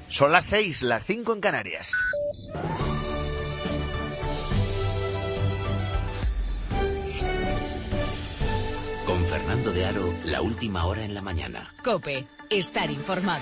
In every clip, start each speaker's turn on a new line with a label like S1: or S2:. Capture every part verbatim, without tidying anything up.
S1: Son las seis, las cinco en Canarias.
S2: Con Fernando de Aro, la última hora en la mañana.
S3: COPE, estar informado.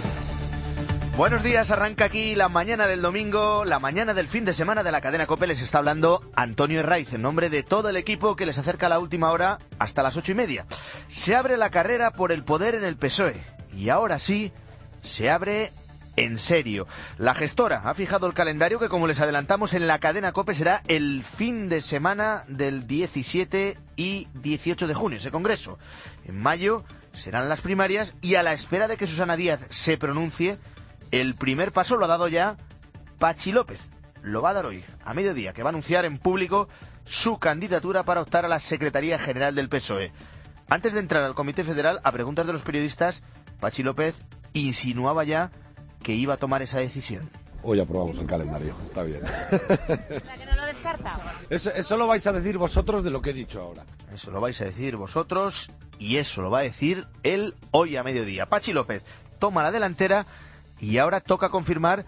S1: Buenos días, arranca aquí la mañana del domingo, la mañana del fin de semana de la cadena COPE. Les está hablando Antonio Herraiz, en nombre de todo el equipo que les acerca la última hora hasta las ocho y media. Se abre la carrera por el poder en el P S O E y ahora sí, se abre en serio. La gestora ha fijado el calendario que, como les adelantamos en la cadena COPE, será el fin de semana del diecisiete y dieciocho de junio, ese congreso. En mayo serán las primarias y, a la espera de que Susana Díaz se pronuncie, el primer paso lo ha dado ya Patxi López. Lo va a dar hoy, a mediodía, que va a anunciar en público su candidatura para optar a la Secretaría General del P S O E. Antes de entrar al Comité Federal, a preguntas de los periodistas, Patxi López insinuaba ya que iba a tomar esa decisión.
S4: Hoy aprobamos el calendario, está bien.
S3: ¿La que no lo descarta?
S4: Eso, eso lo vais a decir vosotros de lo que he dicho ahora.
S1: Eso lo vais a decir vosotros y eso lo va a decir él hoy a mediodía. Patxi López toma la delantera y ahora toca confirmar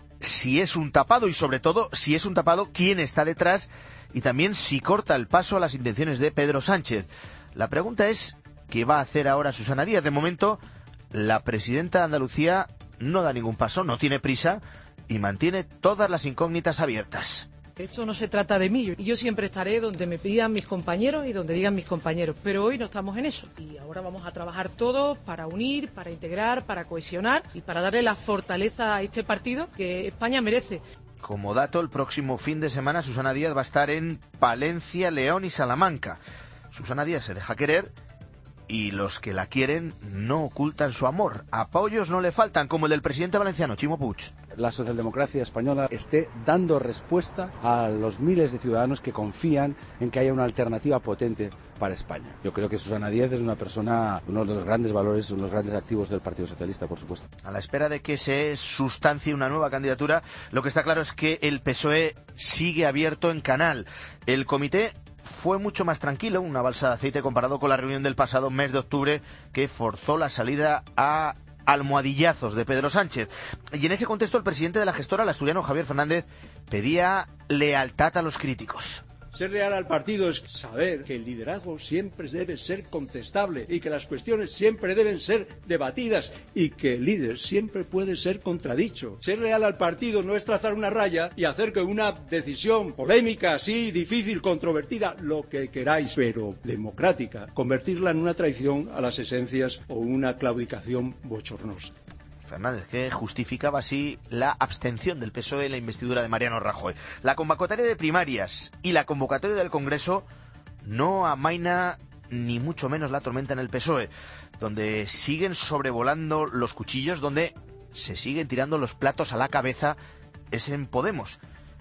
S1: si es un tapado y, sobre todo, si es un tapado, quién está detrás y también si corta el paso a las intenciones de Pedro Sánchez. La pregunta es, ¿qué va a hacer ahora Susana Díaz? De momento, la presidenta de Andalucía no da ningún paso, no tiene prisa y mantiene todas las incógnitas abiertas.
S5: Esto no se trata de mí. Yo siempre estaré donde me pidan mis compañeros y donde digan mis compañeros. Pero hoy no estamos en eso. Y ahora vamos a trabajar todos para unir, para integrar, para cohesionar y para darle la fortaleza a este partido que España merece.
S1: Como dato, el próximo fin de semana Susana Díaz va a estar en Palencia, León y Salamanca. Susana Díaz se deja querer y los que la quieren no ocultan su amor. Apoyos no le faltan, como el del presidente valenciano, Chimo Puig.
S6: La socialdemocracia española esté dando respuesta a los miles de ciudadanos que confían en que haya una alternativa potente para España. Yo creo que Susana Díaz es una persona, uno de los grandes valores, uno de los grandes activos del Partido Socialista, por supuesto.
S1: A la espera de que se sustancie una nueva candidatura, lo que está claro es que el P S O E sigue abierto en canal. El comité fue mucho más tranquilo, una balsa de aceite comparado con la reunión del pasado mes de octubre que forzó la salida a almohadillazos de Pedro Sánchez. Y en ese contexto el presidente de la gestora, el asturiano Javier Fernández, pedía lealtad a los críticos.
S7: Ser leal al partido es saber que el liderazgo siempre debe ser contestable y que las cuestiones siempre deben ser debatidas y que el líder siempre puede ser contradicho. Ser leal al partido no es trazar una raya y hacer que una decisión polémica, así, difícil, controvertida, lo que queráis, pero democrática, convertirla en una traición a las esencias o una claudicación bochornosa.
S1: Fernández, que justificaba así la abstención del P S O E en la investidura de Mariano Rajoy. La convocatoria de primarias y la convocatoria del Congreso no amaina ni mucho menos la tormenta en el P S O E, donde siguen sobrevolando los cuchillos, donde se siguen tirando los platos a la cabeza, es en Podemos,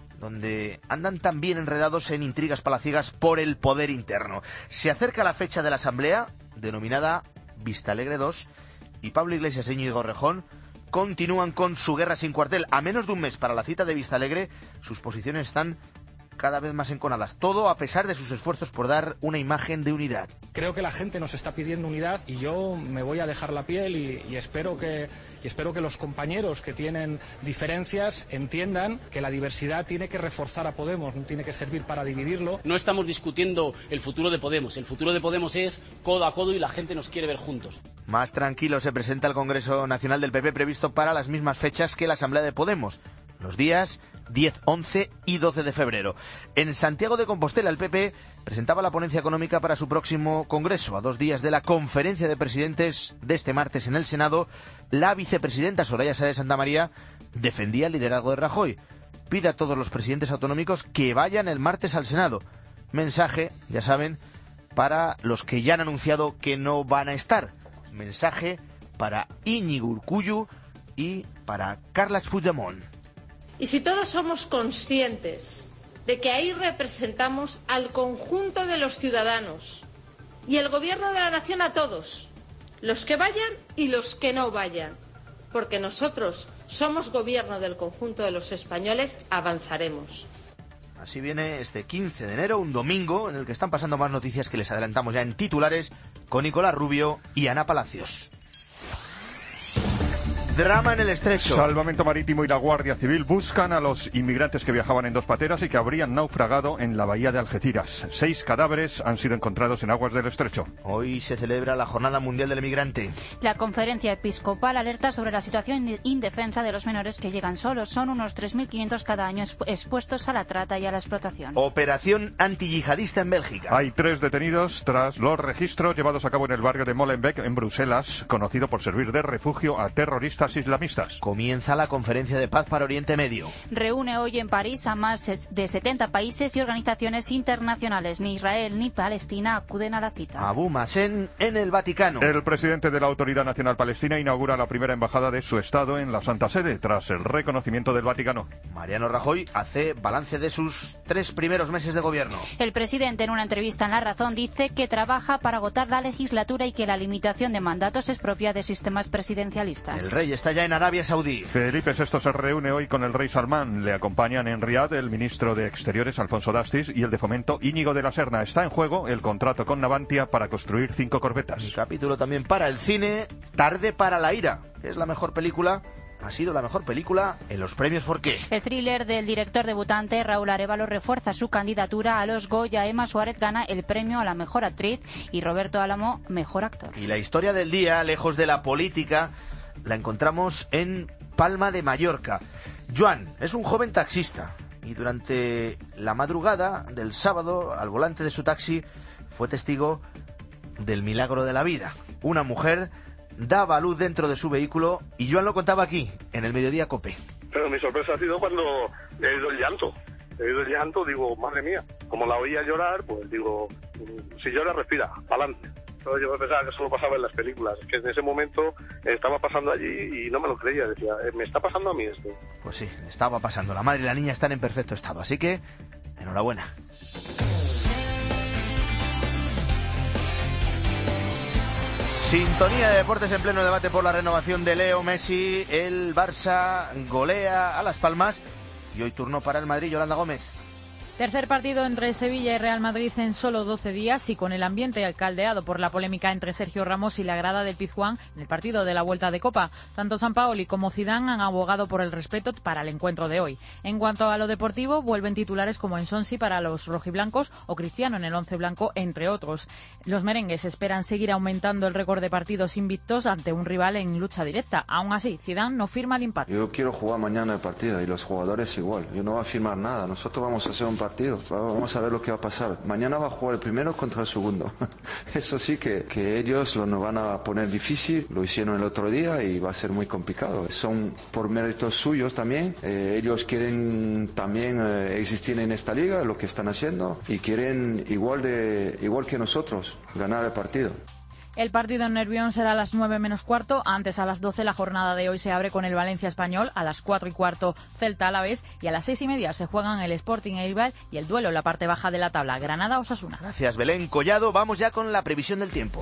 S1: donde andan también enredados en intrigas palaciegas por el poder interno. Se acerca la fecha de la asamblea, denominada Vistalegre dos, y Pablo Iglesias e Íñigo Errejón continúan con su guerra sin cuartel. A menos de un mes para la cita de Vistalegre, sus posiciones están cada vez más enconadas. Todo a pesar de sus esfuerzos por dar una imagen de unidad.
S8: Creo que la gente nos está pidiendo unidad y yo me voy a dejar la piel y, y, espero que, y espero que los compañeros que tienen diferencias entiendan que la diversidad tiene que reforzar a Podemos, no tiene que servir para dividirlo.
S9: No estamos discutiendo el futuro de Podemos. El futuro de Podemos es codo a codo y la gente nos quiere ver juntos.
S1: Más tranquilo se presenta el Congreso Nacional del P P previsto para las mismas fechas que la Asamblea de Podemos, los días diez, once y doce de febrero. En Santiago de Compostela, el P P presentaba la ponencia económica para su próximo congreso. A dos días de la conferencia de presidentes de este martes en el Senado, la vicepresidenta Soraya Sáez de Santamaría defendía el liderazgo de Rajoy. Pide a todos los presidentes autonómicos que vayan el martes al Senado. Mensaje, ya saben, para los que ya han anunciado que no van a estar. Mensaje para Íñigo Urkullu y para Carles Puigdemont.
S10: Y si todos somos conscientes de que ahí representamos al conjunto de los ciudadanos y el gobierno de la nación a todos, los que vayan y los que no vayan, porque nosotros somos gobierno del conjunto de los españoles, avanzaremos.
S1: Así viene este quince de enero, un domingo, en el que están pasando más noticias que les adelantamos ya en titulares con Nicolás Rubio y Ana Palacios. Drama en el Estrecho.
S11: Salvamento Marítimo y la Guardia Civil buscan a los inmigrantes que viajaban en dos pateras y que habrían naufragado en la bahía de Algeciras. Seis cadáveres han sido encontrados en aguas del Estrecho.
S1: Hoy se celebra la Jornada Mundial del Migrante.
S12: La Conferencia Episcopal alerta sobre la situación indefensa de los menores que llegan solos. Son unos tres mil quinientos cada año expuestos a la trata y a la explotación.
S1: Operación antiyihadista en Bélgica.
S11: Hay tres detenidos tras los registros llevados a cabo en el barrio de Molenbeek, en Bruselas, conocido por servir de refugio a terroristas islamistas.
S1: Comienza la Conferencia de Paz para Oriente Medio.
S12: Reúne hoy en París a más de setenta países y organizaciones internacionales. Ni Israel ni Palestina acuden a la cita.
S1: Abu Mazen en el Vaticano.
S11: El presidente de la Autoridad Nacional Palestina inaugura la primera embajada de su Estado en la Santa Sede, tras el reconocimiento del Vaticano.
S1: Mariano Rajoy hace balance de sus tres primeros meses de gobierno.
S12: El presidente, en una entrevista en La Razón, dice que trabaja para agotar la legislatura y que la limitación de mandatos es propia de sistemas presidencialistas.
S1: El rey está ya en Arabia Saudí.
S11: Felipe sexto se reúne hoy con el rey Salmán. Le acompañan en Riad el ministro de Exteriores, Alfonso Dastis, y el de Fomento, Íñigo de la Serna. Está en juego el contrato con Navantia para construir cinco corbetas.
S1: Un capítulo también para el cine, Tarde para la ira, que es la mejor película. Ha sido la mejor película en los premios ¿Por qué?
S12: El thriller del director debutante Raúl Arévalo refuerza su candidatura a los Goya. Emma Suárez gana el premio a la mejor actriz y Roberto Álamo mejor actor.
S1: Y la historia del día, lejos de la política, la encontramos en Palma de Mallorca. Joan es un joven taxista y durante la madrugada del sábado, al volante de su taxi, fue testigo del milagro de la vida. Una mujer daba a luz dentro de su vehículo y Joan lo contaba aquí, en el Mediodía COPE.
S13: Pero mi sorpresa ha sido cuando he oído el llanto. He oído el llanto, digo, madre mía. Como la oía llorar, pues digo, si llora, respira, pa'lante. Entonces yo pensaba que solo pasaba en las películas. Es que en ese momento estaba pasando allí y no me lo creía. Decía, ¿me está pasando a mí esto?
S1: Pues sí, estaba pasando. La madre y la niña están en perfecto estado, así que enhorabuena. Sintonía de deportes en pleno debate por la renovación de Leo Messi. El Barça golea a Las Palmas y hoy turno para el Madrid. Yolanda Gómez.
S14: Tercer partido entre Sevilla y Real Madrid en solo doce días y con el ambiente caldeado por la polémica entre Sergio Ramos y la grada del Pizjuán en el partido de la Vuelta de Copa. Tanto Sampaoli como Zidane han abogado por el respeto para el encuentro de hoy. En cuanto a lo deportivo, vuelven titulares como Ensonsi para los rojiblancos o Cristiano en el once blanco, entre otros. Los merengues esperan seguir aumentando el récord de partidos invictos ante un rival en lucha directa. Aún así, Zidane no firma el empate.
S15: Yo quiero jugar mañana el partido y los jugadores igual. Yo no voy a firmar nada. Nosotros vamos a hacer un partido. Partido. Vamos a ver lo que va a pasar. Mañana va a jugar el primero contra el segundo. Eso sí que, que ellos lo nos van a poner difícil. Lo hicieron el otro día y va a ser muy complicado. Son por méritos suyos también. Eh, ellos quieren también eh, existir en esta liga, lo que están haciendo, y quieren igual de igual que nosotros ganar el partido.
S14: El partido en Nervión será a las nueve menos cuarto. Antes, a las doce, la jornada de hoy se abre con el Valencia Español. A las cuatro y cuarto, Celta Alavés. Y a las seis y media se juegan el Sporting Eibar y el duelo en la parte baja de la tabla, Granada-Osasuna.
S1: Gracias, Belén Collado. Vamos ya con la previsión del tiempo.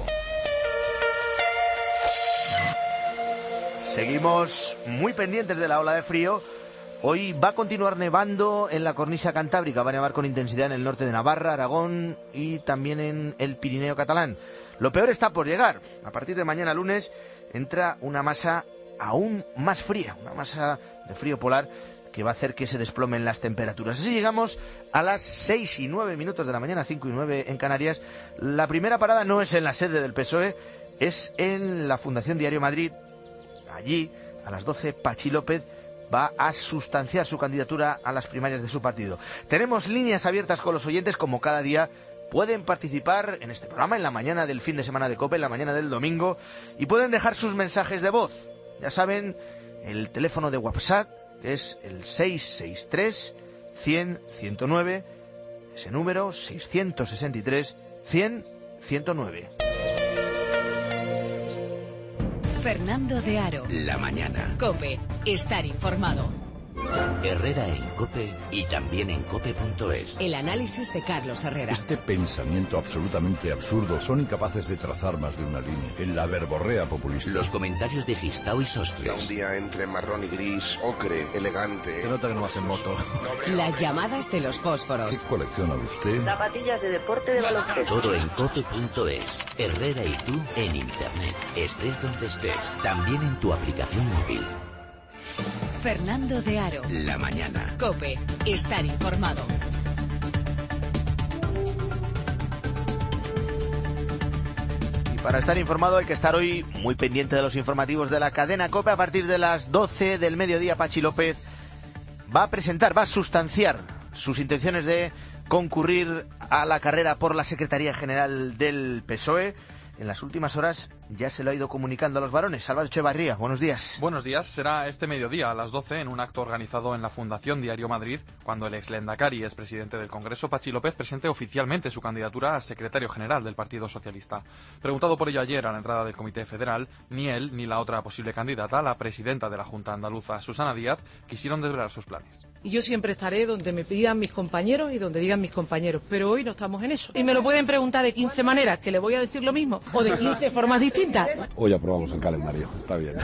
S1: Seguimos muy pendientes de la ola de frío. Hoy va a continuar nevando en la cornisa cantábrica. Va a nevar con intensidad en el norte de Navarra, Aragón y también en el Pirineo catalán. Lo peor está por llegar. A partir de mañana lunes entra una masa aún más fría, una masa de frío polar que va a hacer que se desplomen las temperaturas. Así llegamos a las seis y nueve minutos de la mañana, cinco y nueve en Canarias. La primera parada no es en la sede del P S O E, es en la Fundación Diario Madrid. Allí, a las doce, Pachi López va a sustanciar su candidatura a las primarias de su partido. Tenemos líneas abiertas con los oyentes, como cada día. Pueden participar en este programa en la mañana del fin de semana de COPE, en la mañana del domingo, y pueden dejar sus mensajes de voz. Ya saben, el teléfono de WhatsApp, que es el seis seis tres, cien, ciento nueve, ese número, seiscientos sesenta y tres, cien, ciento nueve.
S3: Fernando de Aro.
S2: La mañana.
S3: COPE. Estar informado.
S2: Herrera en COPE y también en cope punto es.
S3: El análisis de Carlos Herrera.
S16: Este pensamiento absolutamente absurdo son incapaces de trazar más de una línea. En la verborrea populista.
S2: Los comentarios de Gistao y Sostres.
S17: Un día entre marrón y gris, ocre, elegante.
S18: Se nota que no vas en moto.
S3: Las llamadas de los fósforos.
S16: ¿Qué colecciona usted?
S19: Zapatillas de deporte de baloncesto.
S2: Todo en cope punto es. Herrera y tú en Internet. Estés donde estés. También en tu aplicación móvil.
S3: Fernando de Aro.
S2: La mañana.
S3: COPE. Estar informado.
S1: Y para estar informado hay que estar hoy muy pendiente de los informativos de la cadena COPE. A partir de las doce del mediodía, Pachi López va a presentar, va a sustanciar sus intenciones de concurrir a la carrera por la Secretaría General del P S O E. En las últimas horas ya se lo ha ido comunicando a los varones. Álvaro Echevarría, buenos días.
S20: Buenos días. Será este mediodía a las doce en un acto organizado en la Fundación Diario Madrid, cuando el ex Lehendakari y expresidente del Congreso, Pachi López, presente oficialmente su candidatura a secretario general del Partido Socialista. Preguntado por ello ayer a la entrada del Comité Federal, ni él ni la otra posible candidata, la presidenta de la Junta Andaluza, Susana Díaz, quisieron desvelar sus planes.
S5: Y yo siempre estaré donde me pidan mis compañeros y donde digan mis compañeros, pero hoy no estamos en eso. Y me lo pueden preguntar de quince maneras, que le voy a decir lo mismo, o de quince formas distintas.
S4: Hoy aprobamos el calendario, está bien.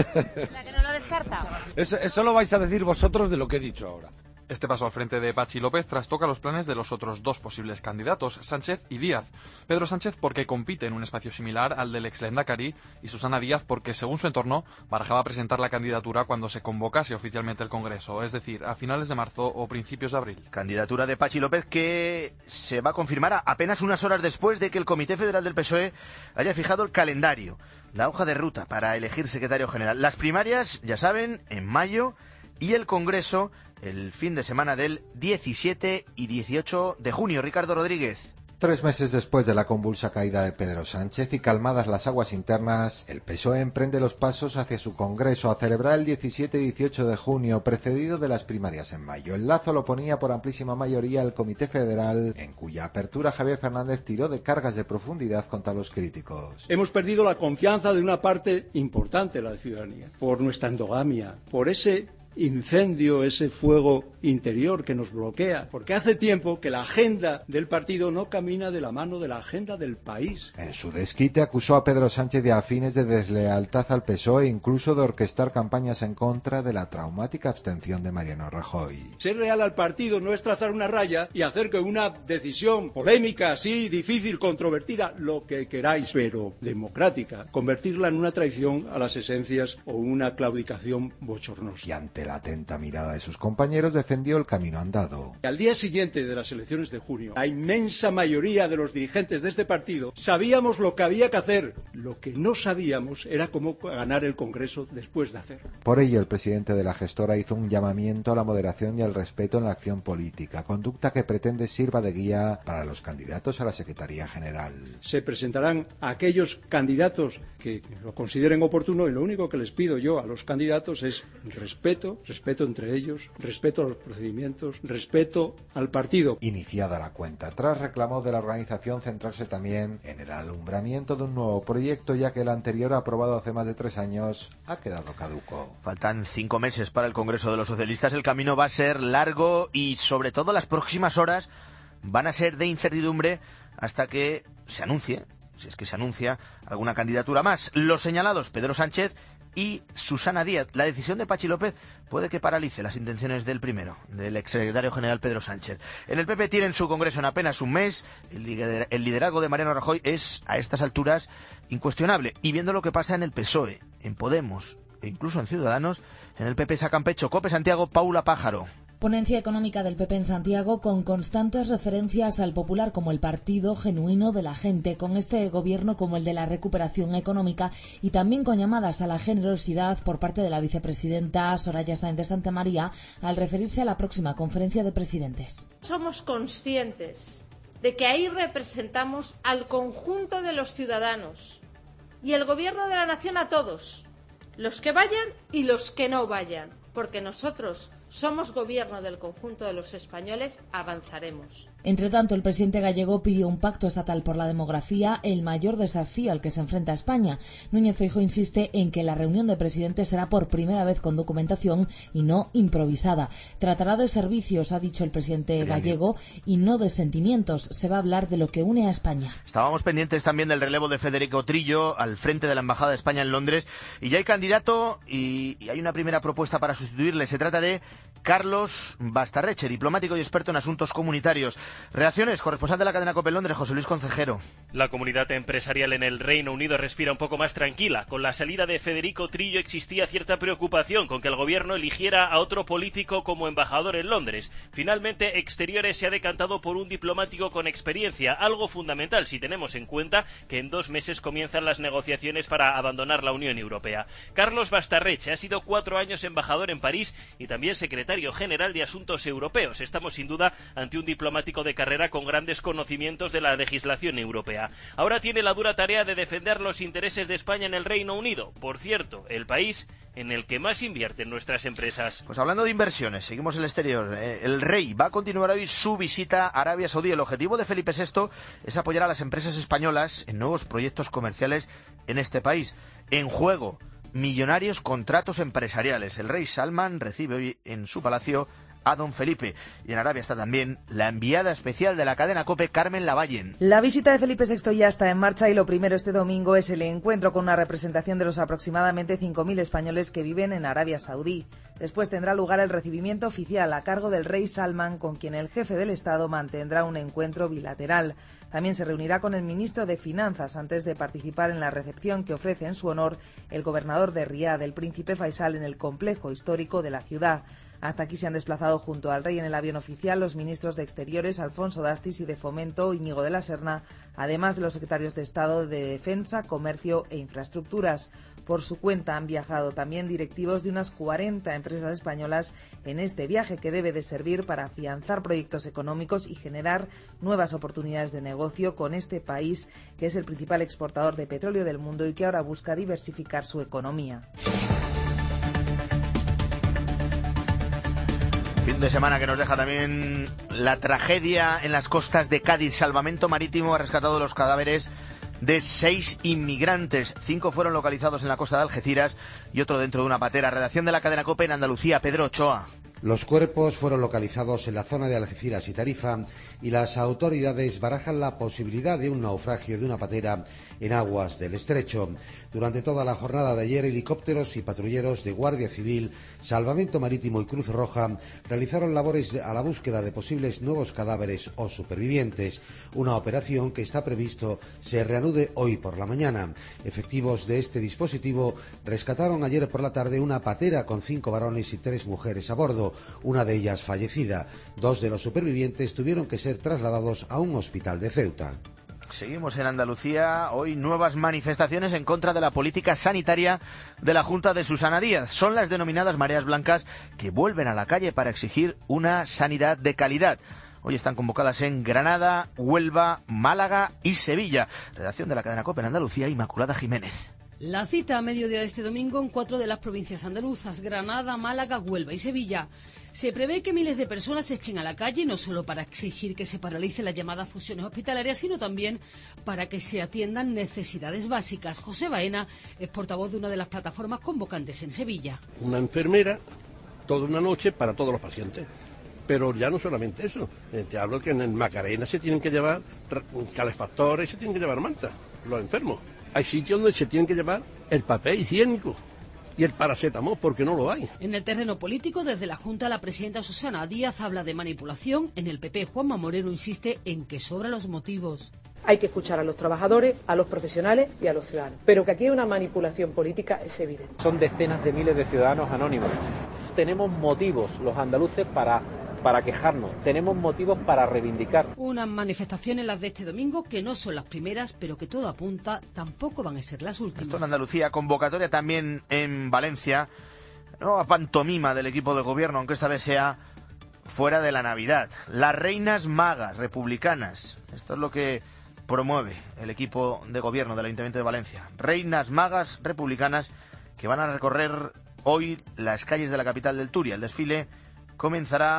S3: ¿La que no lo descarta?
S4: Eso, eso lo vais a decir vosotros de lo que he dicho ahora.
S20: Este paso al frente de Pachi López trastoca los planes de los otros dos posibles candidatos, Sánchez y Díaz. Pedro Sánchez porque compite en un espacio similar al del ex Lehendakari y Susana Díaz porque, según su entorno, barajaba presentar la candidatura cuando se convocase oficialmente el Congreso, es decir, a finales de marzo o principios de abril.
S1: Candidatura de Pachi López que se va a confirmar apenas unas horas después de que el Comité Federal del P S O E haya fijado el calendario, la hoja de ruta para elegir secretario general. Las primarias, ya saben, en mayo, y el Congreso el fin de semana del diecisiete y dieciocho de junio. Ricardo Rodríguez.
S21: Tres meses después de la convulsa caída de Pedro Sánchez y calmadas las aguas internas, el P S O E emprende los pasos hacia su Congreso a celebrar el diecisiete y dieciocho de junio, precedido de las primarias en mayo. El lazo lo ponía por amplísima mayoría el Comité Federal, en cuya apertura Javier Fernández tiró de cargas de profundidad contra los críticos.
S7: Hemos perdido la confianza de una parte importante de la ciudadanía, por nuestra endogamia, por ese incendio, ese fuego interior que nos bloquea, porque hace tiempo que la agenda del partido no camina de la mano de la agenda del país.
S21: En su desquite acusó a Pedro Sánchez de afines de deslealtad al P S O E e incluso de orquestar campañas en contra de la traumática abstención de Mariano Rajoy.
S7: Ser leal al partido no es trazar una raya y hacer que una decisión polémica, así, difícil, controvertida, lo que queráis, pero democrática, convertirla en una traición a las esencias o una claudicación bochornosa.
S21: Y ante la atenta mirada de sus compañeros defendió el camino andado.
S7: Al día siguiente de las elecciones de junio, la inmensa mayoría de los dirigentes de este partido sabíamos lo que había que hacer. Lo que no sabíamos era cómo ganar el Congreso después de hacerlo.
S21: Por ello, el presidente de la gestora hizo un llamamiento a la moderación y al respeto en la acción política, conducta que pretende sirva de guía para los candidatos a la Secretaría General.
S7: Se presentarán aquellos candidatos que lo consideren oportuno y lo único que les pido yo a los candidatos es respeto, respeto entre ellos, respeto a los procedimientos, respeto al partido.
S21: Iniciada la cuenta atrás, reclamó de la organización centrarse también en el alumbramiento de un nuevo proyecto, ya que el anterior, aprobado hace más de tres años, ha quedado caduco.
S1: Faltan cinco meses para el Congreso de los Socialistas. El camino va a ser largo y, sobre todo, las próximas horas van a ser de incertidumbre hasta que se anuncie, si es que se anuncia, alguna candidatura más. Los señalados, Pedro Sánchez y Susana Díaz. La decisión de Pachi López puede que paralice las intenciones del primero, del exsecretario general Pedro Sánchez. En el P P tienen su congreso en apenas un mes. El liderazgo de Mariano Rajoy es, a estas alturas, incuestionable. Y viendo lo que pasa en el P S O E, en Podemos e incluso en Ciudadanos, en el P P sacan pecho. COPE Santiago, Paula Pájaro.
S22: Ponencia económica del P P en Santiago con constantes referencias al Popular como el partido genuino de la gente, con este gobierno como el de la recuperación económica y también con llamadas a la generosidad por parte de la vicepresidenta Soraya Sáenz de Santamaría al referirse a la próxima conferencia de presidentes.
S10: Somos conscientes de que ahí representamos al conjunto de los ciudadanos y el gobierno de la nación a todos, los que vayan y los que no vayan, porque nosotros somos gobierno del conjunto de los españoles, avanzaremos.
S22: Entre tanto, el presidente gallego pidió un pacto estatal por la demografía, el mayor desafío al que se enfrenta España. Núñez Feijóo insiste en que la reunión de presidentes será por primera vez con documentación y no improvisada. Tratará de servicios, ha dicho el presidente gallego, y no de sentimientos. Se va a hablar de lo que une a España.
S1: Estábamos pendientes también del relevo de Federico Trillo al frente de la Embajada de España en Londres, y ya hay candidato y, y hay una primera propuesta para sustituirle. Se trata de Carlos Bastarreche, diplomático y experto en asuntos comunitarios. Reacciones, corresponsal de la cadena COPE en Londres, José Luis Concejero.
S6: La comunidad empresarial en el Reino Unido respira un poco más tranquila. Con la salida de Federico Trillo existía cierta preocupación con que el gobierno eligiera a otro político como embajador en Londres. Finalmente, Exteriores se ha decantado por un diplomático con experiencia, algo fundamental si tenemos en cuenta que en dos meses comienzan las negociaciones para abandonar la Unión Europea. Carlos Bastarreche ha sido cuatro años embajador en París y también secretario general de Asuntos Europeos. Estamos sin duda ante un diplomático de carrera con grandes conocimientos de la legislación europea. Ahora tiene la dura tarea de defender los intereses de España en el Reino Unido. Por cierto, el país en el que más invierten nuestras empresas.
S1: Pues hablando de inversiones, seguimos el exterior. El rey va a continuar hoy su visita a Arabia Saudí. El objetivo de Felipe sexto es apoyar a las empresas españolas en nuevos proyectos comerciales en este país. En juego, millonarios contratos empresariales. El rey Salman recibe hoy en su palacio a don Felipe. Y en Arabia está también la enviada especial de la cadena COPE, Carmen Lavallen.
S18: La visita de Felipe sexto ya está en marcha y lo primero este domingo es el encuentro con una representación de los aproximadamente cinco mil españoles que viven en Arabia Saudí. Después tendrá lugar el recibimiento oficial a cargo del rey Salman, con quien el jefe del Estado mantendrá un encuentro bilateral. También se reunirá con el ministro de Finanzas antes de participar en la recepción que ofrece en su honor el gobernador de Riad, el príncipe Faisal, en el complejo histórico de la ciudad. Hasta aquí se han desplazado junto al rey en el avión oficial los ministros de Exteriores Alfonso Dastis y de Fomento Íñigo de la Serna, además de los secretarios de Estado de Defensa, Comercio e Infraestructuras. Por su cuenta han viajado también directivos de unas cuarenta empresas españolas en este viaje, que debe de servir para afianzar proyectos económicos y generar nuevas oportunidades de negocio con este país, que es el principal exportador de petróleo del mundo y que ahora busca diversificar su economía.
S1: Fin de semana que nos deja también la tragedia en las costas de Cádiz. Salvamento Marítimo ha rescatado los cadáveres de seis inmigrantes. Cinco fueron localizados en la costa de Algeciras y otro dentro de una patera. Redacción de la cadena COPE en Andalucía, Pedro Ochoa.
S23: Los cuerpos fueron localizados en la zona de Algeciras y Tarifa y las autoridades barajan la posibilidad de un naufragio de una patera en aguas del estrecho. Durante toda la jornada de ayer, helicópteros y patrulleros de Guardia Civil, Salvamento Marítimo y Cruz Roja realizaron labores a la búsqueda de posibles nuevos cadáveres o supervivientes, una operación que está previsto se reanude hoy por la mañana. Efectivos de este dispositivo rescataron ayer por la tarde una patera con cinco varones y tres mujeres a bordo, una de ellas fallecida. Dos de los supervivientes tuvieron que ser trasladados a un hospital de Ceuta.
S1: Seguimos en Andalucía. Hoy nuevas manifestaciones en contra de la política sanitaria de la Junta de Susana Díaz. Son las denominadas mareas blancas, que vuelven a la calle para exigir una sanidad de calidad. Hoy están convocadas en Granada, Huelva, Málaga y Sevilla. Redacción de la cadena COPE en Andalucía, Inmaculada Jiménez.
S24: La cita a mediodía de este domingo en cuatro de las provincias andaluzas, Granada, Málaga, Huelva y Sevilla. Se prevé que miles de personas se echen a la calle, no solo para exigir que se paralice las llamadas fusiones hospitalarias, sino también para que se atiendan necesidades básicas. José Baena es portavoz de una de las plataformas convocantes en Sevilla.
S25: Una enfermera toda una noche para todos los pacientes. Pero ya no solamente eso. Te hablo que en el Macarena se tienen que llevar calefactores, se tienen que llevar mantas, los enfermos. Hay sitios donde se tienen que llevar el papel higiénico y el paracetamol, porque no lo hay.
S24: En el terreno político, desde la Junta, la presidenta Susana Díaz habla de manipulación. En el P P, Juanma Moreno insiste en que sobran los motivos.
S26: Hay que escuchar a los trabajadores, a los profesionales y a los ciudadanos. Pero que aquí hay una manipulación política es evidente.
S27: Son decenas de miles de ciudadanos anónimos. Tenemos motivos, los andaluces, para... para quejarnos, tenemos motivos para reivindicar.
S24: Unas manifestaciones, las de este domingo, que no son las primeras, pero que todo apunta, tampoco van a ser las últimas.
S1: Esto en Andalucía, convocatoria también en Valencia, nueva pantomima del equipo de gobierno, aunque esta vez sea fuera de la Navidad. Las reinas magas republicanas, esto es lo que promueve el equipo de gobierno del Ayuntamiento de Valencia. Reinas magas republicanas que van a recorrer hoy las calles de la capital del Turia. El desfile comenzará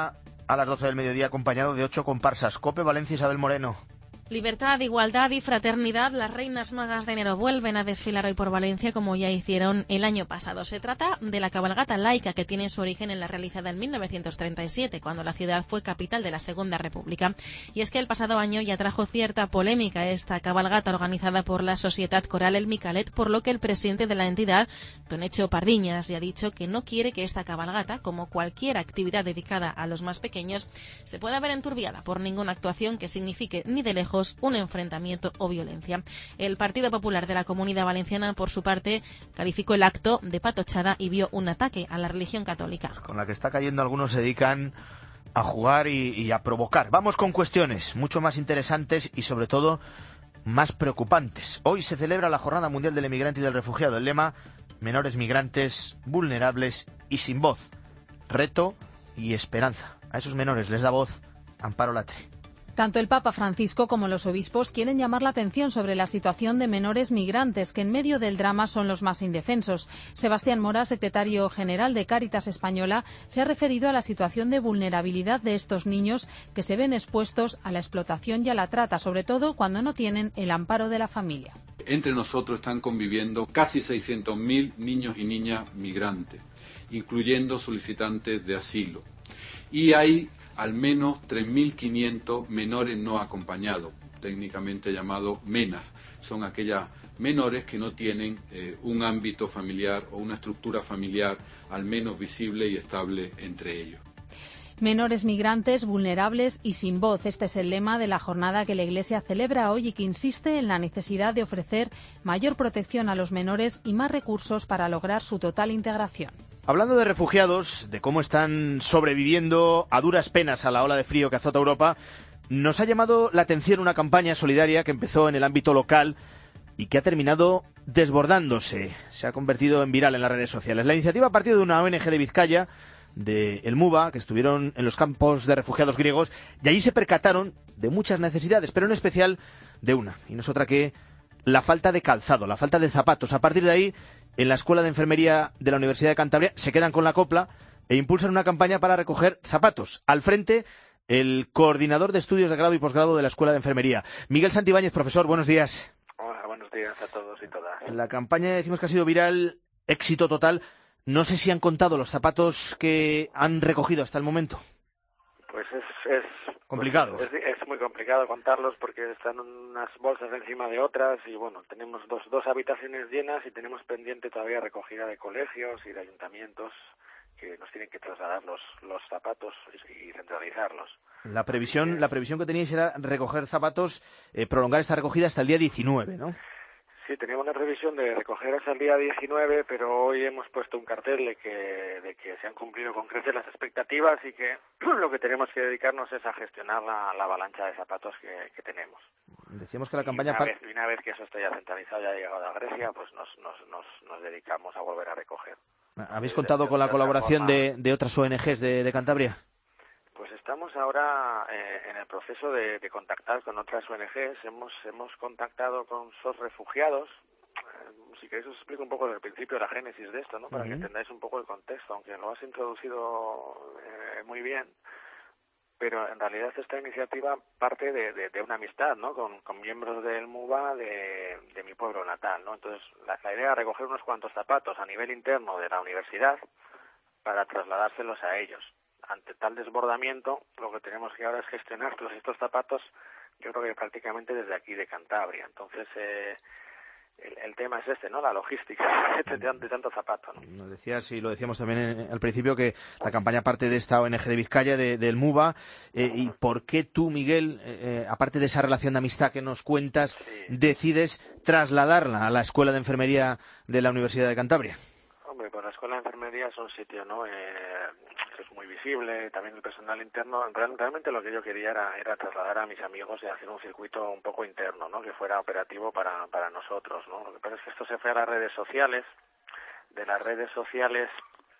S1: a las doce del mediodía acompañado de ocho comparsas. COPE Valencia, Isabel Moreno.
S8: Libertad, igualdad y fraternidad. Las reinas magas de enero vuelven a desfilar hoy por Valencia como ya hicieron el año pasado. Se trata de la cabalgata laica que tiene su origen en la realizada en mil novecientos treinta y siete, cuando la ciudad fue capital de la Segunda República. Y es que el pasado año ya trajo cierta polémica esta cabalgata organizada por la Societat Coral El Micalet, por lo que el presidente de la entidad, don Echo Pardiñas, ya ha dicho que no quiere que esta cabalgata, como cualquier actividad dedicada a los más pequeños, se pueda ver enturbiada por ninguna actuación que signifique ni de lejos un enfrentamiento o violencia. El Partido Popular de la Comunidad Valenciana, por su parte, calificó el acto de patochada y vio un ataque a la religión católica.
S1: Con la que está cayendo, algunos se dedican a jugar y, y a provocar. Vamos con cuestiones mucho más interesantes y, sobre todo, más preocupantes. Hoy se celebra la Jornada Mundial del Emigrante y del Refugiado. El lema: menores migrantes, vulnerables y sin voz. Reto y esperanza. A esos menores les da voz Amparo Latre.
S9: Tanto el Papa Francisco como los obispos quieren llamar la atención sobre la situación de menores migrantes, que en medio del drama son los más indefensos. Sebastián Mora, secretario general de Cáritas Española, se ha referido a la situación de vulnerabilidad de estos niños que se ven expuestos a la explotación y a la trata, sobre todo cuando no tienen el amparo de la familia.
S11: Entre nosotros están conviviendo casi seiscientos mil niños y niñas migrantes, incluyendo solicitantes de asilo. Y hay al menos tres mil quinientos menores no acompañados, técnicamente llamados MENAS. Son aquellas menores que no tienen eh, un ámbito familiar o una estructura familiar al menos visible y estable entre ellos.
S9: Menores migrantes, vulnerables y sin voz. Este es el lema de la jornada que la Iglesia celebra hoy y que insiste en la necesidad de ofrecer mayor protección a los menores y más recursos para lograr su total integración.
S1: Hablando de refugiados, de cómo están sobreviviendo a duras penas a la ola de frío que azota Europa, nos ha llamado la atención una campaña solidaria que empezó en el ámbito local y que ha terminado desbordándose. Se ha convertido en viral en las redes sociales. La iniciativa ha partido de una O N G de Vizcaya, de El Muba, que estuvieron en los campos de refugiados griegos, y allí se percataron de muchas necesidades, pero en especial de una, y no es otra que la falta de calzado, la falta de zapatos. A partir de ahí, en la Escuela de Enfermería de la Universidad de Cantabria se quedan con la copla e impulsan una campaña para recoger zapatos. Al frente, el coordinador de estudios de grado y posgrado de la Escuela de Enfermería, Miguel Santibáñez. Profesor, buenos días.
S12: Hola, buenos días a todos y todas.
S1: La campaña, decimos que ha sido viral, éxito total. No sé si han contado los zapatos que han recogido hasta el momento.
S12: Pues es, es
S1: complicado.
S12: Pues es, es muy complicado contarlos porque están unas bolsas encima de otras y bueno, tenemos dos, dos habitaciones llenas y tenemos pendiente todavía recogida de colegios y de ayuntamientos que nos tienen que trasladar los, los zapatos y centralizarlos.
S1: La previsión, la previsión que teníais era recoger zapatos, eh, prolongar esta recogida hasta el día diecinueve, ¿no?
S12: Sí, teníamos una previsión de recoger hasta el día diecinueve, pero hoy hemos puesto un cartel de que, de que se han cumplido con creces las expectativas y que lo que tenemos que dedicarnos es a gestionar la, la avalancha de zapatos que, que tenemos.
S1: Decíamos que la campaña...
S12: Y una, vez, una vez que eso esté ya centralizado, ya ha llegado a Grecia, pues nos, nos, nos, nos dedicamos a volver a recoger.
S1: ¿Habéis contado con la colaboración de, de otras O N Ges de, de Cantabria?
S12: Pues estamos ahora eh, en el proceso de, de contactar con otras O N Ges. Hemos hemos contactado con S O S Refugiados. Eh, si queréis os explico un poco desde el principio la génesis de esto, ¿no? Para uh-huh. que entendáis un poco el contexto, aunque lo has introducido eh, muy bien. Pero en realidad esta iniciativa parte de, de, de una amistad, ¿no? Con, con miembros del MUBA de, de mi pueblo natal, ¿no? Entonces la, la idea era recoger unos cuantos zapatos a nivel interno de la universidad para trasladárselos a ellos. Ante tal desbordamiento, lo que tenemos que ahora es gestionar todos estos zapatos, yo creo que prácticamente desde aquí de Cantabria. Entonces, eh, el, el tema es este, ¿no? La logística de, de tanto zapato, ¿no?
S1: Nos decías, y lo decíamos también en, al principio, que la campaña parte de esta O N G de Vizcaya, de, del MUBA. Eh, ¿Y por qué tú, Miguel, eh, aparte de esa relación de amistad que nos cuentas, sí. decides trasladarla a la Escuela de Enfermería de la Universidad de Cantabria?
S12: Hombre, pues la Escuela de Enfermería es un sitio, ¿no? Eh, es muy visible, también el personal interno. Realmente lo que yo quería era, era trasladar a mis amigos y hacer un circuito un poco interno, ¿no? Que fuera operativo para, para nosotros, ¿no? Lo que pasa es que esto se fue a las redes sociales. De las redes sociales,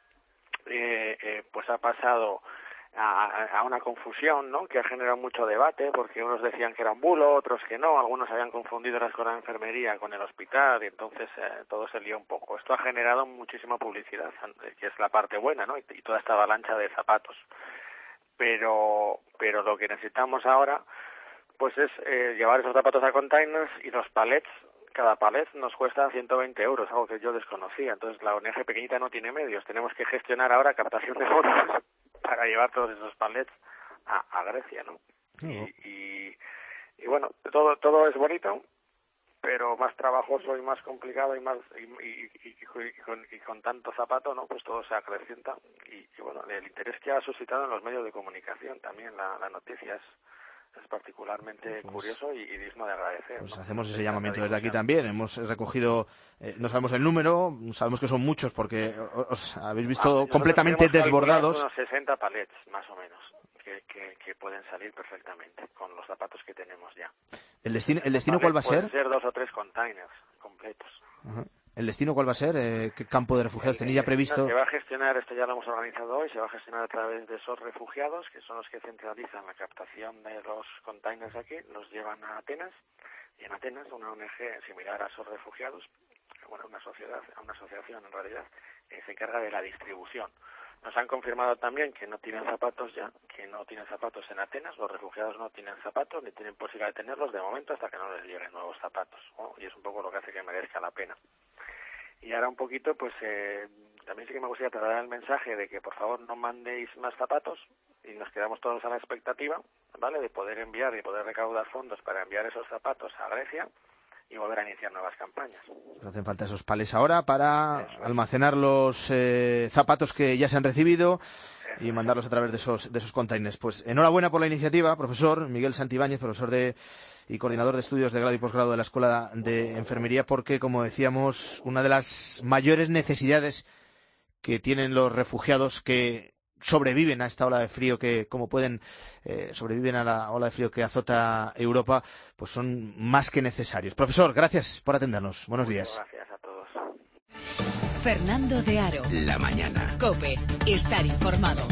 S12: eh, eh, pues ha pasado a, a una confusión, ¿no? Que ha generado mucho debate, porque unos decían que era un bulo, otros que no, algunos habían confundido la escuela de enfermería con el hospital y entonces eh, todo se lió un poco. Esto ha generado muchísima publicidad, que es la parte buena, ¿no? Y, y toda esta avalancha de zapatos. pero pero lo que necesitamos ahora pues es eh, llevar esos zapatos a containers, y los palets, cada palet nos cuesta ciento veinte euros, algo que yo desconocía. Entonces la O N G pequeñita no tiene medios, tenemos que gestionar ahora captación de fondos para llevar todos esos palets a, a Grecia, ¿no?
S1: Uh-huh.
S12: Y, y, y bueno, todo todo es bonito, pero más trabajoso y más complicado y más y, y, y, y, con, y con tanto zapato, ¿no? Pues todo se acrecienta y, y bueno, el interés que ha suscitado en los medios de comunicación también la, la noticia es, es particularmente pues, curioso y, y digno de agradecer.
S1: Pues
S12: ¿no?
S1: hacemos ese llamamiento desde aquí también. Hemos recogido, eh, no sabemos el número, sabemos que son muchos porque os habéis visto ah, completamente desbordados.
S12: Unos sesenta palets más o menos. Que, que, que pueden salir perfectamente con los zapatos que tenemos ya.
S1: ¿El destino, el destino cuál va a ser?
S12: Pueden ser dos o tres containers completos.
S1: Uh-huh. ¿El destino cuál va a ser? Eh, ¿Qué campo de refugiados tenéis ya previsto?
S12: No, se va a gestionar, esto ya lo hemos organizado hoy, se va a gestionar a través de esos refugiados, que son los que centralizan la captación de los containers aquí, los llevan a Atenas, y en Atenas una O N G similar a esos refugiados, bueno, una sociedad, una asociación en realidad, eh, se encarga de la distribución. Nos han confirmado también que no tienen zapatos ya, que no tienen zapatos en Atenas, los refugiados no tienen zapatos ni tienen posibilidad de tenerlos de momento hasta que no les lleguen nuevos zapatos, ¿no? Y es un poco lo que hace que merezca la pena. Y ahora un poquito, pues eh, también sí que me gustaría trasladar el mensaje de que por favor no mandéis más zapatos y nos quedamos todos a la expectativa, ¿vale?, de poder enviar y poder recaudar fondos para enviar esos zapatos a Grecia y volver a iniciar nuevas campañas.
S1: Hacen falta esos palés ahora para almacenar los eh, zapatos que ya se han recibido y mandarlos a través de esos de esos containers. Pues enhorabuena por la iniciativa, profesor Miguel Santibáñez, profesor de y coordinador de estudios de grado y posgrado de la Escuela de Enfermería, porque, como decíamos, una de las mayores necesidades que tienen los refugiados que sobreviven a esta ola de frío, que como pueden eh, sobreviven a la ola de frío que azota Europa, pues son más que necesarios. Profesor, gracias por atendernos. Buenos días.
S12: Gracias a todos.
S3: Fernando de Aro.
S2: La mañana.
S3: COPE. Estar informado.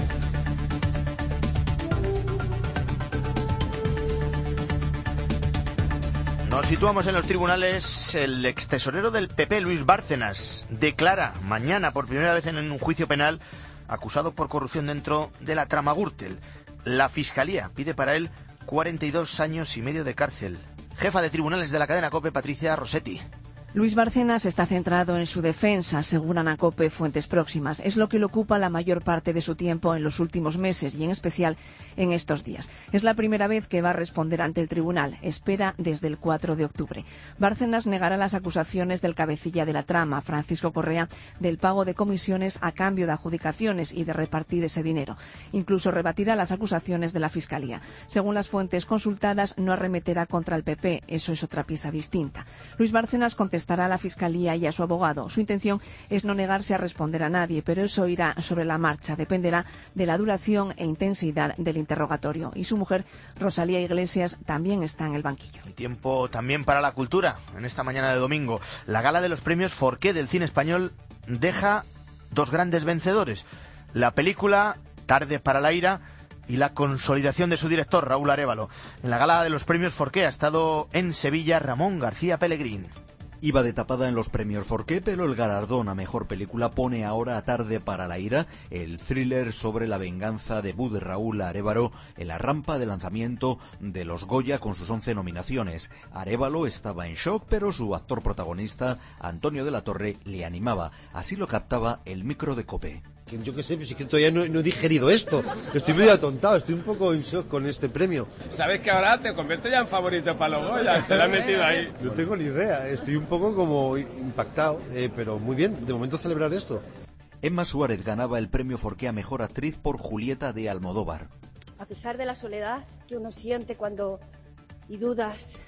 S1: Nos situamos en los tribunales. El extesorero del P P, Luis Bárcenas, declara mañana por primera vez en un juicio penal acusado por corrupción dentro de la trama Gürtel. La Fiscalía pide para él cuarenta y dos años y medio de cárcel. Jefa de tribunales de la cadena COPE, Patricia Rossetti.
S13: Luis Bárcenas está centrado en su defensa, aseguran a COPE fuentes próximas. Es lo que le ocupa la mayor parte de su tiempo en los últimos meses y en especial en estos días. Es la primera vez que va a responder ante el tribunal. Espera desde el cuatro de octubre. Bárcenas negará las acusaciones del cabecilla de la trama, Francisco Correa, del pago de comisiones a cambio de adjudicaciones y de repartir ese dinero. Incluso rebatirá las acusaciones de la Fiscalía. Según las fuentes consultadas, no arremeterá contra el P P. Eso es otra pieza distinta. Luis Bárcenas contestará a la Fiscalía y a su abogado. Su intención es no negarse a responder a nadie, pero eso irá sobre la marcha. Dependerá de la duración e intensidad del interrogatorio. Y su mujer, Rosalía Iglesias, también está en el banquillo.
S1: Y tiempo también para la cultura. En esta mañana de domingo, la gala de los premios Forqué del cine español deja dos grandes vencedores. La película Tarde para la ira y la consolidación de su director, Raúl Arévalo. En la gala de los premios Forqué ha estado en Sevilla Ramón García Pellegrín.
S2: Iba de tapada en los premios Forqué, pero el galardón a mejor película pone ahora a Tarde para la ira, el thriller sobre la venganza debut de Raúl Arévalo en la rampa de lanzamiento de los Goya con sus once nominaciones. Arévalo estaba en shock, pero su actor protagonista, Antonio de la Torre, le animaba. Así lo captaba el micro de COPE.
S23: Yo qué sé, pues es que todavía no, no he digerido esto. Estoy medio atontado, estoy un poco en shock con este premio.
S14: ¿Sabes que ahora te convierto ya en favorito para los Goya? Se la ha metido ahí.
S23: No tengo ni idea, estoy un poco como impactado, eh, pero muy bien, de momento celebrar esto.
S2: Emma Suárez ganaba el premio Forqué a Mejor Actriz por Julieta de Almodóvar.
S15: A pesar de la soledad que uno siente cuando y dudas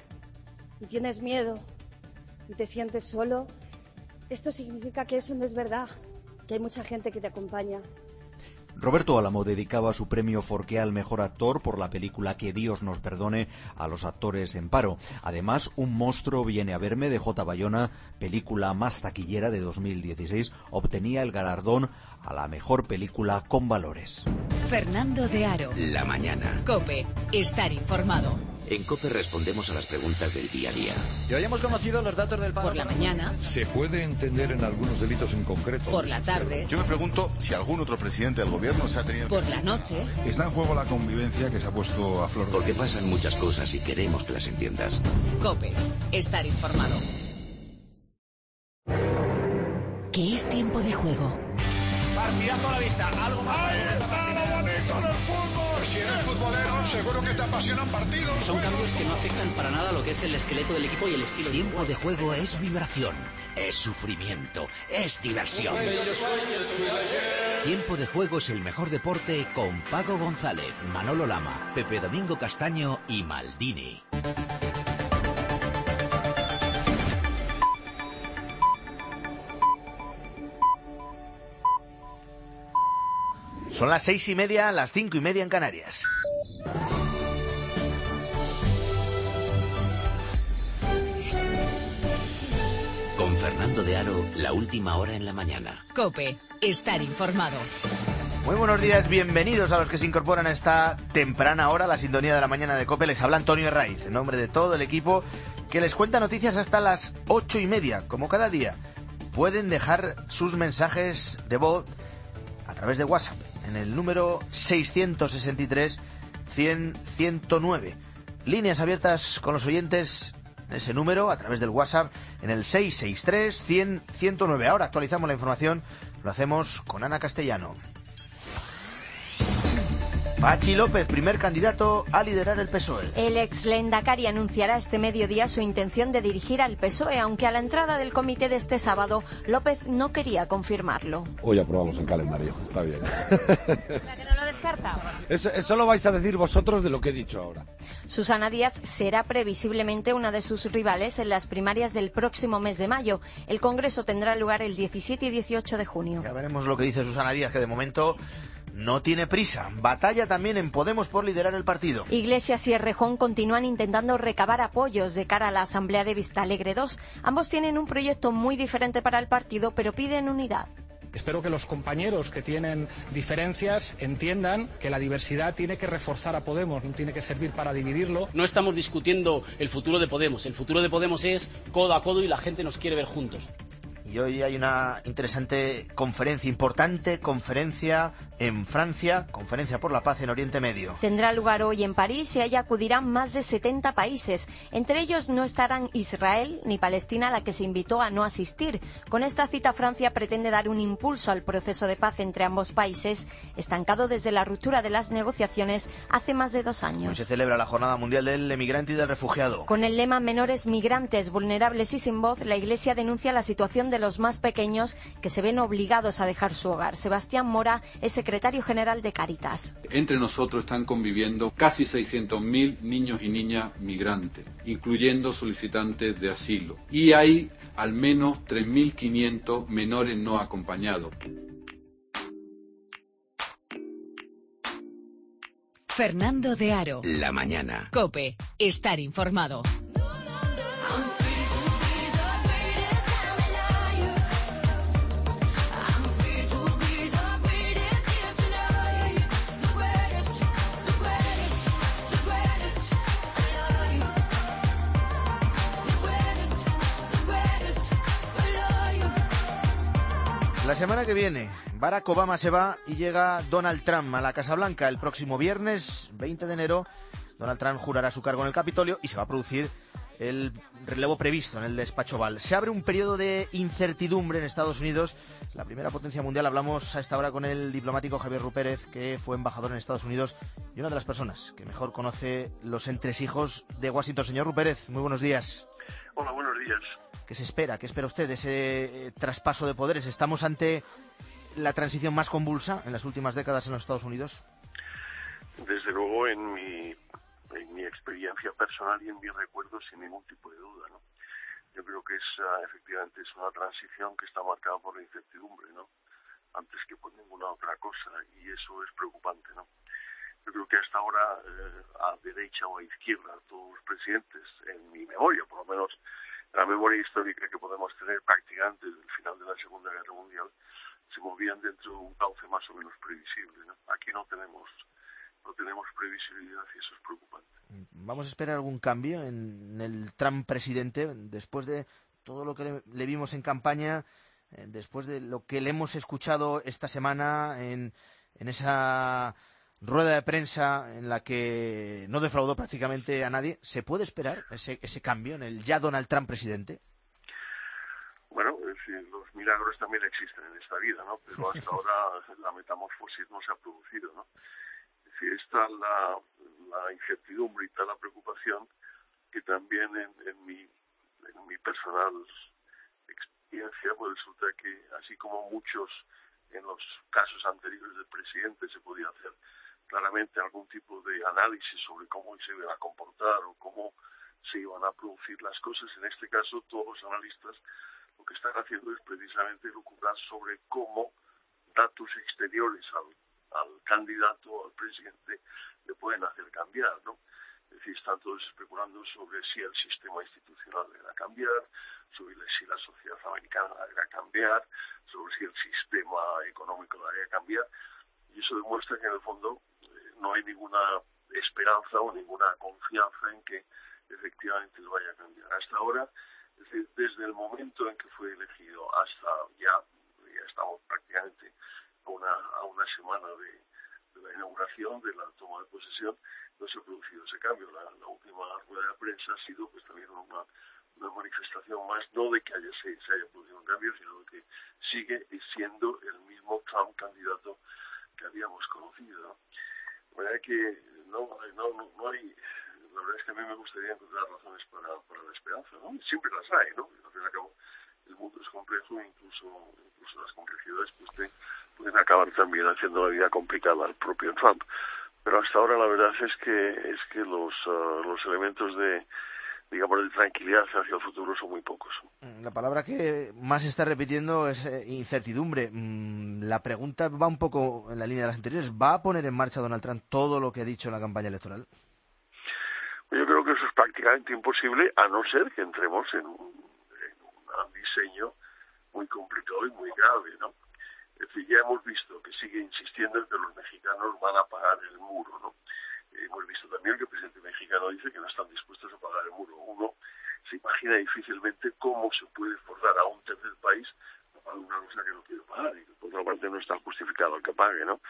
S15: y tienes miedo y te sientes solo, esto significa que eso no es verdad. Que hay mucha gente que te acompaña.
S2: Roberto Álamo dedicaba su premio Forqué al mejor actor por la película Que Dios nos perdone a los actores en paro. Además, Un monstruo viene a verme de J. Bayona, película más taquillera de dos mil dieciséis, obtenía el galardón a la mejor película con valores.
S3: Fernando de Aro.
S2: La mañana.
S3: COPE. Estar informado.
S4: En COPE respondemos a las preguntas del día a día.
S5: Y hoy hemos conocido los datos del paro.
S3: Por la mañana.
S7: ¿Se puede entender en algunos delitos en concreto?
S3: Por la tarde.
S16: Yo me pregunto si algún otro presidente del gobierno se ha tenido...
S3: Por la noche.
S7: Está en juego la convivencia que se ha puesto a flor de...
S4: Porque pasan muchas cosas y queremos que las entiendas.
S3: COPE. Estar informado. ¿Qué es tiempo de juego?
S14: Partidazo a la vista, algo más.
S17: ¡Ahí está lo bonito del fútbol! Si eres futbolero, seguro que te apasionan partidos.
S19: Son cambios que no afectan para nada lo que es el esqueleto del equipo y el estilo.
S4: Tiempo de juego es vibración, es sufrimiento, es diversión. Tiempo de juego es el mejor deporte con Paco González, Manolo Lama, Pepe Domingo Castaño y Maldini.
S1: Son las seis y media, las cinco y media en Canarias.
S4: Con Fernando de Aro, la última hora en la mañana.
S3: COPE. Estar informado.
S1: Muy buenos días, bienvenidos a los que se incorporan a esta temprana hora, la sintonía de la mañana de COPE. Les habla Antonio Herraiz, en nombre de todo el equipo, que les cuenta noticias hasta las ocho y media, como cada día. Pueden dejar sus mensajes de voz a través de WhatsApp, en el número seiscientos sesenta y tres, cien, ciento nueve. Líneas abiertas con los oyentes en ese número, a través del WhatsApp, en el seiscientos sesenta y tres, cien, ciento nueve. Ahora actualizamos la información, lo hacemos con Ana Castellano. Patxi López, primer candidato a liderar el P S O E.
S20: El ex Lehendakari anunciará este mediodía su intención de dirigir al P S O E, aunque a la entrada del comité de este sábado, López no quería confirmarlo.
S28: Hoy aprobamos el calendario, está bien.
S20: ¿La que no lo descarta?
S28: Eso, eso lo vais a decir vosotros de lo que he dicho ahora.
S20: Susana Díaz será previsiblemente una de sus rivales en las primarias del próximo mes de mayo. El Congreso tendrá lugar el diecisiete y dieciocho de junio.
S1: Ya veremos lo que dice Susana Díaz, que de momento no tiene prisa. Batalla también en Podemos por liderar el partido.
S20: Iglesias y Errejón continúan intentando recabar apoyos de cara a la Asamblea de Vistalegre dos. Ambos tienen un proyecto muy diferente para el partido, pero piden unidad.
S29: Espero que los compañeros que tienen diferencias entiendan que la diversidad tiene que reforzar a Podemos, no tiene que servir para dividirlo.
S19: No estamos discutiendo el futuro de Podemos. El futuro de Podemos es codo a codo y la gente nos quiere ver juntos.
S1: Y hoy hay una interesante conferencia, importante conferencia en Francia, Conferencia por la Paz en Oriente Medio.
S20: Tendrá lugar hoy en París y ahí acudirán más de setenta países. Entre ellos no estarán Israel ni Palestina, a la que se invitó a no asistir. Con esta cita, Francia pretende dar un impulso al proceso de paz entre ambos países, estancado desde la ruptura de las negociaciones hace más de dos años.
S1: Hoy se celebra la Jornada Mundial del Emigrante y del Refugiado.
S20: Con el lema Menores migrantes, vulnerables y sin voz, la Iglesia denuncia la situación de los más pequeños que se ven obligados a dejar su hogar. Sebastián Mora es secretario general de Cáritas.
S11: Entre nosotros están conviviendo casi seiscientos mil niños y niñas migrantes, incluyendo solicitantes de asilo. Y hay al menos tres mil quinientos menores no acompañados.
S3: Fernando de Aro.
S4: La mañana.
S3: COPE. Estar informado.
S1: La semana que viene, Barack Obama se va y llega Donald Trump a la Casa Blanca. El próximo viernes, veinte de enero, Donald Trump jurará su cargo en el Capitolio y se va a producir el relevo previsto en el despacho Oval. Se abre un periodo de incertidumbre en Estados Unidos, la primera potencia mundial. Hablamos a esta hora con el diplomático Javier Rupérez, que fue embajador en Estados Unidos y una de las personas que mejor conoce los entresijos de Washington. Señor Rupérez, muy buenos días.
S30: Hola, buenos días.
S1: ¿Qué se espera? ¿Qué espera usted de ese eh, traspaso de poderes? ¿Estamos ante la transición más convulsa en las últimas décadas en los Estados Unidos?
S30: Desde luego, en mi, en mi experiencia personal y en mis recuerdos, sin ningún tipo de duda, ¿no? Yo creo que es, uh, efectivamente, es una transición que está marcada por la incertidumbre, ¿no? Antes que por ninguna otra cosa, y eso es preocupante, ¿no? Yo creo que hasta ahora, eh, a derecha o a izquierda, todos los presidentes, en mi memoria, por lo menos la memoria histórica que podemos tener prácticamente desde el final de la Segunda Guerra Mundial, se movían dentro de un cauce más o menos previsible, ¿no? Aquí no tenemos no tenemos previsibilidad y eso es preocupante.
S1: ¿Vamos a esperar algún cambio en el Trump presidente después de todo lo que le, le vimos en campaña, eh, después de lo que le hemos escuchado esta semana en, en esa rueda de prensa en la que no defraudó prácticamente a nadie? ¿Se puede esperar ese, ese cambio en el ya Donald Trump presidente?
S30: Bueno, es decir, los milagros también existen en esta vida, ¿no? Pero hasta ahora la metamorfosis no se ha producido, ¿no? Es decir, está la, la incertidumbre y está la preocupación que también en, en, mi, en mi personal experiencia pues resulta que, así como muchos en los casos anteriores del presidente se podía hacer claramente algún tipo de análisis sobre cómo se iban a comportar o cómo se iban a producir las cosas, en este caso todos los analistas lo que están haciendo es precisamente lucubrar sobre cómo datos exteriores al, al candidato, al presidente, le pueden hacer cambiar, ¿no? Es decir, están todos especulando sobre si el sistema institucional le va a cambiar, sobre si la sociedad americana la va a cambiar, sobre si el sistema económico la va a cambiar, y eso demuestra que en el fondo eh, no hay ninguna esperanza o ninguna confianza en que efectivamente lo vaya a cambiar. Hasta ahora, es decir, desde el momento en que fue elegido hasta ya, ya estamos prácticamente a una, a una semana de, de la inauguración, de la toma de posesión, no se ha producido ese cambio. La, la última rueda de prensa ha sido pues también una, una manifestación más, no de que haya, se, se haya producido un cambio, sino de que sigue siendo el mismo Trump candidato que habíamos conocido, ¿no? La verdad que no, no, no, no hay... La verdad es que a mí me gustaría encontrar razones para, para la esperanza, ¿no? Y siempre las hay, ¿no? Al fin y al cabo, el mundo es complejo e incluso, incluso las complejidades pues, te, pueden acabar también haciendo la vida complicada al propio Trump. Pero hasta ahora la verdad es que es que los, uh, los elementos de, digamos, de tranquilidad hacia el futuro son muy pocos.
S1: La palabra que más se está repitiendo es eh, incertidumbre. Mm, la pregunta va un poco en la línea de las anteriores. ¿Va a poner en marcha Donald Trump todo lo que ha dicho en la campaña electoral?
S30: Yo creo que eso es prácticamente imposible, a no ser que entremos en un, en un diseño muy complicado y muy grave, ¿no? Es decir, ya hemos visto que sigue insistiendo en que los mexicanos van a pagar el muro, ¿no? Eh, hemos visto también que el presidente mexicano dice que no están dispuestos a pagar el muro. Uno se imagina difícilmente cómo se puede forzar a un tercer país a pagar una cosa que no quiere pagar y que por otra parte no está justificado el que pague, ¿no?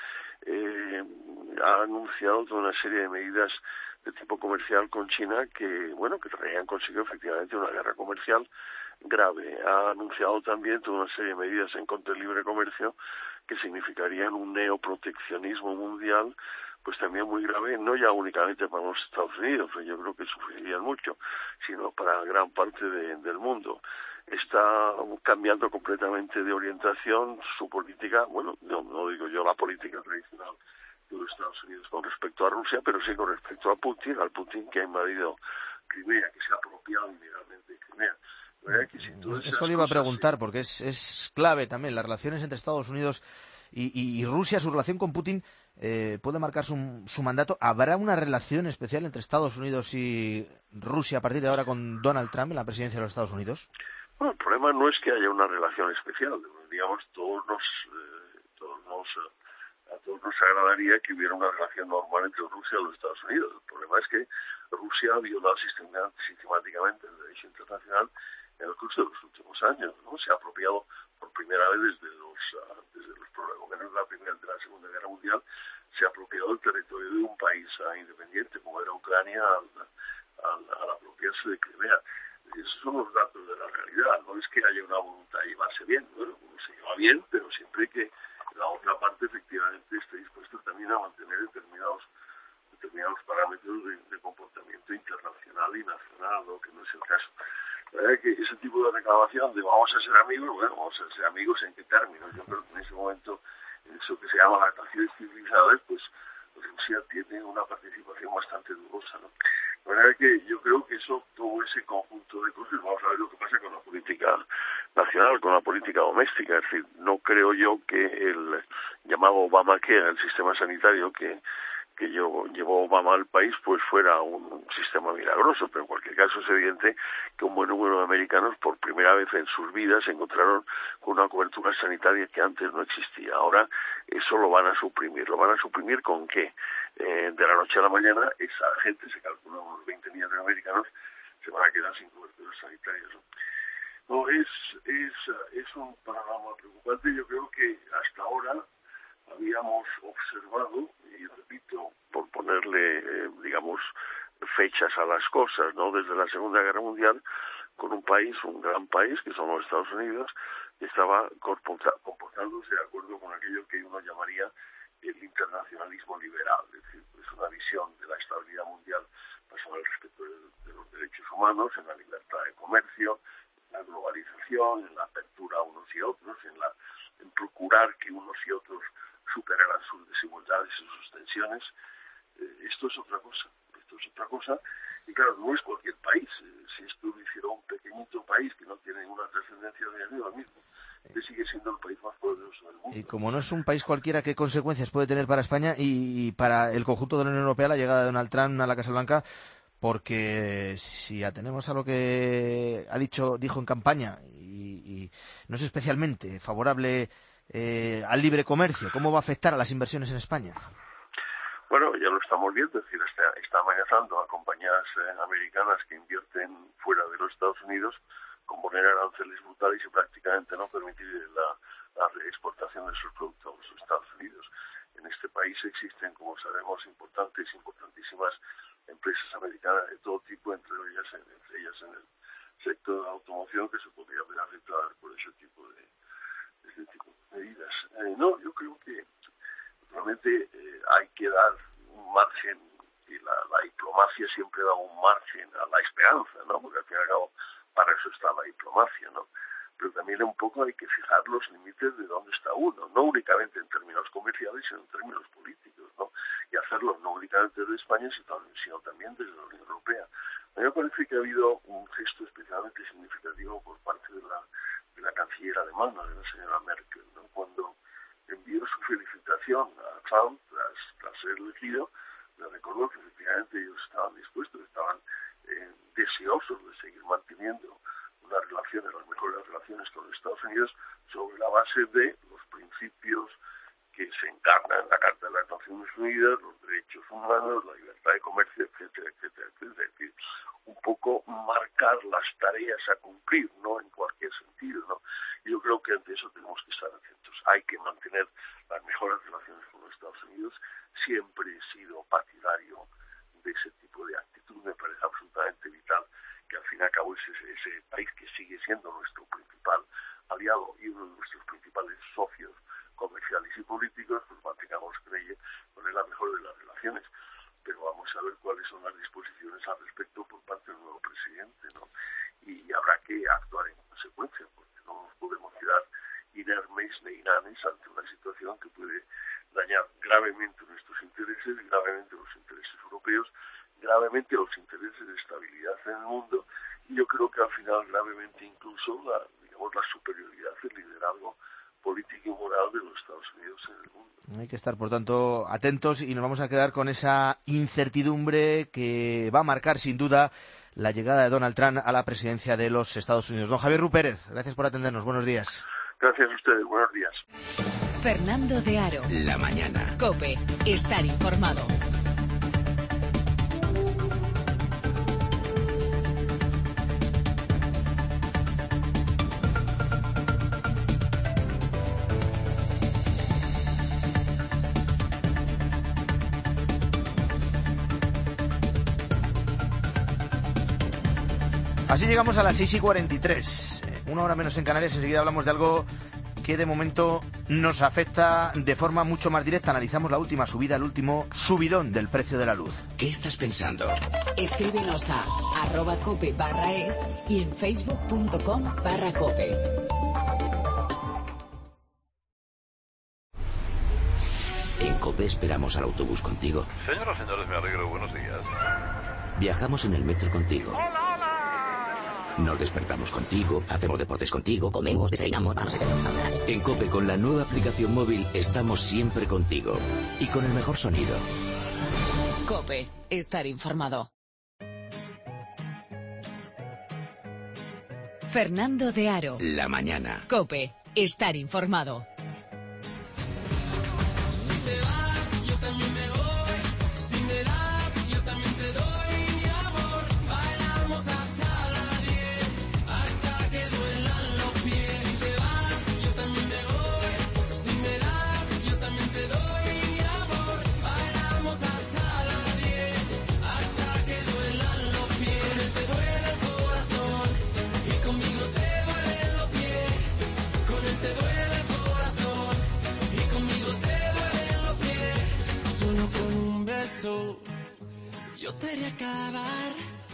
S30: Eh, ha anunciado toda una serie de medidas de tipo comercial con China que, bueno, que traían consigo efectivamente una guerra comercial grave. Ha anunciado también toda una serie de medidas en contra del libre comercio que significarían un neoproteccionismo mundial, pues también muy grave, no ya únicamente para los Estados Unidos, yo creo que sufrirían mucho, sino para gran parte de, del mundo. Está cambiando completamente de orientación su política, bueno, no, no digo yo la política tradicional de los Estados Unidos con respecto a Rusia, pero sí con respecto a Putin, al Putin que ha invadido Crimea, que se ha apropiado ilegalmente de Crimea. Que si
S1: Eso le iba a preguntar, porque es, es clave también las relaciones entre Estados Unidos y, y, y Rusia, su relación con Putin eh, puede marcar su, su mandato. ¿Habrá una relación especial entre Estados Unidos y Rusia a partir de ahora con Donald Trump en la presidencia de los Estados Unidos?
S30: Bueno, el problema no es que haya una relación especial, digamos, todos nos, eh, todos nos a todos nos agradaría que hubiera una relación normal entre Rusia y los Estados Unidos. El problema es que Rusia ha violado sistemáticamente el derecho internacional en el curso de los últimos años, ¿no? Se ha apropiado por primera vez desde los uh, desde los gobiernos de la primera de la Segunda Guerra Mundial, se ha apropiado el territorio de un país uh, independiente como era Ucrania al, al, al apropiarse de Crimea. Esos son los datos de la realidad. No es que haya una voluntad de llevarse bien, bueno, uno se lleva bien, pero siempre que la otra parte efectivamente esté dispuesta también a mantener determinados determinados parámetros de, de comportamiento internacional y nacional, ¿no? Que no es el caso. La verdad es que ese tipo de reclamación de vamos a ser amigos, bueno, vamos a ser amigos en qué términos. Yo creo que en ese momento, en eso que se llama las relaciones civilizadas, pues Rusia tiene una participación bastante dudosa, ¿no? La verdad es que yo creo que eso, todo ese conjunto de cosas, vamos a ver lo que pasa con la política nacional, con la política doméstica. Es decir, no creo yo que el llamado Obamacare, el sistema sanitario que que llevó, llevó Obama al país, pues fuera un, un sistema milagroso, pero en cualquier caso es evidente que un buen número de americanos por primera vez en sus vidas se encontraron con una cobertura sanitaria que antes no existía. Ahora eso lo van a suprimir. ¿Lo van a suprimir con qué? eh, de la noche a la mañana esa gente, se calcula unos veinte millones de americanos, se van a quedar sin cobertura sanitaria, ¿no? No, es, es, es un panorama preocupante. Yo creo que hasta ahora habíamos observado, y repito, por ponerle, eh, digamos, fechas a las cosas, ¿no? Desde la Segunda Guerra Mundial, con un país, un gran país, que son los Estados Unidos, que estaba comportándose de acuerdo con aquello que uno llamaría el internacionalismo liberal, es decir, es una visión de la estabilidad mundial basada en el respeto de, de los derechos humanos, en la libertad de comercio, en la globalización, en la apertura a unos y otros, en, la, en procurar que unos y otros superaran sus desigualdades y sus tensiones. Eh, esto es otra cosa, esto es otra cosa, y claro, no es cualquier país. Eh, si esto lo hiciera un pequeñito país que no tiene ninguna trascendencia negativa mismo, que sigue siendo el país más poderoso del mundo.
S1: Y como no es un país cualquiera, ¿qué consecuencias puede tener para España y para el conjunto de la Unión Europea la llegada de Donald Trump a la Casa Blanca? Porque si atenemos a lo que ha dicho, dijo en campaña, y, y no es especialmente favorable eh, al libre comercio, ¿cómo va a afectar a las inversiones en España?
S30: Bueno, ya lo estamos viendo, es decir, está, está amenazando a compañías eh, americanas que invierten fuera de los Estados Unidos con poner aranceles brutales y prácticamente no permitir la, la reexportación de sus productos a los Estados Unidos. En este país existen, como sabemos, importantes, importantísimas empresas americanas de todo tipo, entre ellas, entre ellas en el sector de la automoción, que se podría ver afectadas por ese tipo de, de, ese tipo de medidas. Eh, no, yo creo que realmente eh, hay que dar un margen, y la, la diplomacia siempre da un margen a la esperanza, ¿no? Porque al fin y al cabo para eso está la diplomacia, ¿no? Pero también un poco hay que fijar los límites de dónde está uno, no únicamente en términos comerciales, sino en términos políticos, ¿no? Y hacerlo no únicamente desde España, sino también desde la Unión Europea. A mí me parece que ha habido un gesto especialmente significativo por parte de la, de la canciller alemana, de la señora Merkel, ¿no? Cuando envió su felicitación a Trump tras, tras ser elegido, le recordó que efectivamente ellos estaban dispuestos, estaban eh, deseosos de seguir manteniendo unas relaciones, las mejores relaciones con los Estados Unidos, sobre la base de los principios que se encarnan en la Carta de las Naciones Unidas, los derechos humanos, la libertad de comercio, etcétera, etcétera, etcétera. Es decir, un poco marcar las tareas a cumplir, no en cualquier sentido, ¿no? Y yo creo que ante eso tenemos que estar atentos. Hay que mantener las mejores relaciones con los Estados Unidos. Siempre he sido partidario de ese tipo de actitud. Me parece absolutamente vital que al fin y al cabo ese, ese país que sigue siendo nuestro principal aliado y uno de nuestros principales socios comerciales y políticos, pues mantengamos con él la mejor de las relaciones. Pero vamos a ver cuáles son las disposiciones al respecto por parte del nuevo presidente, ¿no? Y habrá que actuar en consecuencia, porque no nos podemos quedar inermes ni inanes ante una situación que puede dañar gravemente nuestros intereses, gravemente los intereses europeos, gravemente los intereses de estabilidad en el mundo, y yo creo que al final gravemente incluso la, digamos, la superioridad del liderazgo político y moral de los Estados Unidos en el mundo.
S1: Hay que estar, por tanto, atentos y nos vamos a quedar con esa incertidumbre que va a marcar, sin duda, la llegada de Donald Trump a la presidencia de los Estados Unidos. Don Javier Rupérez, gracias por atendernos. Buenos días.
S30: Gracias a ustedes. Buenos días.
S3: Fernando de Aro.
S4: La mañana.
S3: COPE. Estar informado.
S1: Así llegamos a las seis y cuarenta y tres. Una hora menos en Canarias. Enseguida hablamos de algo que de momento nos afecta de forma mucho más directa. Analizamos la última subida, el último subidón del precio de la luz.
S4: ¿Qué estás pensando?
S3: Escríbenos a arroba cope barra es y en facebook punto com barra cope.
S4: En COPE esperamos al autobús contigo.
S6: Señoras y señores, me alegro. Buenos días.
S4: Viajamos en el metro contigo. Nos despertamos contigo, hacemos deportes contigo, comemos, desayunamos, vamos a hacer... En COPE, con la nueva aplicación móvil, estamos siempre contigo. Y con el mejor sonido.
S3: COPE. Estar informado. Fernando de Aro.
S4: La mañana.
S3: COPE. Estar informado.
S8: beso yo te haré acabar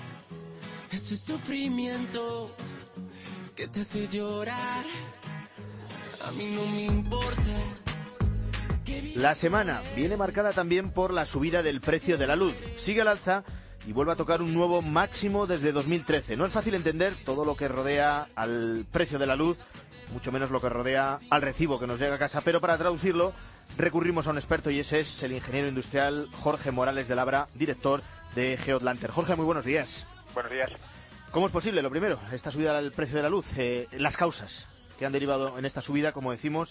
S8: ese sufrimiento que te hace llorar. A mí no me importa.
S1: La semana viene marcada también por la subida del precio de la luz. Sigue al alza y vuelve a tocar un nuevo máximo desde dos mil trece. No es fácil entender todo lo que rodea al precio de la luz, mucho menos lo que rodea al recibo que nos llega a casa, pero para traducirlo recurrimos a un experto y ese es el ingeniero industrial Jorge Morales de Labra, director de Geotlanter. Jorge, muy buenos días.
S9: Buenos días.
S1: ¿Cómo es posible, lo primero, esta subida del precio de la luz? Eh, las causas que han derivado en esta subida, como decimos,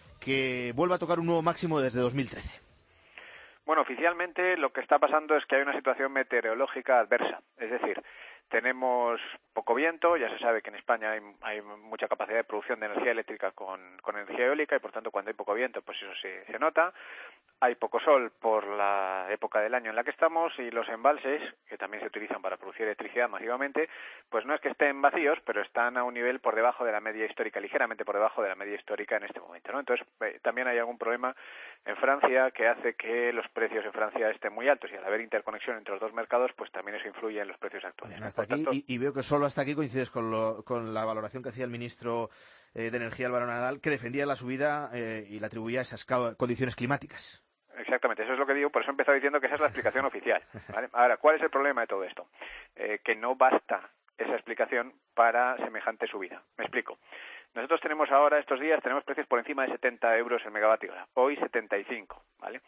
S1: que vuelva a tocar un nuevo máximo desde dos mil trece.
S9: Bueno, oficialmente lo que está pasando es que hay una situación meteorológica adversa, es decir, tenemos poco viento, ya se sabe que en España hay, hay mucha capacidad de producción de energía eléctrica con, con energía eólica y por tanto cuando hay poco viento pues eso se, se nota. Hay poco sol por la época del año en la que estamos y los embalses, que también se utilizan para producir electricidad masivamente, pues no es que estén vacíos, pero están a un nivel por debajo de la media histórica, ligeramente por debajo de la media histórica en este momento, ¿no? Entonces eh, también hay algún problema en Francia que hace que los precios en Francia estén muy altos y al haber interconexión entre los dos mercados, pues también eso influye en los precios actuales.
S1: Hasta aquí, tanto... y, y veo que solo hasta aquí coincides con, lo, con la valoración que hacía el ministro eh, de Energía, Álvaro Nadal, que defendía la subida eh, y la atribuía a esas condiciones climáticas.
S9: Exactamente, eso es lo que digo, por eso he empezado diciendo que esa es la explicación oficial, ¿vale? Ahora, ¿cuál es el problema de todo esto? Eh, que no basta esa explicación para semejante subida. Me explico. Nosotros tenemos ahora, estos días, tenemos precios por encima de setenta euros el megavatio hora, hoy setenta y cinco, ¿vale?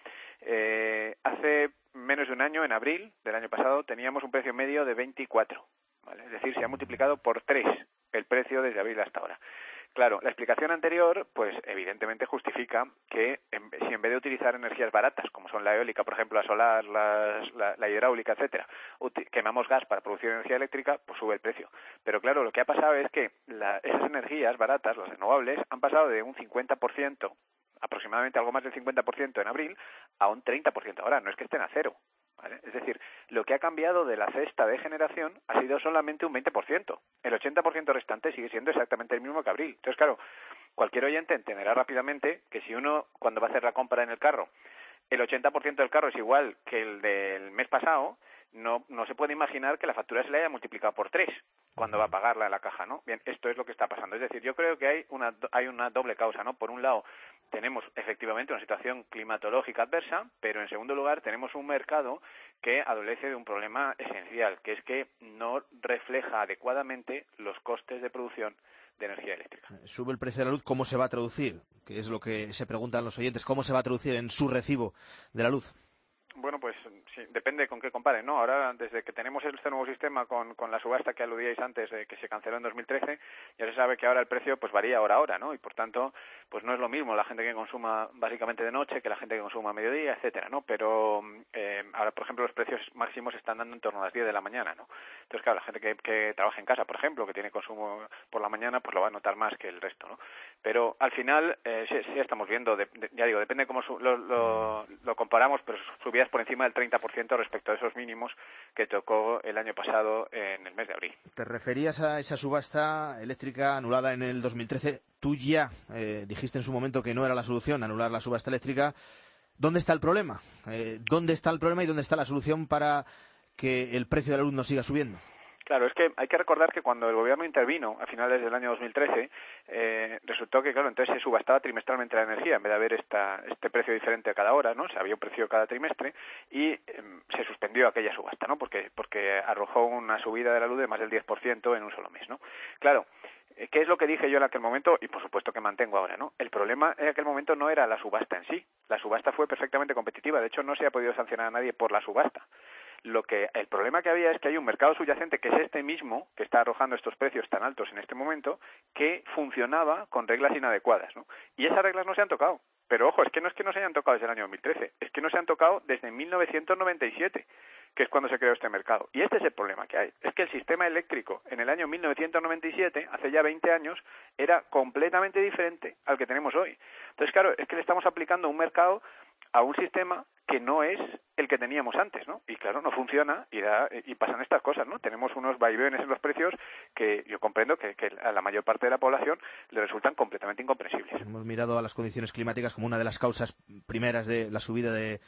S9: Eh, hace menos de un año, en abril del año pasado, teníamos un precio medio de veinticuatro, ¿vale? Es decir, se ha multiplicado por tres el precio desde abril hasta ahora. Claro, la explicación anterior, pues evidentemente justifica que en, si en vez de utilizar energías baratas, como son la eólica, por ejemplo, la solar, las, la, la hidráulica, etcétera, quemamos gas para producir energía eléctrica, pues sube el precio. Pero claro, lo que ha pasado es que la, esas energías baratas, las renovables, han pasado de un cincuenta por ciento, aproximadamente algo más del cincuenta por ciento en abril, a un treinta por ciento ahora, no es que estén a cero. ¿Vale? Es decir, lo que ha cambiado de la cesta de generación ha sido solamente un veinte por ciento. El ochenta por ciento restante sigue siendo exactamente el mismo que abril. Entonces, claro, cualquier oyente entenderá rápidamente que si uno, cuando va a hacer la compra en el carro, el ochenta por ciento del carro es igual que el del mes pasado, no, no se puede imaginar que la factura se le haya multiplicado por tres cuando va a pagarla en la caja, ¿no? Bien, esto es lo que está pasando. Es decir, yo creo que hay una, hay una doble causa, ¿no? Por un lado, tenemos efectivamente una situación climatológica adversa, pero en segundo lugar tenemos un mercado que adolece de un problema esencial, que es que no refleja adecuadamente los costes de producción de energía eléctrica.
S1: Sube el precio de la luz, ¿cómo se va a traducir? Que es lo que se preguntan los oyentes, ¿cómo se va a traducir en su recibo de la luz?
S9: Bueno, pues sí, depende con qué comparen, ¿no? Ahora, desde que tenemos este nuevo sistema con, con la subasta que aludíais antes, eh, que se canceló en dos mil trece, ya se sabe que ahora el precio pues varía hora a hora, ¿no? Y por tanto, pues no es lo mismo la gente que consuma básicamente de noche que la gente que consuma a mediodía, etcétera, ¿no? Pero eh, ahora, por ejemplo, los precios máximos están dando en torno a las diez de la mañana, ¿no? Entonces, claro, la gente que, que trabaja en casa, por ejemplo, que tiene consumo por la mañana, pues lo va a notar más que el resto, ¿no? Pero al final, eh, sí, sí estamos viendo, de, de, ya digo, depende cómo su, lo, lo, lo comparamos, pero subidas por encima del treinta por ciento respecto a esos mínimos que tocó el año pasado en el mes de abril.
S1: Te referías a esa subasta eléctrica anulada en el dos mil trece. Tú ya eh, dijiste en su momento que no era la solución anular la subasta eléctrica. ¿Dónde está el problema? Eh, ¿Dónde está el problema y dónde está la solución para que el precio de la luz no siga subiendo?
S9: Claro, es que hay que recordar que cuando el gobierno intervino a finales del año dos mil trece, eh, resultó que, claro, entonces se subastaba trimestralmente la energía, en vez de haber esta, este precio diferente a cada hora, ¿no? O sea, había un precio cada trimestre y eh, se suspendió aquella subasta, ¿no? Porque, porque arrojó una subida de la luz de más del diez por ciento en un solo mes, ¿no? Claro, ¿qué es lo que dije yo en aquel momento? Y por supuesto que mantengo ahora, ¿no? El problema en aquel momento no era la subasta en sí. La subasta fue perfectamente competitiva. De hecho, no se ha podido sancionar a nadie por la subasta. Lo que el problema que había es que hay un mercado subyacente, que es este mismo, que está arrojando estos precios tan altos en este momento, que funcionaba con reglas inadecuadas, ¿no? Y esas reglas no se han tocado. Pero ojo, es que no es que no se hayan tocado desde el año dos mil trece, es que no se han tocado desde mil novecientos noventa y siete, que es cuando se creó este mercado. Y este es el problema que hay. Es que el sistema eléctrico en el año mil novecientos noventa y siete, hace ya veinte años, era completamente diferente al que tenemos hoy. Entonces, claro, es que le estamos aplicando un mercado a un sistema que no es el que teníamos antes, ¿no? Y claro, no funciona y, da, y pasan estas cosas, ¿no? Tenemos unos vaivenes en los precios que yo comprendo que, que a la mayor parte de la población le resultan completamente incomprensibles.
S1: Hemos mirado a las condiciones climáticas como una de las causas primeras de la subida de,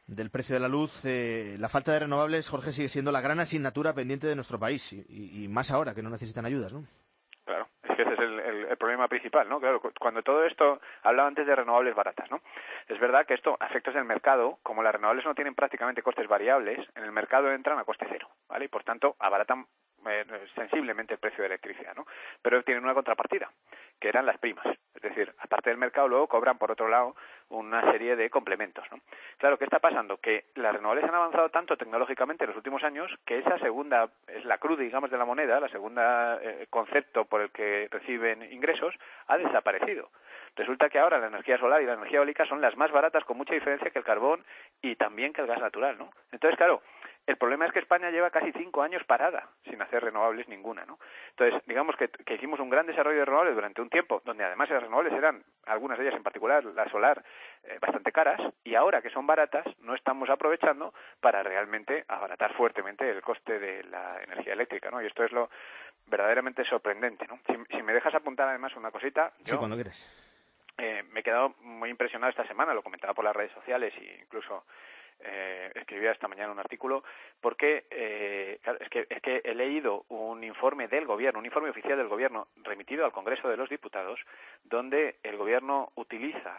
S1: del precio de la luz, eh, la falta de renovables, Jorge, sigue siendo la gran asignatura pendiente de nuestro país y, y, y más ahora que no necesitan ayudas, ¿no?
S9: Claro, es que ese es el, el, el problema principal, ¿no? Claro, cuando todo esto, hablaba antes de renovables baratas, ¿no? Es verdad que esto, a efectos del mercado, como las renovables no tienen prácticamente costes variables, en el mercado entran a coste cero, ¿vale? Y por tanto, abaratan eh, sensiblemente el precio de electricidad, ¿no? Pero tienen una contrapartida, que eran las primas. Es decir, aparte del mercado, luego cobran, por otro lado, una serie de complementos, ¿no? Claro, ¿qué está pasando? Que las renovables han avanzado tanto tecnológicamente en los últimos años que esa segunda, es la cruz, digamos, de la moneda, la segunda eh, concepto por el que reciben ingresos, ha desaparecido. Resulta que ahora la energía solar y la energía eólica son las más baratas con mucha diferencia que el carbón y también que el gas natural, ¿no? Entonces, claro, el problema es que España lleva casi cinco años parada sin hacer renovables ninguna, ¿no? Entonces, digamos que, que hicimos un gran desarrollo de renovables durante un tiempo, donde además las renovables eran, algunas de ellas en particular, la solar, eh, bastante caras, y ahora que son baratas, no estamos aprovechando para realmente abaratar fuertemente el coste de la energía eléctrica, ¿no? Y esto es lo verdaderamente sorprendente, ¿no? Si, si me dejas apuntar además una cosita, yo...
S1: Sí, cuando quieres.
S9: Eh, me he quedado muy impresionado esta semana, lo comentaba por las redes sociales e incluso eh, escribía esta mañana un artículo, porque eh, claro, es que es que he leído un informe del gobierno, un informe oficial del gobierno remitido al Congreso de los Diputados, donde el gobierno utiliza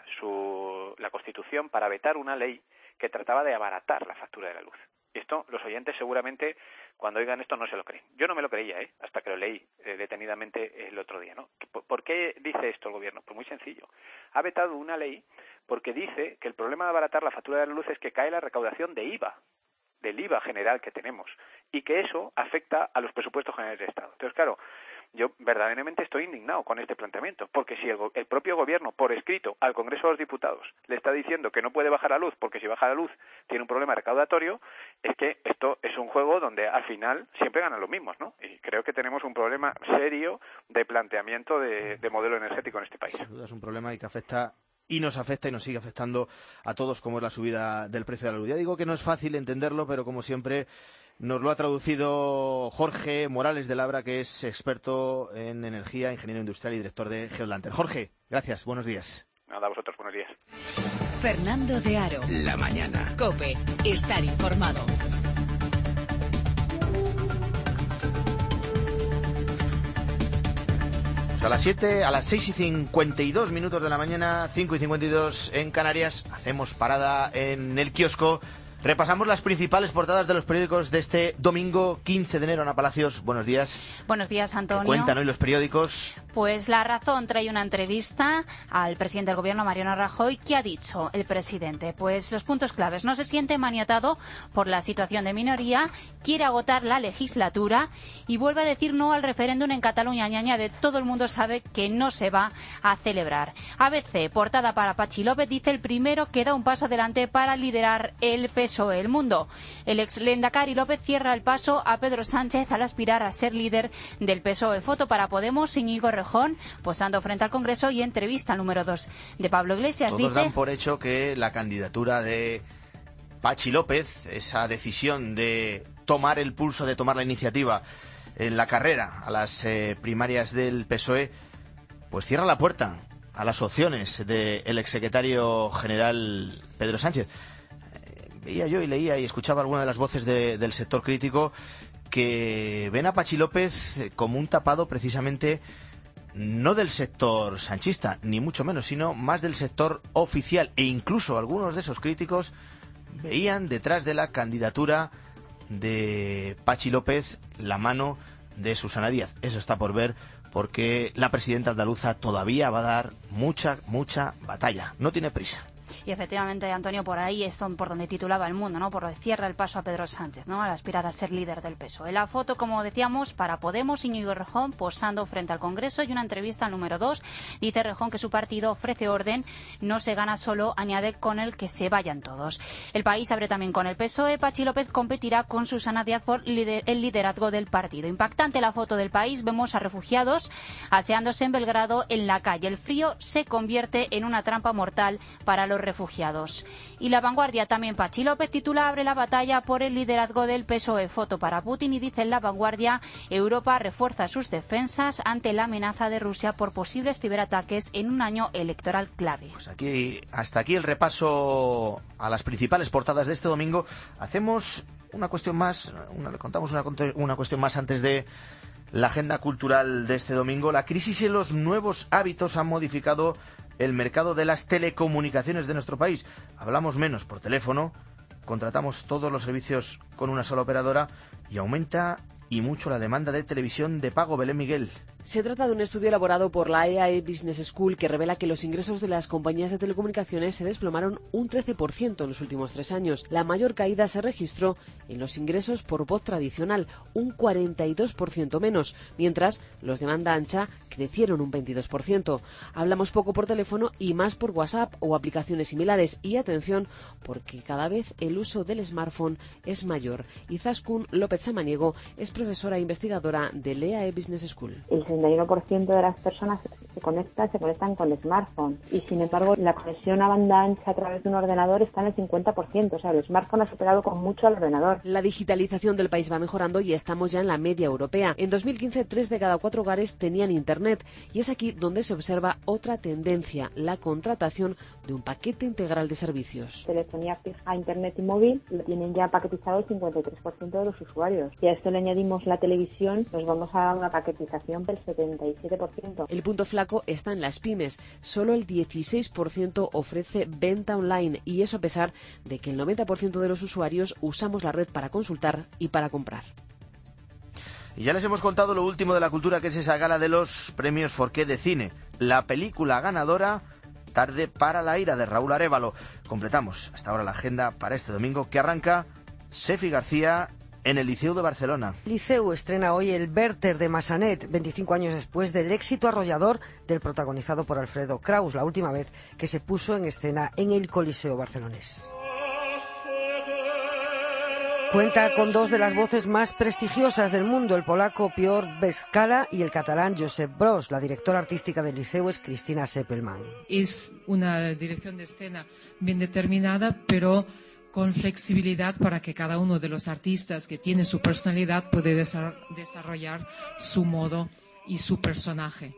S9: su la Constitución para vetar una ley que trataba de abaratar la factura de la luz. Esto, los oyentes seguramente, cuando oigan esto, no se lo creen. Yo no me lo creía, ¿eh? Hasta que lo leí eh, detenidamente el otro día, ¿no? ¿Por, ¿Por qué dice esto el gobierno? Pues muy sencillo. Ha vetado una ley porque dice que el problema de abaratar la factura de la luz es que cae la recaudación de I V A, del I V A general que tenemos, y que eso afecta a los presupuestos generales del Estado. Entonces, claro, yo verdaderamente estoy indignado con este planteamiento, porque si el, el propio gobierno, por escrito, al Congreso de los Diputados, le está diciendo que no puede bajar la luz, porque si baja la luz tiene un problema recaudatorio, es que esto es un juego donde al final siempre ganan los mismos, ¿no? Y creo que tenemos un problema serio de planteamiento de, de modelo energético en este país.
S1: Sin duda es un problema y que afecta y nos afecta y nos sigue afectando a todos, como es la subida del precio de la luz. Ya digo que no es fácil entenderlo, pero como siempre nos lo ha traducido Jorge Morales de Labra, que es experto en energía, ingeniero industrial y director de Geolanter. Jorge, gracias, buenos días.
S9: Nada, a vosotros, buenos días.
S3: Fernando de Aro.
S4: La mañana.
S3: COPE, estar informado.
S1: A las siete, a las seis y cincuenta y dos minutos de la mañana, cinco y cincuenta y dos en Canarias, hacemos parada en el kiosco. Repasamos las principales portadas de los periódicos de este domingo quince de enero. Ana Palacios, buenos días.
S10: Buenos días, Antonio.
S1: Cuentan hoy los periódicos.
S10: Pues La Razón trae una entrevista al presidente del gobierno, Mariano Rajoy. ¿Qué ha dicho el presidente? Pues los puntos claves. No se siente maniatado por la situación de minoría, quiere agotar la legislatura y vuelve a decir no al referéndum en Cataluña. Y añade, todo el mundo sabe que no se va a celebrar. A B C, portada para Pachi López, dice el primero que da un paso adelante para liderar el P S O E. El Mundo. El ex Lehendakari López cierra el paso a Pedro Sánchez al aspirar a ser líder del P S O E. Foto para Podemos, Íñigo Errejón posando frente al Congreso y entrevista número dos de Pablo Iglesias.
S1: Todos
S10: dice...
S1: dan por hecho que la candidatura de Pachi López, esa decisión de tomar el pulso, de tomar la iniciativa en la carrera a las eh, primarias del P S O E, pues cierra la puerta a las opciones del exsecretario general Pedro Sánchez. Veía yo y leía y escuchaba alguna de las voces de, del sector crítico que ven a Pachi López como un tapado precisamente no del sector sanchista, ni mucho menos, sino más del sector oficial. E incluso algunos de esos críticos veían detrás de la candidatura de Pachi López la mano de Susana Díaz. Eso está por ver, porque la presidenta andaluza todavía va a dar mucha, mucha batalla. No tiene prisa.
S10: Y efectivamente, Antonio, por ahí es por donde titulaba El Mundo, ¿no? Por donde cierra el paso a Pedro Sánchez, ¿no? Al aspirar a ser líder del P S O E. La foto, como decíamos, para Podemos, Íñigo Errejón posando frente al Congreso, y una entrevista al número dos. Dice Errejón que su partido ofrece orden, no se gana solo, añade, con el que se vayan todos. El País abre también con el P S O E. Pachi López competirá con Susana Díaz por lider- el liderazgo del partido. Impactante la foto del País. Vemos a refugiados aseándose en Belgrado en la calle. El frío se convierte en una trampa mortal para los refugiados. Y La Vanguardia también, Pachi López titula Abre la batalla por el liderazgo del P S O E, foto para Putin, y dice en La Vanguardia, Europa refuerza sus defensas ante la amenaza de Rusia por posibles ciberataques en un año electoral clave.
S1: Pues aquí, hasta aquí el repaso a las principales portadas de este domingo. Hacemos una cuestión más, una, le contamos una, una cuestión más antes de la agenda cultural de este domingo. La crisis y los nuevos hábitos han modificado el mercado de las telecomunicaciones de nuestro país. Hablamos menos por teléfono, contratamos todos los servicios con una sola operadora y aumenta y mucho la demanda de televisión de pago. Belén Miguel.
S12: Se trata de un estudio elaborado por la E A E Business School que revela que los ingresos de las compañías de telecomunicaciones se desplomaron un trece por ciento en los últimos tres años. La mayor caída se registró en los ingresos por voz tradicional, un cuarenta y dos por ciento menos, mientras los de banda ancha crecieron un veintidós por ciento. Hablamos poco por teléfono y más por WhatsApp o aplicaciones similares. Y atención, porque cada vez el uso del smartphone es mayor. Izaskun López Samaniego es profesora e investigadora de la E A E Business School.
S13: El sesenta y uno por ciento de las personas que se conectan se conectan con smartphone y sin embargo la conexión a banda ancha a través de un ordenador está en el cincuenta por ciento, o sea, el smartphone ha superado con mucho al ordenador.
S12: La digitalización del país va mejorando y estamos ya en la media europea. En dos mil quince, tres de cada cuatro hogares tenían internet y es aquí donde se observa otra tendencia, la contratación de un paquete integral de servicios.
S13: Telefonía fija, internet y móvil lo tienen ya paquetizado el cincuenta y tres por ciento de los usuarios. Si a esto le añadimos la televisión, nos vamos a una paquetización del setenta y siete por ciento.
S12: El punto flaco está en las pymes. Solo el dieciséis por ciento ofrece venta online y eso a pesar de que el noventa por ciento de los usuarios usamos la red para consultar y para comprar.
S1: Y ya les hemos contado lo último de la cultura, que es esa gala de los premios Forqué de cine. La película ganadora, Tarde para la ira, de Raúl Arévalo. Completamos hasta ahora la agenda para este domingo, que arranca Sefi García en el Liceu de Barcelona.
S18: Liceu estrena hoy el Werther de Massanet, veinticinco años después del éxito arrollador del protagonizado por Alfredo Kraus, la última vez que se puso en escena en el Coliseo barcelonés. Cuenta con dos de las voces más prestigiosas del mundo, el polaco Piotr Beskala y el catalán Josep Bros. La directora artística del Liceu es Cristina Seppelman.
S21: Es una dirección de escena bien determinada, pero con flexibilidad para que cada uno de los artistas que tiene su personalidad puede desarrollar su modo y su personaje.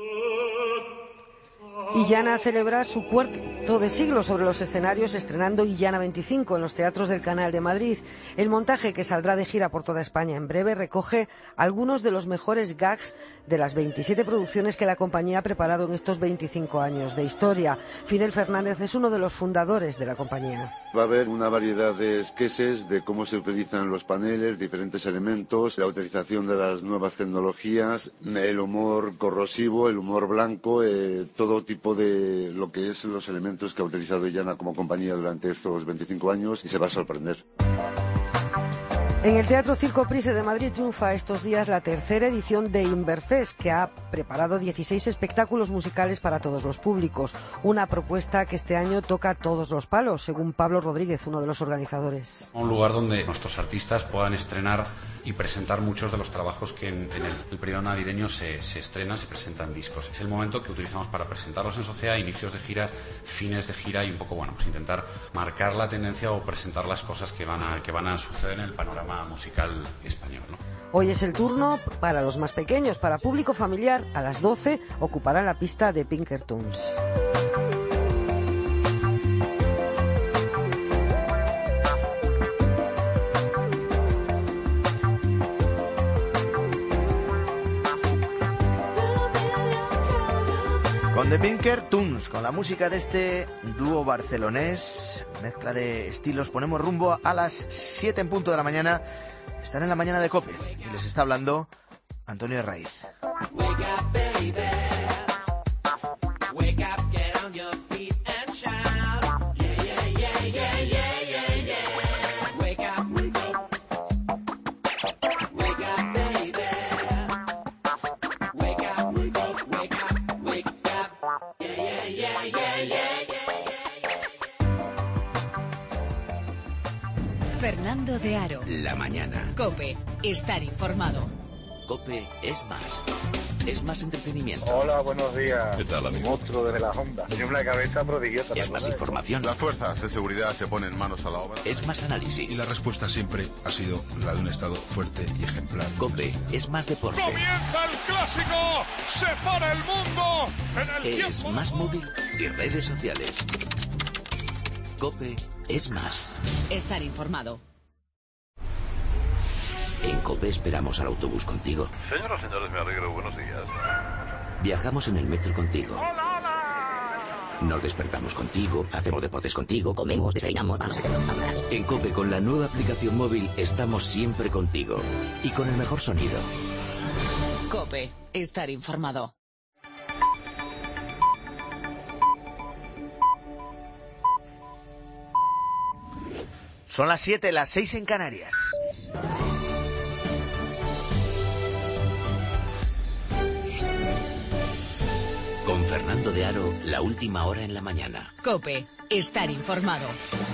S18: Illana celebra su cuarto de siglo sobre los escenarios, estrenando Illana veinticinco en los teatros del Canal de Madrid. El montaje, que saldrá de gira por toda España en breve, recoge algunos de los mejores gags de las veintisiete producciones que la compañía ha preparado en estos veinticinco años de historia. Fidel Fernández es uno de los fundadores de la compañía.
S22: Va a haber una variedad de sketches de cómo se utilizan los paneles, diferentes elementos, la utilización de las nuevas tecnologías, el humor corrosivo, el humor blanco, eh, todo tipo de lo que es los elementos que ha utilizado Illana como compañía durante estos veinticinco años, y se va a sorprender.
S18: En el Teatro Circo Price de Madrid triunfa estos días la tercera edición de Inverfest, que ha preparado dieciséis espectáculos musicales para todos los públicos. Una propuesta que este año toca todos los palos, según Pablo Rodríguez, uno de los organizadores.
S23: Un lugar donde nuestros artistas puedan estrenar y presentar muchos de los trabajos que en, en el, el periodo navideño se, se estrenan, se presentan discos. Es el momento que utilizamos para presentarlos en sociedad, inicios de gira, fines de gira y un poco, bueno, pues intentar marcar la tendencia o presentar las cosas que van a, que van a suceder en el panorama musical español, ¿no?
S18: Hoy es el turno para los más pequeños. Para público familiar, a las doce ocupará la pista de Pinkertons.
S1: Con The Pinkertons, con la música de este dúo barcelonés, mezcla de estilos, ponemos rumbo a las siete en punto de la mañana. Están en la mañana de COPE y les está hablando Antonio Herraiz.
S3: Fernando de Aro.
S4: La mañana.
S3: COPE. Estar informado.
S4: COPE es más. es más entretenimiento.
S2: Hola, buenos días.
S23: ¿Qué tal, amigo?
S2: Monstruo de la Honda. Tiene una cabeza prodigiosa.
S4: Es más información.
S23: Las fuerzas de seguridad se ponen manos a la obra.
S4: Es más análisis.
S5: Y la respuesta siempre ha sido la de un Estado fuerte y ejemplar.
S4: COPE es más deporte.
S17: ¡Comienza el clásico! ¡Se para el mundo! En el
S4: Es más móvil y redes sociales. COPE es más.
S3: Estar informado.
S4: En COPE esperamos al autobús contigo.
S6: Señoras y señores, me alegro. Buenos días.
S4: Viajamos en el metro contigo. Nos despertamos contigo, hacemos deportes contigo, comemos, desayunamos, vamos a... En COPE, con la nueva aplicación móvil, estamos siempre contigo. Y con el mejor sonido.
S3: COPE. Estar informado.
S1: Son las siete, las seis en Canarias.
S4: Con Fernando de Aro, la última hora en la mañana.
S3: COPE. Estar informado.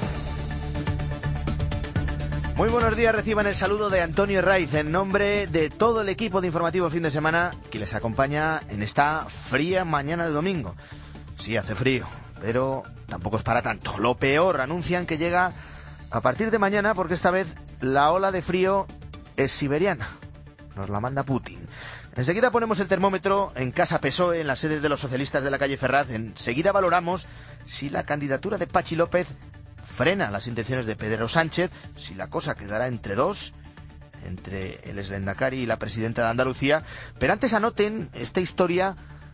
S1: Muy buenos días, reciban el saludo de Antonio Herraiz en nombre de todo el equipo de Informativo Fin de Semana que les acompaña en esta fría mañana de domingo. Sí, hace frío, pero tampoco es para tanto. Lo peor, anuncian que llega a partir de mañana, porque esta vez la ola de frío es siberiana. Nos la manda Putin. Enseguida ponemos el termómetro en Casa P S O E, en la sede de los socialistas de la calle Ferraz. Enseguida valoramos si la candidatura de Patxi López frena las intenciones de Pedro Sánchez, si la cosa quedará entre dos, entre el exlendakari y la presidenta de Andalucía. Pero antes anoten esta historia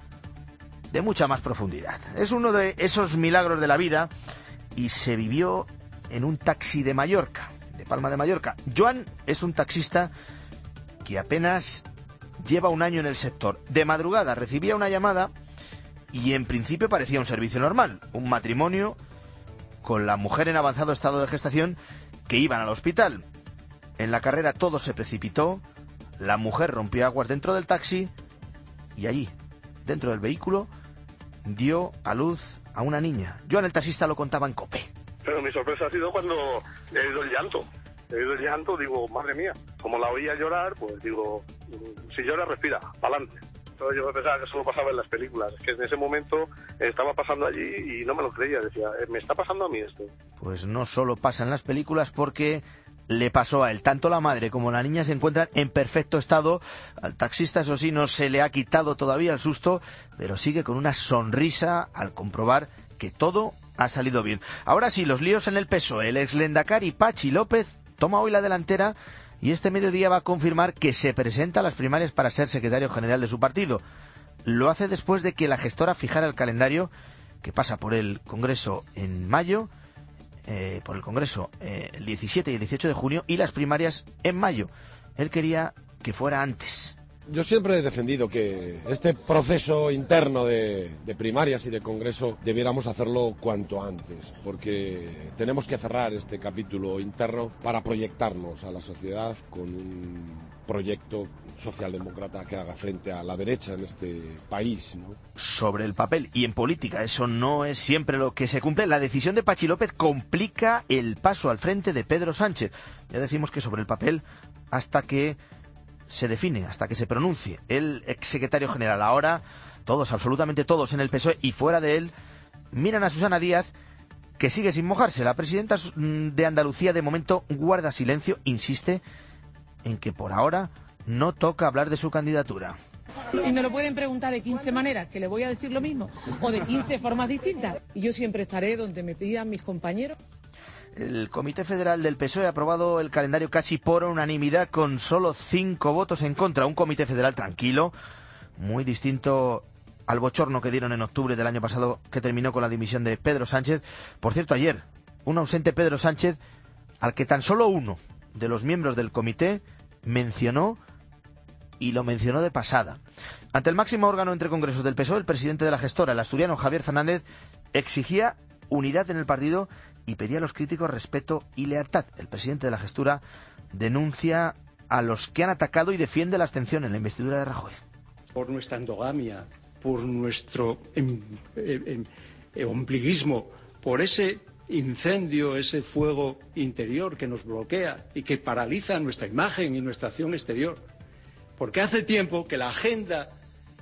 S1: de mucha más profundidad. Es uno de esos milagros de la vida y se vivió en un taxi de Mallorca, de Palma de Mallorca. Joan es un taxista que apenas lleva un año en el sector. De madrugada recibía una llamada y en principio parecía un servicio normal, un matrimonio con la mujer en avanzado estado de gestación que iban al hospital. En la carrera todo se precipitó, la mujer rompió aguas dentro del taxi y allí, dentro del vehículo, dio a luz a una niña. Joan, el taxista, lo contaba en COPE.
S2: Pero mi sorpresa ha sido cuando he oído el llanto. He oído el llanto, digo, madre mía. Como la oía llorar, pues digo, si llora, respira, pa'lante. Entonces yo pensaba que solo pasaba en las películas. Es que en ese momento estaba pasando allí y no me lo creía. Decía, ¿me está pasando a mí esto?
S1: Pues no solo pasa en las películas, porque le pasó a él. Tanto la madre como la niña se encuentran en perfecto estado. Al taxista, eso sí, no se le ha quitado todavía el susto, pero sigue con una sonrisa al comprobar que todo ha salido bien. Ahora sí, los líos en el P S O E. El exlendakari Patxi López toma hoy la delantera y este mediodía va a confirmar que se presenta a las primarias para ser secretario general de su partido. Lo hace después de que la gestora fijara el calendario, que pasa por el Congreso en mayo, eh, por el Congreso eh, el diecisiete y el dieciocho de junio, y las primarias en mayo. Él quería que fuera antes.
S28: Yo siempre he defendido que este proceso interno de, de primarias y de congreso debiéramos hacerlo cuanto antes, porque tenemos que cerrar este capítulo interno para proyectarnos a la sociedad con un proyecto socialdemócrata que haga frente a la derecha en este país, ¿no?
S1: Sobre el papel y en política, eso no es siempre lo que se cumple. La decisión de Patxi López complica el paso al frente de Pedro Sánchez. Ya decimos que sobre el papel, hasta que se define, hasta que se pronuncie el exsecretario general. Ahora todos, absolutamente todos en el P S O E y fuera de él, miran a Susana Díaz, que sigue sin mojarse. La presidenta de Andalucía de momento guarda silencio, insiste en que por ahora no toca hablar de su candidatura.
S7: Y me lo pueden preguntar de quince maneras, que le voy a decir lo mismo, o de quince formas distintas. Y yo siempre estaré donde me pidan mis compañeros.
S1: El Comité Federal del P S O E ha aprobado el calendario casi por unanimidad, con solo cinco votos en contra. Un Comité Federal tranquilo, muy distinto al bochorno que dieron en octubre del año pasado, que terminó con la dimisión de Pedro Sánchez. Por cierto, ayer, un ausente Pedro Sánchez, al que tan solo uno de los miembros del comité mencionó, y lo mencionó de pasada. Ante el máximo órgano entre congresos del P S O E, el presidente de la gestora, el asturiano Javier Fernández, exigía unidad en el partido y pedía a los críticos respeto y lealtad. El presidente de la gestura denuncia a los que han atacado y defiende la abstención en la investidura de Rajoy.
S14: Por nuestra endogamia, por nuestro em, em, em, ombliguismo, por ese incendio, ese fuego interior que nos bloquea y que paraliza nuestra imagen y nuestra acción exterior. Porque hace tiempo que la agenda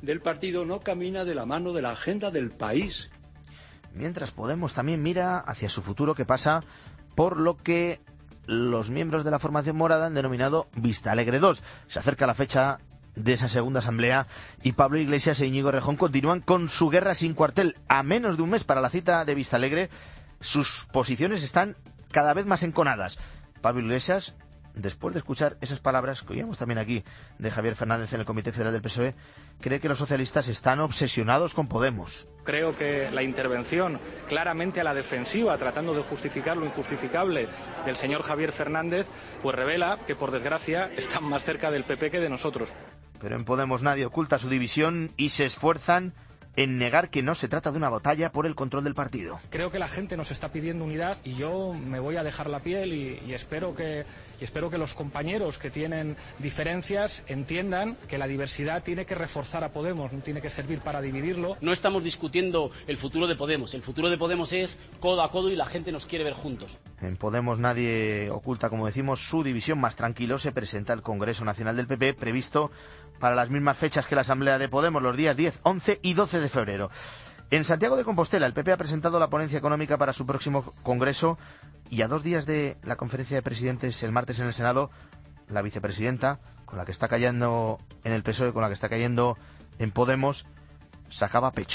S14: del partido no camina de la mano de la agenda del país.
S1: Mientras Podemos también mira hacia su futuro, que pasa por lo que los miembros de la formación morada han denominado Vista Alegre dos. Se acerca la fecha de esa segunda asamblea y Pablo Iglesias e Íñigo Errejón continúan con su guerra sin cuartel. A menos de un mes para la cita de Vista Alegre, sus posiciones están cada vez más enconadas. Pablo Iglesias, después de escuchar esas palabras que oíamos también aquí de Javier Fernández en el Comité Federal del P S O E, cree que los socialistas están obsesionados con Podemos.
S11: Creo que la intervención claramente a la defensiva, tratando de justificar lo injustificable del señor Javier Fernández, pues revela que, por desgracia, están más cerca del P P que de nosotros.
S1: Pero en Podemos nadie oculta su división y se esfuerzan en negar que no se trata de una batalla por el control del partido.
S11: Creo que la gente nos está pidiendo unidad y yo me voy a dejar la piel y, y espero que y espero que los compañeros que tienen diferencias entiendan que la diversidad tiene que reforzar a Podemos, no tiene que servir para dividirlo.
S15: No estamos discutiendo el futuro de Podemos, el futuro de Podemos es codo a codo y la gente nos quiere ver juntos.
S1: En Podemos nadie oculta, como decimos, su división. Más tranquilo se presenta el Congreso Nacional del P P, previsto para las mismas fechas que la Asamblea de Podemos, los días diez, once y doce de febrero. En Santiago de Compostela, el P P ha presentado la ponencia económica para su próximo Congreso y a dos días de la conferencia de presidentes el martes en el Senado, la vicepresidenta, con la que está cayendo en el P S O E, con la que está cayendo en Podemos, sacaba pecho.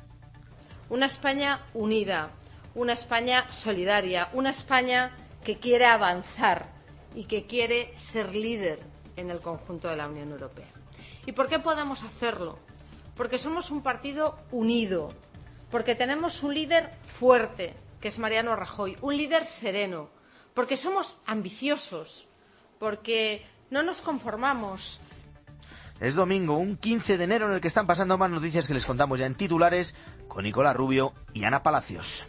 S16: Una España unida, una España solidaria, una España que quiere avanzar y que quiere ser líder en el conjunto de la Unión Europea. ¿Y por qué podemos hacerlo? Porque somos un partido unido, porque tenemos un líder fuerte, que es Mariano Rajoy, un líder sereno, porque somos ambiciosos, porque no nos conformamos.
S1: Es domingo, un quince de enero, en el que están pasando más noticias que les contamos ya en titulares con Nicolás Rubio y Ana Palacios.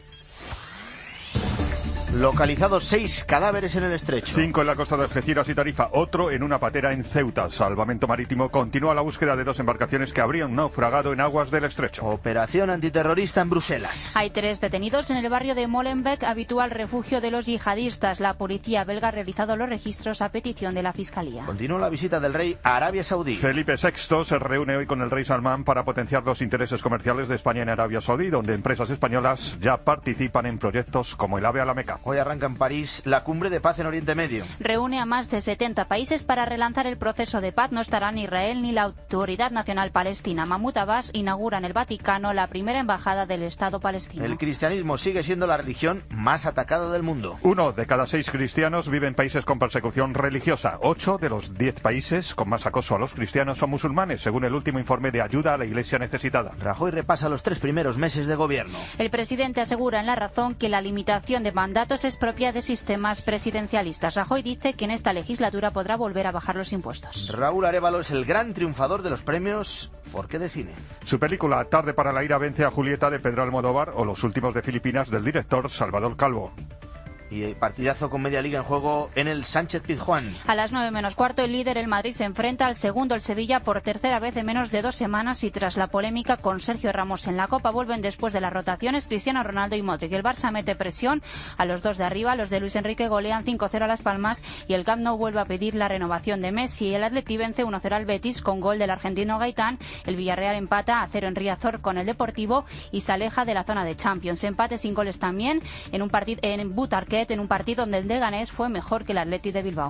S1: Localizados seis cadáveres en el estrecho.
S19: Cinco en la costa de Algeciras y Tarifa, otro en una patera en Ceuta. Salvamento Marítimo continúa la búsqueda de dos embarcaciones que habrían naufragado en aguas del estrecho.
S1: Operación antiterrorista en Bruselas.
S10: Hay tres detenidos en el barrio de Molenbeek, habitual refugio de los yihadistas. La policía belga ha realizado los registros a petición de la Fiscalía.
S1: Continúa la visita del rey a Arabia Saudí.
S19: Felipe sexto se reúne hoy con el rey Salmán para potenciar los intereses comerciales de España en Arabia Saudí, donde empresas españolas ya participan en proyectos como el AVE a la Meca.
S1: Hoy arranca en París la cumbre de paz en Oriente Medio.
S10: Reúne a más de setenta países para relanzar el proceso de paz. No estará ni Israel ni la Autoridad Nacional Palestina. Mahmoud Abbas inaugura en el Vaticano la primera embajada del Estado palestino.
S1: El cristianismo sigue siendo la religión más atacada del mundo.
S19: Uno de cada seis cristianos vive en países con persecución religiosa. Ocho de los diez países con más acoso a los cristianos son musulmanes, según el último informe de ayuda a la Iglesia necesitada.
S1: Rajoy repasa los tres primeros meses de gobierno.
S10: El presidente asegura en La Razón que la limitación de mandatos es propia de sistemas presidencialistas. Rajoy dice que en esta legislatura podrá volver a bajar los impuestos.
S1: Raúl Arévalo es el gran triunfador de los premios Forqué de Cine.
S19: Su película Tarde para la ira vence a Julieta de Pedro Almodóvar o Los últimos de Filipinas del director Salvador Calvo.
S1: Y partidazo con media liga en juego en el Sánchez Pizjuán.
S10: A las nueve menos cuarto, el líder, el Madrid, se enfrenta al segundo, el Sevilla, por tercera vez en menos de dos semanas, y tras la polémica con Sergio Ramos en la Copa, vuelven después de las rotaciones Cristiano Ronaldo y Modric. El Barça mete presión a los dos de arriba, los de Luis Enrique golean cinco cero a Las Palmas y el Camp Nou vuelve a pedir la renovación de Messi. El Atleti vence uno cero al Betis con gol del argentino Gaitán. El Villarreal empata a cero en Riazor con el Deportivo y se aleja de la zona de Champions. Empate sin goles también en un partido en Butarquet, en un partido donde el Leganés fue mejor que el Atleti de Bilbao.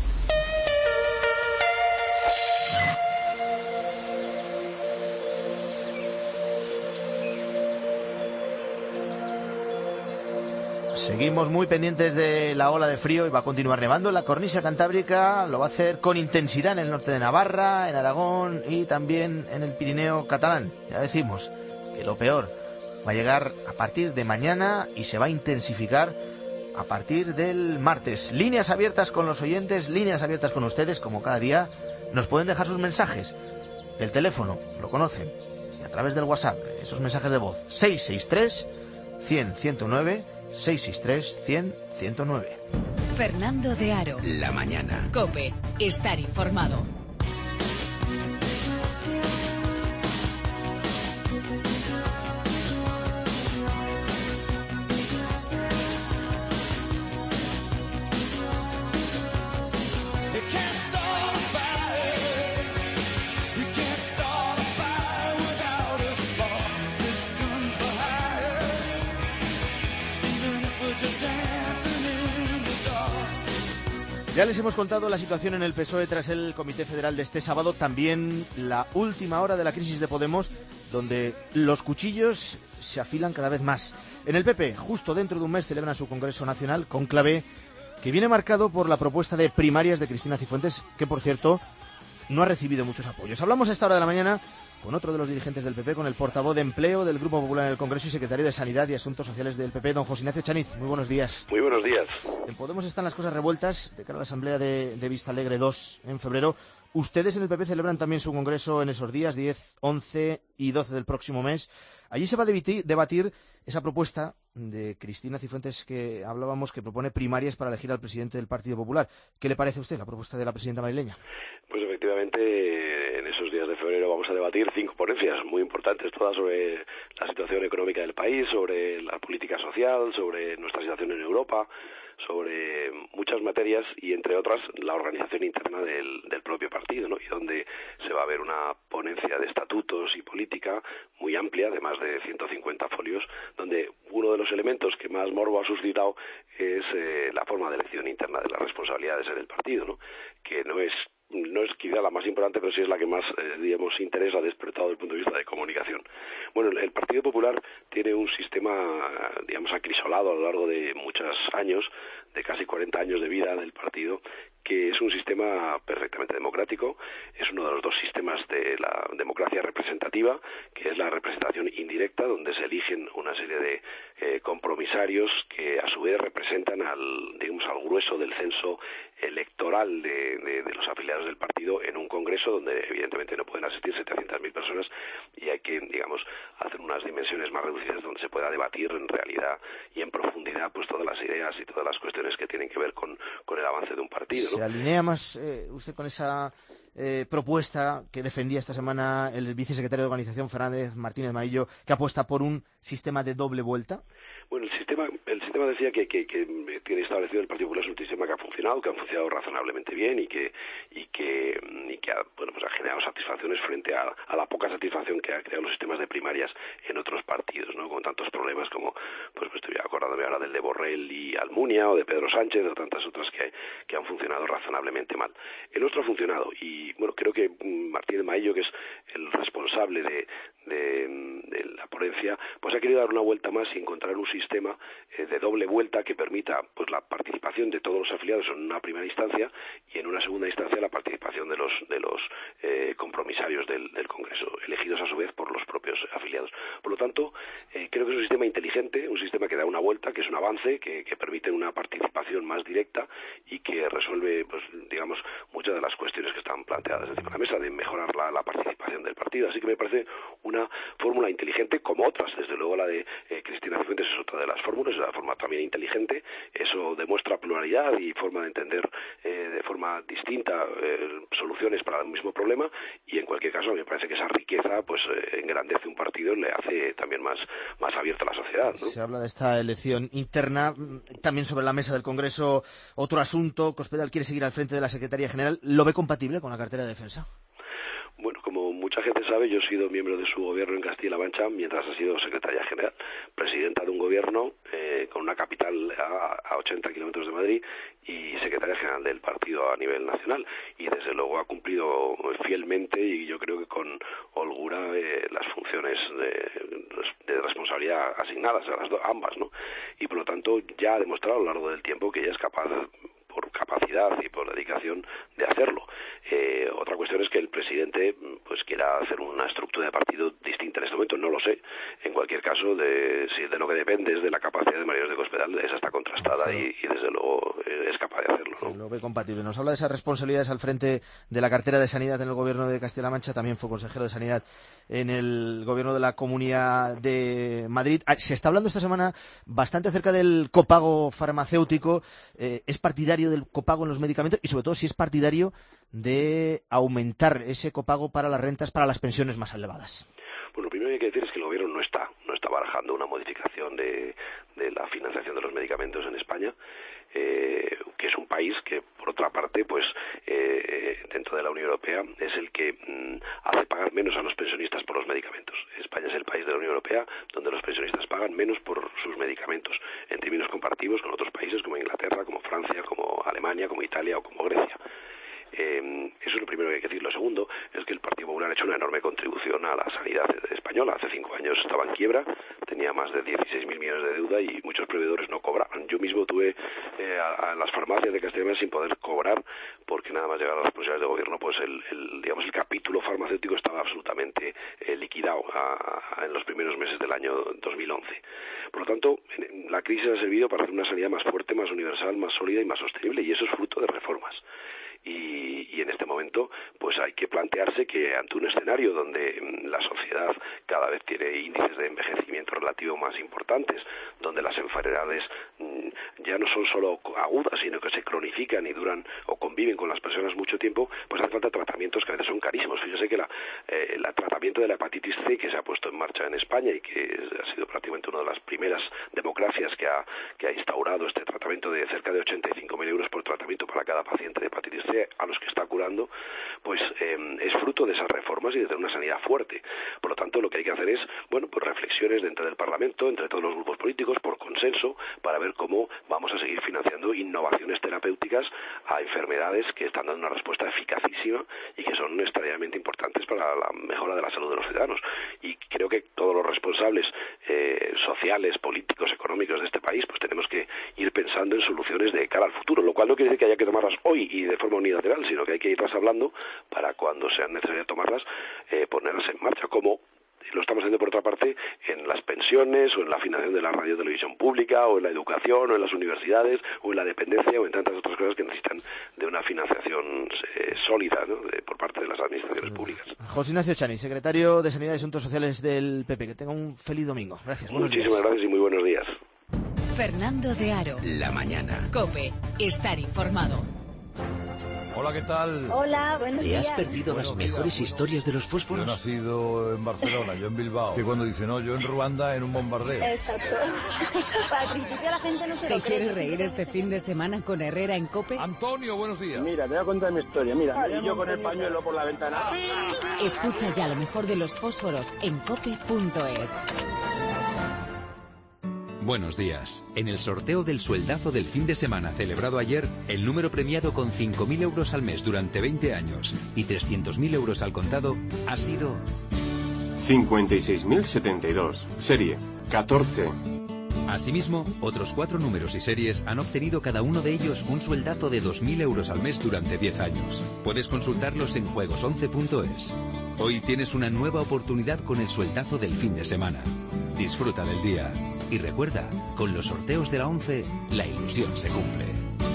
S1: Seguimos muy pendientes de la ola de frío y va a continuar nevando en la cornisa cantábrica. Lo va a hacer con intensidad en el norte de Navarra, en Aragón y también en el Pirineo catalán. Ya decimos que lo peor va a llegar a partir de mañana y se va a intensificar a partir del martes. Líneas abiertas con los oyentes, líneas abiertas con ustedes, como cada día. Nos pueden dejar sus mensajes. El teléfono, lo conocen. Y a través del WhatsApp, esos mensajes de voz. seis seis tres, cien, ciento nueve, seis seis tres, cien, ciento nueve.
S3: Fernando de Aro.
S4: La mañana.
S3: COPE. Estar informado.
S1: Ya les hemos contado la situación en el P S O E tras el Comité Federal de este sábado, también la última hora de la crisis de Podemos, donde los cuchillos se afilan cada vez más. En el P P, justo dentro de un mes, celebran su Congreso Nacional, cónclave que viene marcado por la propuesta de primarias de Cristina Cifuentes, que, por cierto, no ha recibido muchos apoyos. Hablamos a esta hora de la mañana con otro de los dirigentes del P P, con el portavoz de Empleo del Grupo Popular en el Congreso y secretario de Sanidad y Asuntos Sociales del P P, don José Ignacio Chaniz. Muy buenos días.
S8: Muy buenos días.
S1: En Podemos están las cosas revueltas de cara a la Asamblea de, de Vistalegre dos en febrero. Ustedes en el P P celebran también su congreso en esos días, diez, once y doce del próximo mes. Allí se va a debatir, debatir esa propuesta de Cristina Cifuentes que hablábamos, que propone primarias para elegir al presidente del Partido Popular. ¿Qué le parece a usted la propuesta de la presidenta madrileña?
S8: Pues efectivamente, en esos días de febrero vamos a debatir cinco ponencias muy importantes, todas sobre la situación económica del país, sobre la política social, sobre nuestra situación en Europa, sobre muchas materias y, entre otras, la organización interna del, del propio partido, ¿no? Y donde se va a ver una ponencia de estatutos y política muy amplia, de más de ciento cincuenta folios, donde uno de los elementos que más morbo ha suscitado es eh, la forma de elección interna de las responsabilidades en el partido, ¿no? Que no es no es quizá la más importante, pero sí es la que más, eh, digamos, interés ha despertado desde el punto de vista de comunicación. Bueno, el Partido Popular tiene un sistema, digamos, acrisolado a lo largo de muchos años, de casi cuarenta años de vida del partido, que es un sistema perfectamente democrático, es uno de los dos sistemas de la democracia representativa, que es la representación indirecta, donde se eligen una serie de eh, compromisarios que a su vez representan al, digamos, al grueso del censo electoral de, de, de los afiliados del partido en un congreso donde evidentemente no pueden asistir setecientas mil personas y hay que, digamos, hacer unas dimensiones más reducidas donde se pueda debatir en realidad y en profundidad pues todas las ideas y todas las cuestiones que tienen que ver con, con el avance de un partido, ¿no?
S1: ¿Se alinea más eh, usted con esa eh, propuesta que defendía esta semana el vicesecretario de Organización, Fernández Martínez Maillo, que apuesta por un sistema de doble vuelta?
S8: Bueno, el sistema, el sistema decía que, que, que tiene establecido el Partido Popular es un sistema que ha funcionado, que ha funcionado razonablemente bien y que y que, y que ha, bueno, pues ha generado satisfacciones frente a, a la poca satisfacción que ha creado los sistemas de primarias en otros partidos, ¿no? Con tantos problemas como, pues me estoy acordándome ahora del de Borrell y Almunia o de Pedro Sánchez o tantas otras que, que han funcionado razonablemente mal. El nuestro ha funcionado y, bueno, creo que Martínez Maillo, que es el responsable de, de, de la ponencia, pues ha querido dar una vuelta más y encontrar un sistema eh, de doble vuelta que permita pues la participación de todos los afiliados en una primera instancia y en una segunda instancia la participación de los de los eh, compromisarios del, del Congreso, elegidos a su vez por los propios afiliados. Por lo tanto, eh, creo que es un sistema inteligente, un sistema que da una vuelta, que es un avance, que, que permite una participación más directa y que resuelve, pues digamos, muchas de las cuestiones que están planteadas encima de la mesa, de mejorar la, la participación del partido. Así que me parece una fórmula inteligente, como otras, desde luego la de eh, Cristina Cifuentes es otra de las fórmulas, es una forma también inteligente, eso demuestra pluralidad y forma de entender eh, de forma distinta eh, soluciones para el mismo problema y en cualquier caso me parece que esa riqueza pues eh, engrandece un partido y le hace también más, más abierta a la sociedad, ¿no?
S1: Se habla de esta elección interna, también sobre la mesa del Congreso otro asunto, Cospedal quiere seguir al frente de la Secretaría General, ¿lo ve compatible con la cartera de defensa?
S8: Bueno, como mucha gente sabe, yo he sido miembro de su gobierno en Castilla-La Mancha mientras ha sido secretaria general, presidenta de un gobierno eh, con una capital a, a ochenta kilómetros de Madrid y secretaria general del partido a nivel nacional. Y desde luego ha cumplido fielmente y yo creo que con holgura eh, las funciones de, de responsabilidad asignadas a las do, ambas, ¿no? Y por lo tanto ya ha demostrado a lo largo del tiempo que ella es capaz, por capacidad y por dedicación, de hacerlo. Eh, otra cuestión es que el presidente pues quiera hacer una estructura de partido distinta en este momento, no lo sé. En cualquier caso, de, si de lo que depende es de la capacidad de María de Cospedal, esa está contrastada sí. y, y desde luego eh, es capaz de hacerlo, ¿no?
S1: Lo ve compatible. Nos habla de esas responsabilidades al frente de la cartera de Sanidad en el gobierno de Castilla-La Mancha, también fue consejero de Sanidad en el gobierno de la Comunidad de Madrid. Se está hablando esta semana bastante acerca del copago farmacéutico. Eh, ¿Es partidario del copago en los medicamentos? Y sobre todo si es partidario de aumentar ese copago para las rentas, para las pensiones más elevadas.
S8: Bueno, lo primero que hay que decir es que el gobierno no está, no está barajando una modificación de, de la financiación de los medicamentos en España, eh, que es un país que, por otra parte, pues eh, dentro de la Unión Europea es el que mmm, hace pagar menos a los pensionistas por los medicamentos. España es el país de la Unión Europea donde los pensionistas pagan menos por sus medicamentos, en términos comparativos con otros países como Inglaterra, como Francia, como Alemania, como Italia o como Grecia. Eh, eso es lo primero que hay que decir. Lo segundo es que el Partido Popular ha hecho una enorme contribución a la sanidad española. Hace cinco años estaba en quiebra, tenía más de dieciséis mil millones de deuda y muchos proveedores no cobraban. Yo mismo tuve eh, a, a las farmacias de Castellón sin poder cobrar porque nada más llegar a las posibilidades de gobierno, pues el, el digamos el capítulo farmacéutico estaba absolutamente eh, liquidado a, a, en los primeros meses del año dos mil once. Por lo tanto, la crisis ha servido para hacer una sanidad más fuerte, más universal, más sólida y más sostenible, y eso es fruto de reformas. Y, y en este momento pues hay que plantearse que ante un escenario donde la sociedad cada vez tiene índices de envejecimiento relativo más importantes, donde las enfermedades mmm, ya no son solo agudas, sino que se cronifican y duran o conviven con las personas mucho tiempo, pues hace falta tratamientos que a veces son carísimos. Fíjese que la, eh, el tratamiento de la hepatitis C que se ha puesto en marcha en España y que ha sido prácticamente una de las primeras democracias que ha, que ha instaurado este tratamiento de cerca de ochenta y cinco mil euros por tratamiento para cada paciente de hepatitis C a los que está curando, pues eh, es fruto de esas reformas y de tener una sanidad fuerte. Por lo tanto, lo que hay que hacer es, bueno, pues reflexiones dentro del Parlamento, entre todos los grupos políticos, por consenso, para ver cómo vamos a seguir financiando innovaciones terapéuticas a enfermedades que están dando una respuesta eficacísima y que son extraordinariamente importantes para la mejora de la salud de los ciudadanos. Y creo que todos los responsables eh, sociales, políticos, económicos de este país, pues tenemos que ir pensando en soluciones de cara al futuro, lo cual no quiere decir que haya que tomarlas hoy y de forma unilateral, sino que hay que irlas hablando para cuando sea necesario tomarlas, eh, ponerlas en marcha, como lo estamos haciendo por otra parte en las pensiones o en la financiación de la radio y televisión pública o en la educación o en las universidades o en la dependencia o en tantas otras cosas que necesitan de una financiación eh, sólida, ¿no?, de, por parte de las administraciones públicas.
S1: José Ignacio Chani, secretario de Sanidad y Asuntos Sociales del P P. Que tenga un feliz domingo. Gracias. Buenos
S8: Muchísimas
S1: días.
S8: gracias y muy buenos días.
S3: Fernando de Aro.
S4: La mañana.
S3: COPE. Estar informado.
S9: Hola, ¿qué tal?
S12: Hola, buenos
S4: ¿Te
S12: días.
S4: has perdido las mejores historias de los fósforos?
S9: Yo he nacido en Barcelona, yo en Bilbao. Que cuando dicen, no, yo en Ruanda en un bombardeo.
S12: Exacto. Al principio la gente no se
S3: ¿Te
S12: lo cree.
S3: quieres reír este fin de semana con Herrera en COPE?
S9: Antonio, buenos días.
S13: Mira, te voy a contar mi historia. Mira, y yo con el pañuelo por la ventana.
S3: Escucha ya lo mejor de los fósforos en cope punto es.
S20: Buenos días. En el sorteo del sueldazo del fin de semana celebrado ayer, el número premiado con cinco mil euros al mes durante veinte años y trescientos mil euros al contado ha sido
S24: cincuenta y seis mil setenta y dos, serie catorce.
S20: Asimismo, otros cuatro números y series han obtenido cada uno de ellos un sueldazo de dos mil euros al mes durante diez años. Puedes consultarlos en juegos once punto es. Hoy tienes una nueva oportunidad con el sueldazo del fin de semana. Disfruta del día. Y recuerda, con los sorteos de la once, la ilusión se cumple.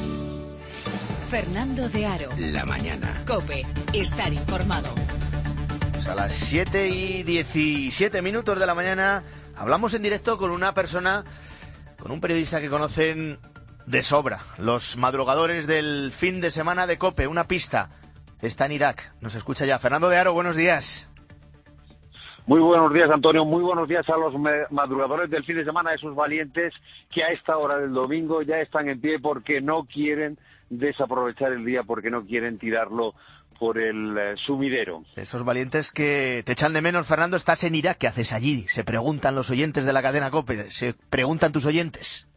S3: Fernando de Aro.
S4: La mañana.
S3: COPE. Estar informado.
S1: Pues a las siete y diecisiete minutos de la mañana hablamos en directo con una persona, con un periodista que conocen de sobra. Los madrugadores del fin de semana de COPE. Una pista. Está en Irak. Nos escucha ya. Fernando de Aro, buenos días.
S13: Muy buenos días, Antonio. Muy buenos días a los madrugadores del fin de semana, esos valientes que a esta hora del domingo ya están en pie porque no quieren desaprovechar el día, porque no quieren tirarlo por el eh, sumidero.
S1: Esos valientes que te echan de menos, Fernando. Estás en Irak. ¿Qué haces allí? Se preguntan los oyentes de la cadena COPE. Se preguntan tus oyentes.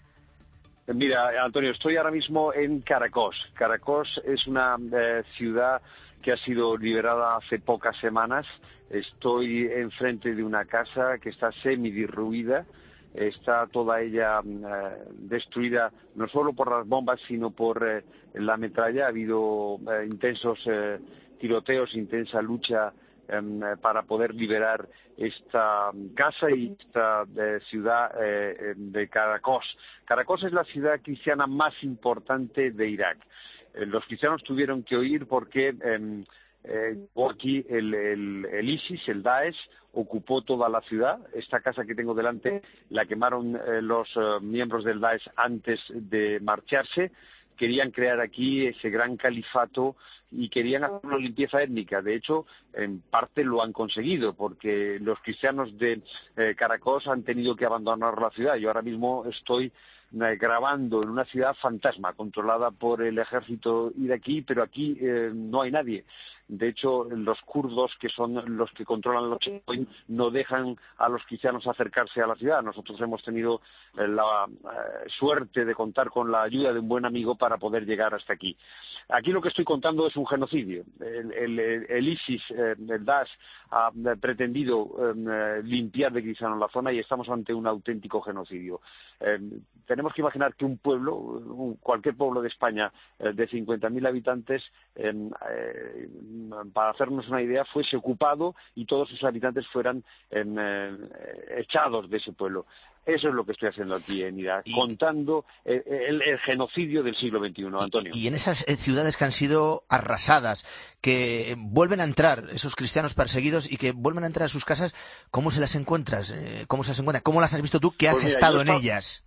S13: Mira, Antonio, estoy ahora mismo en Caracos. Caracos es una eh, ciudad que ha sido liberada hace pocas semanas. Estoy enfrente de una casa que está semi-derruida. Está toda ella eh, destruida no solo por las bombas, sino por eh, la metralla. Ha habido eh, intensos eh, tiroteos, intensa lucha eh, para poder liberar esta casa y esta eh, ciudad eh, de Caracos. Caracos es la ciudad cristiana más importante de Irak. Eh, los cristianos tuvieron que huir porque eh, eh, llegó aquí el, el, el ISIS, el Daesh, ocupó toda la ciudad. Esta casa que tengo delante la quemaron eh, los eh, miembros del Daesh antes de marcharse. Querían crear aquí ese gran califato y querían hacer una limpieza étnica. De hecho, en parte lo han conseguido, porque los cristianos de eh, Caracos han tenido que abandonar la ciudad. Yo ahora mismo estoy eh, grabando en una ciudad fantasma controlada por el ejército iraquí, pero aquí eh, no hay nadie. De hecho, los kurdos, que son los que controlan los checkpoints, no dejan a los cristianos acercarse a la ciudad. Nosotros hemos tenido eh, la eh, suerte de contar con la ayuda de un buen amigo para poder llegar hasta aquí. Aquí lo que estoy contando es un genocidio. El, el, el ISIS, eh, el Daesh, ha pretendido eh, limpiar de cristianos la zona y estamos ante un auténtico genocidio. Eh, tenemos que imaginar que un pueblo, un, cualquier pueblo de España eh, de cincuenta mil habitantes, eh, eh, para hacernos una idea, fuese ocupado y todos sus habitantes fueran eh, echados de ese pueblo. Eso es lo que estoy haciendo aquí en Irak, y, contando el, el, el genocidio del siglo veintiuno, Antonio.
S1: Y, y en esas ciudades que han sido arrasadas, que vuelven a entrar esos cristianos perseguidos y que vuelven a entrar a sus casas, ¿cómo se las encuentras? ¿Cómo se las encuentran? ¿Cómo las has visto tú que has pues mira, estado en estado... ellas?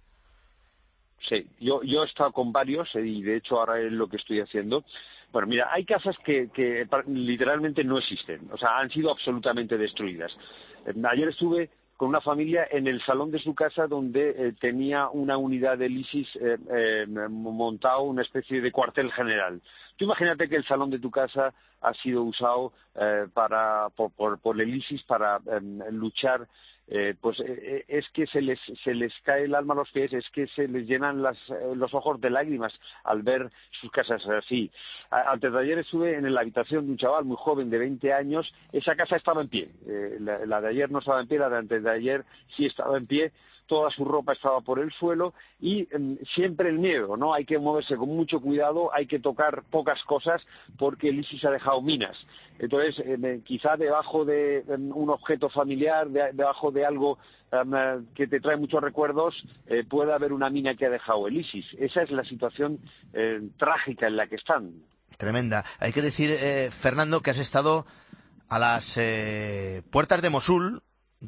S13: Sí, yo, yo he estado con varios y de hecho ahora es lo que estoy haciendo. Bueno, mira, hay casas que, que literalmente no existen, o sea, han sido absolutamente destruidas. Ayer estuve con una familia en el salón de su casa donde eh, tenía una unidad del ISIS eh, eh, montado, una especie de cuartel general. Tú imagínate que el salón de tu casa ha sido usado eh, para, por, por, por el ISIS para eh, luchar. Eh, pues eh, es que se les se les cae el alma a los pies, es que se les llenan las, eh, los ojos de lágrimas al ver sus casas así. A, antes de ayer estuve en la habitación de un chaval muy joven de veinte años, esa casa estaba en pie, eh, la, la de ayer no estaba en pie, la de antes de ayer sí estaba en pie, toda su ropa estaba por el suelo y eh, siempre el miedo, ¿no? Hay que moverse con mucho cuidado, hay que tocar pocas cosas porque el ISIS ha dejado minas. Entonces, eh, quizá debajo de eh, un objeto familiar, de, debajo de algo eh, que te trae muchos recuerdos, eh, puede haber una mina que ha dejado el ISIS. Esa es la situación eh, trágica en la que están.
S1: Tremenda. Hay que decir, eh, Fernando, que has estado a las eh, puertas de Mosul,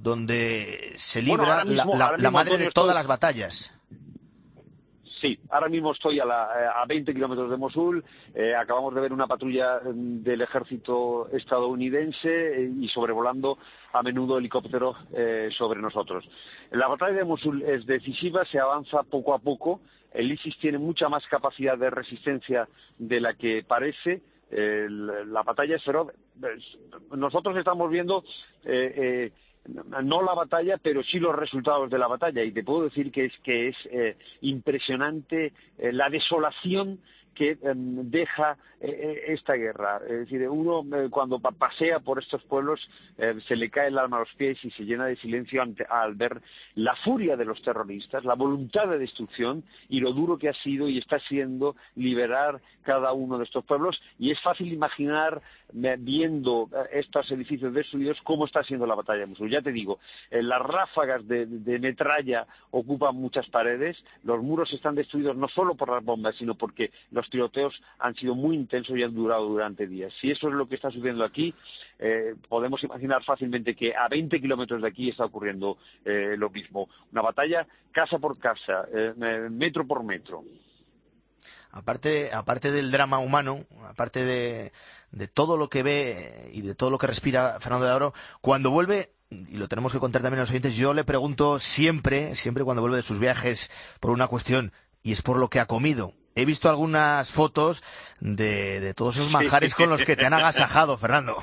S1: donde se libra bueno, mismo, la, la, la madre de todas estoy... las batallas.
S13: Sí, ahora mismo estoy a, la, a veinte kilómetros de Mosul, eh, acabamos de ver una patrulla del ejército estadounidense eh, y sobrevolando a menudo helicópteros eh, sobre nosotros. La batalla de Mosul es decisiva, se avanza poco a poco, el ISIS tiene mucha más capacidad de resistencia de la que parece, eh, la, la batalla es feroz. Nosotros estamos viendo... Eh, eh, no la batalla, pero sí los resultados de la batalla, y te puedo decir que es que es eh, impresionante eh, la desolación que eh, deja eh, esta guerra. Es decir, uno eh, cuando pasea por estos pueblos eh, se le cae el alma a los pies y se llena de silencio ante, al ver la furia de los terroristas, la voluntad de destrucción y lo duro que ha sido y está siendo liberar cada uno de estos pueblos. Y es fácil imaginar, eh, viendo eh, estos edificios destruidos, cómo está siendo la batalla de Mosul. Ya te digo, eh, las ráfagas de, de metralla ocupan muchas paredes, los muros están destruidos no solo por las bombas, sino porque los Los tiroteos han sido muy intensos y han durado durante días. Si eso es lo que está sucediendo aquí, eh, podemos imaginar fácilmente que a veinte kilómetros de aquí está ocurriendo eh, lo mismo. Una batalla casa por casa, eh, metro por metro.
S1: Aparte, aparte del drama humano, aparte de, de todo lo que ve y de todo lo que respira Fernando de Aro, cuando vuelve, y lo tenemos que contar también a los oyentes, yo le pregunto siempre, siempre cuando vuelve de sus viajes por una cuestión, y es por lo que ha comido. He visto algunas fotos de, de todos esos manjares con los que te han agasajado, Fernando.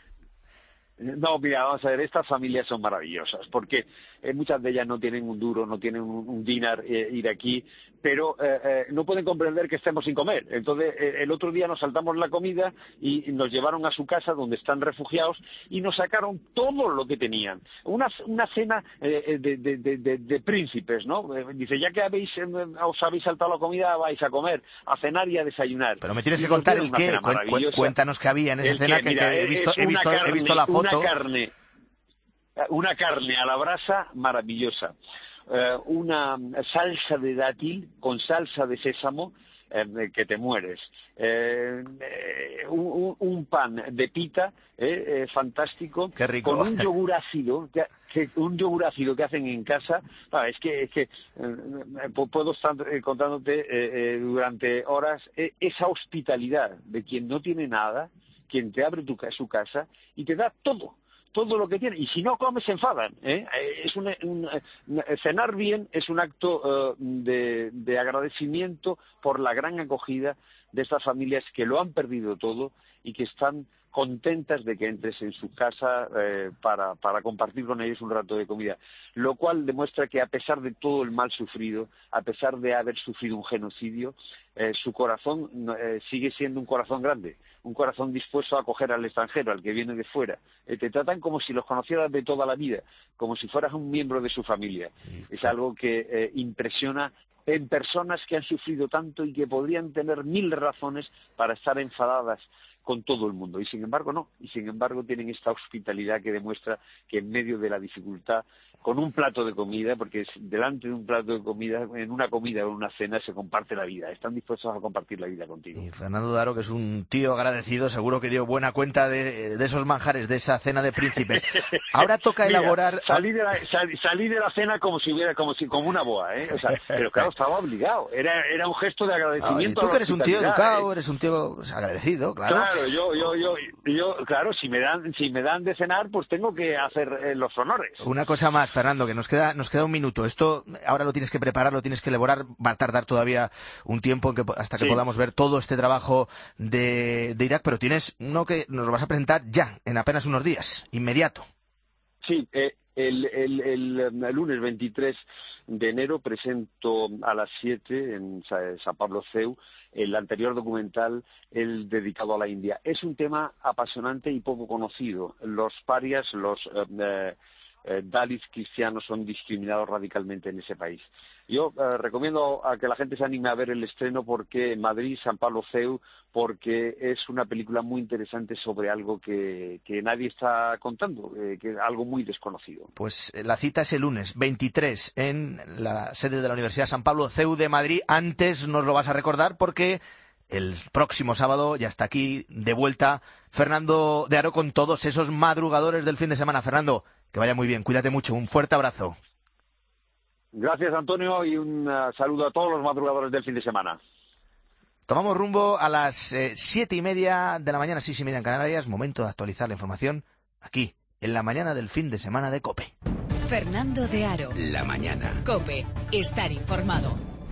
S13: No, mira, vamos a ver, estas familias son maravillosas, porque eh, muchas de ellas no tienen un duro, no tienen un, un dinar eh, iraquí, pero eh, eh, no pueden comprender que estemos sin comer. Entonces, eh, el otro día nos saltamos la comida y, y nos llevaron a su casa donde están refugiados y nos sacaron todo lo que tenían. Una, una cena eh, de, de, de, de, de príncipes, ¿no? Eh, dice, ya que habéis, eh, os habéis saltado la comida, vais a comer, a cenar y a desayunar.
S1: Pero me tienes que contar el qué, cuéntanos qué había en esa cena, que, que he visto, he visto, he visto la foto.
S13: Una carne, una carne a la brasa maravillosa, eh, una salsa de dátil con salsa de sésamo eh, que te mueres, eh, eh, un, un pan de pita eh, eh, fantástico.
S1: Qué rico.
S13: Con un yogur ácido que, que un yogur ácido que hacen en casa. Ah, es que es que eh, puedo estar eh, contándote eh, eh, durante horas eh, esa hospitalidad de quien no tiene nada, quien te abre tu, su casa y te da todo. todo lo que tienen. Y si no comes, se enfadan. ¿eh? Es un, un, un, cenar bien es un acto uh, de, de agradecimiento por la gran acogida de estas familias que lo han perdido todo y que están contentas de que entres en su casa eh, para, para compartir con ellos un rato de comida, lo cual demuestra que a pesar de todo el mal sufrido, a pesar de haber sufrido un genocidio, eh, su corazón eh, sigue siendo un corazón grande, un corazón dispuesto a acoger al extranjero, al que viene de fuera. Eh, te tratan como si los conocieras de toda la vida, como si fueras un miembro de su familia. Es algo que eh, impresiona en personas que han sufrido tanto y que podrían tener mil razones para estar enfadadas con todo el mundo, y sin embargo no, y sin embargo tienen esta hospitalidad que demuestra que en medio de la dificultad, con un plato de comida, porque es delante de un plato de comida, en una comida o en una cena se comparte la vida, están dispuestos a compartir la vida contigo.
S1: Y Fernando Daro, que es un tío agradecido, seguro que dio buena cuenta de, de esos manjares, de esa cena de príncipes. Ahora toca
S13: Mira,
S1: elaborar...
S13: Salí de, la, sal, salí de la cena como si hubiera, como si como una boa, ¿eh? O sea, pero claro, estaba obligado, era, era un gesto de agradecimiento.
S1: Ah, tú que eres un tío educado,
S13: ¿eh?
S1: eres un tío pues, agradecido, claro.
S13: Claro, yo, yo, yo, yo, claro, si me dan, si me dan de cenar, pues tengo que hacer eh, los honores.
S1: Una cosa más, Fernando, que nos queda, nos queda un minuto. Esto ahora lo tienes que preparar, lo tienes que elaborar, va a tardar todavía un tiempo en que, hasta que sí. podamos ver todo este trabajo de, de Irak, pero tienes uno que nos lo vas a presentar ya, en apenas unos días, inmediato.
S13: Sí, eh, el, el, el, el lunes veintitrés de enero presento a las siete en San Pablo C E U el anterior documental, el dedicado a la India. Es un tema apasionante y poco conocido. Los parias, los eh, eh, dalits cristianos son discriminados radicalmente en ese país. Yo eh, recomiendo a que la gente se anime a ver el estreno porque en Madrid, San Pablo C E U, porque es una película muy interesante sobre algo que, que nadie está contando, eh, que es algo muy desconocido.
S1: Pues la cita es el lunes veintitrés en la sede de la Universidad San Pablo C E U de Madrid. Antes nos lo vas a recordar porque el próximo sábado ya está aquí de vuelta Fernando de Aro con todos esos madrugadores del fin de semana. Fernando, que vaya muy bien, cuídate mucho, un fuerte abrazo.
S13: Gracias, Antonio, y un uh, saludo a todos los madrugadores del fin de semana.
S1: Tomamos rumbo a las eh, siete y media de la mañana, seis y media en Canarias. Momento de actualizar la información aquí, en la mañana del fin de semana de COPE.
S3: Fernando de Aro.
S4: La mañana.
S3: COPE. Estar informado.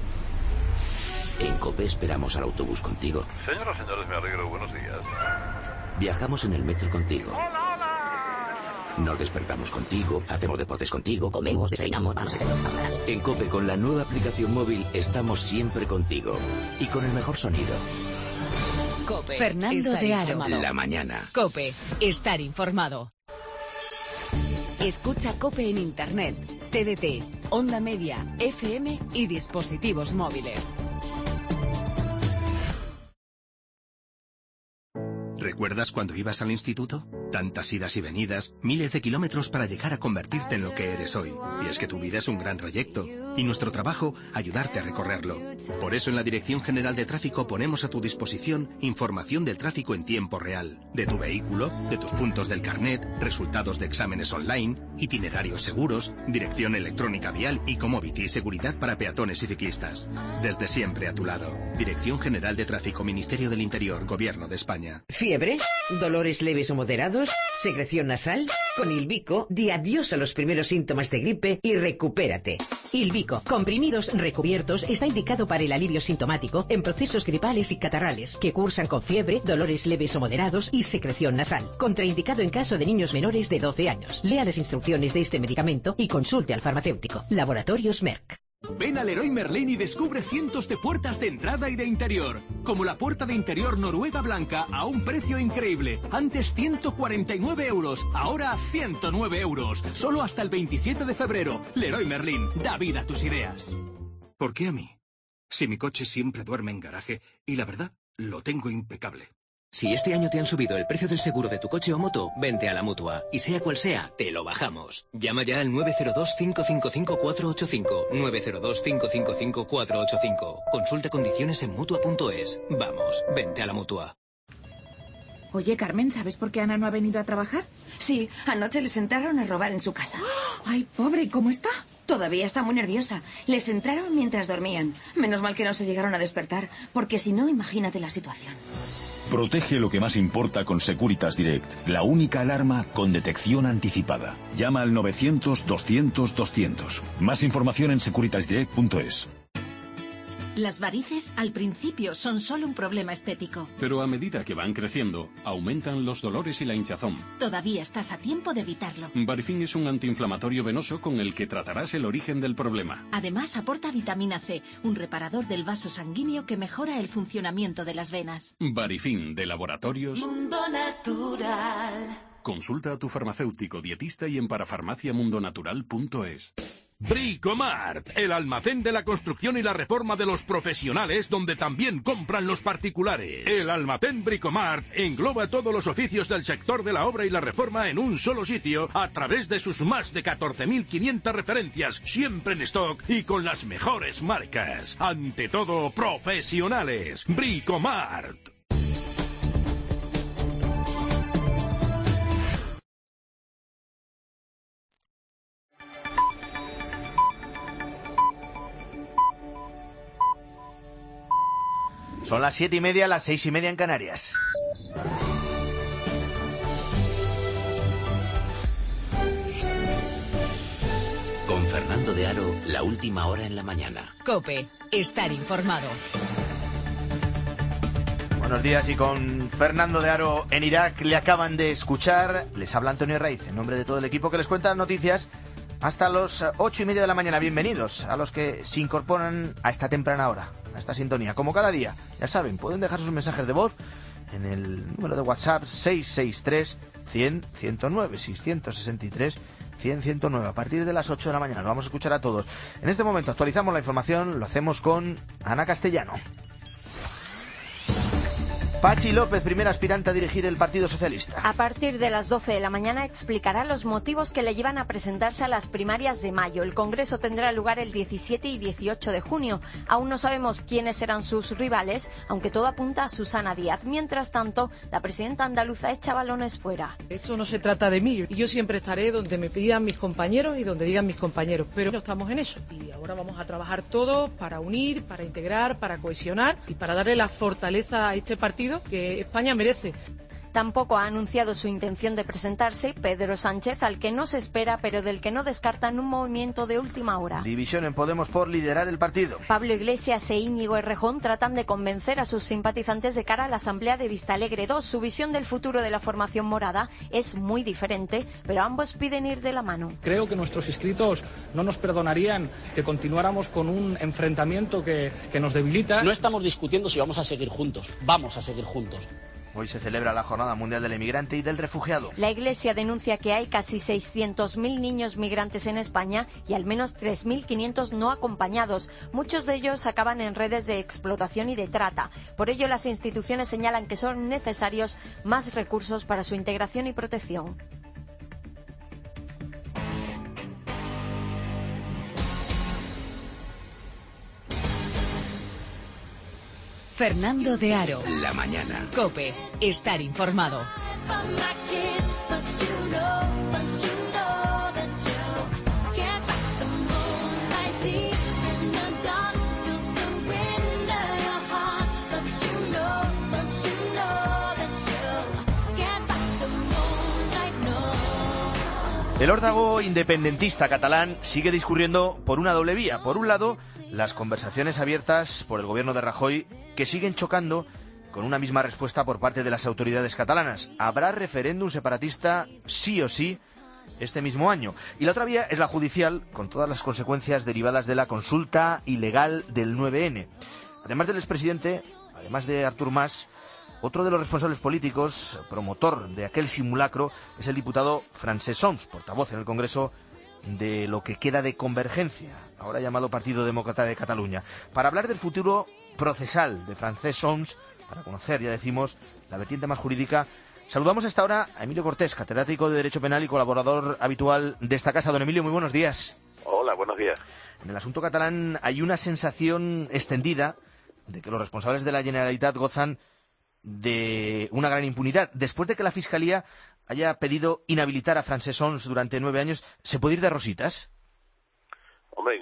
S4: En COPE esperamos al autobús contigo.
S6: Señoras y señores, me alegro. Buenos días.
S4: Viajamos en el metro contigo. Nos despertamos contigo, hacemos deportes contigo, comemos, desayunamos, vamos a... En COPE, con la nueva aplicación móvil, estamos siempre contigo. Y con el mejor sonido.
S3: COPE. Fernando de Aro.
S4: La mañana.
S3: COPE. Estar informado. Escucha COPE en Internet, T D T, Onda Media, F M y dispositivos móviles.
S5: ¿Recuerdas cuando ibas al instituto? Tantas idas y venidas, miles de kilómetros para llegar a convertirte en lo que eres hoy. Y es que tu vida es un gran trayecto. Y nuestro trabajo, ayudarte a recorrerlo. Por eso en la Dirección General de Tráfico ponemos a tu disposición información del tráfico en tiempo real. De tu vehículo, de tus puntos del carnet, resultados de exámenes online, itinerarios seguros, dirección electrónica vial y Comobity y seguridad para peatones y ciclistas. Desde siempre a tu lado. Dirección General de Tráfico, Ministerio del Interior, Gobierno de España.
S18: ¿Fiebre? ¿Dolores leves o moderados? ¿Secreción nasal? Con Ilvico, di adiós a los primeros síntomas de gripe y recupérate. Ilvico, comprimidos recubiertos, está indicado para el alivio sintomático en procesos gripales y catarrales que cursan con fiebre, dolores leves o moderados y secreción nasal. Contraindicado en caso de niños menores de doce años. Lea las instrucciones de este medicamento y consulte al farmacéutico. Laboratorios Merck.
S21: Ven al Leroy Merlin y descubre cientos de puertas de entrada y de interior, como la puerta de interior Noruega Blanca a un precio increíble. Antes ciento cuarenta y nueve euros, ahora ciento nueve euros. Solo hasta el veintisiete de febrero. Leroy Merlin, da vida a tus ideas.
S22: ¿Por qué a mí? Si mi coche siempre duerme en garaje y la verdad, lo tengo impecable.
S23: Si este año te han subido el precio del seguro de tu coche o moto, vente a la Mutua. Y sea cual sea, te lo bajamos. Llama ya al nueve cero dos, cinco cinco cinco, cuatro ocho cinco. nueve cero dos, cinco cinco cinco, cuatro ocho cinco. Consulta condiciones en Mutua punto es. Vamos, vente a la Mutua.
S25: Oye, Carmen, ¿sabes por qué Ana no ha venido a trabajar?
S26: Sí, anoche les entraron a robar en su casa.
S25: Ay, pobre, ¿cómo está?
S26: Todavía está muy nerviosa. Les entraron mientras dormían. Menos mal que no se llegaron a despertar, porque si no, imagínate la situación.
S2: Protege lo que más importa con Securitas Direct, la única alarma con detección anticipada. Llama al novecientos doscientos doscientos. Más información en securitas direct punto es.
S7: Las varices al principio son solo un problema estético.
S11: Pero a medida que van creciendo, aumentan los dolores y la hinchazón.
S7: Todavía estás a tiempo de evitarlo.
S11: Varifin es un antiinflamatorio venoso con el que tratarás el origen del problema.
S7: Además aporta vitamina C, un reparador del vaso sanguíneo que mejora el funcionamiento de las venas.
S11: Varifin de Laboratorios
S14: Mundo Natural.
S11: Consulta a tu farmacéutico dietista y en parafarmaciamundonatural punto es.
S15: Bricomart, el almacén de la construcción y la reforma de los profesionales donde también compran los particulares. El almacén Bricomart engloba todos los oficios del sector de la obra y la reforma en un solo sitio a través de sus más de catorce mil quinientas referencias, siempre en stock y con las mejores marcas. Ante todo, profesionales. Bricomart.
S1: Son las siete y media, las seis y media en Canarias.
S4: Con Fernando de Aro, la última hora en la mañana.
S3: COPE, estar informado.
S1: Buenos días, y con Fernando de Aro en Irak le acaban de escuchar. Les habla Antonio Raiz, en nombre de todo el equipo que les cuenta las noticias hasta los ocho y media de la mañana. Bienvenidos a los que se incorporan a esta temprana hora, a esta sintonía. Como cada día, ya saben, pueden dejar sus mensajes de voz en el número de WhatsApp seis seis tres, cien, ciento nueve, seiscientos sesenta y tres, cien, ciento nueve. A partir de las ocho de la mañana, lo vamos a escuchar a todos. En este momento actualizamos la información, lo hacemos con Ana Castellano. Pachi López, primera aspirante a dirigir el Partido Socialista.
S17: A partir de las doce de la mañana explicará los motivos que le llevan a presentarse a las primarias de mayo. El Congreso tendrá lugar el diecisiete y dieciocho de junio. Aún no sabemos quiénes serán sus rivales, aunque todo apunta a Susana Díaz. Mientras tanto, la presidenta andaluza echa balones fuera.
S27: Esto no se trata de mí. Yo siempre estaré donde me pidan mis compañeros y donde digan mis compañeros. Pero no estamos en eso. Y ahora vamos a trabajar todos para unir, para integrar, para cohesionar y para darle la fortaleza a este partido que España merece.
S17: Tampoco ha anunciado su intención de presentarse Pedro Sánchez, al que no se espera, pero del que no descartan un movimiento de última hora.
S1: División en Podemos por liderar el partido.
S17: Pablo Iglesias e Íñigo Errejón tratan de convencer a sus simpatizantes de cara a la Asamblea de Vistalegre dos. Su visión del futuro de la formación morada es muy diferente, pero ambos piden ir de la mano.
S28: Creo que nuestros inscritos no nos perdonarían que continuáramos con un enfrentamiento que, que nos debilita.
S29: No estamos discutiendo si vamos a seguir juntos, vamos a seguir juntos.
S1: Hoy se celebra la Jornada Mundial del Emigrante y del Refugiado.
S17: La Iglesia denuncia que hay casi seiscientos mil niños migrantes en España y al menos tres mil quinientos no acompañados. Muchos de ellos acaban en redes de explotación y de trata. Por ello, las instituciones señalan que son necesarios más recursos para su integración y protección.
S3: Fernando de Aro.
S4: La mañana.
S3: COPE, estar informado.
S1: El órdago independentista catalán sigue discurriendo por una doble vía. Por un lado, las conversaciones abiertas por el gobierno de Rajoy, que siguen chocando con una misma respuesta por parte de las autoridades catalanas. Habrá referéndum separatista sí o sí este mismo año. Y la otra vía es la judicial, con todas las consecuencias derivadas de la consulta ilegal del nueve ene. Además del expresidente, además de Artur Mas, otro de los responsables políticos, promotor de aquel simulacro, es el diputado Francesc Homs, portavoz en el Congreso de lo que queda de Convergencia, ahora llamado Partido Demócrata de Cataluña. Para hablar del futuro procesal de Francesc Homs, para conocer, ya decimos, la vertiente más jurídica, saludamos a esta hora a Emilio Cortés, catedrático de Derecho Penal y colaborador habitual de esta casa. Don Emilio, muy buenos días.
S6: Hola, buenos días.
S1: En el asunto catalán hay una sensación extendida de que los responsables de la Generalitat gozan de una gran impunidad. Después de que la Fiscalía haya pedido inhabilitar a Francesc Homs durante nueve años, ¿se puede ir de rositas?
S6: Hombre, indiscutiblemente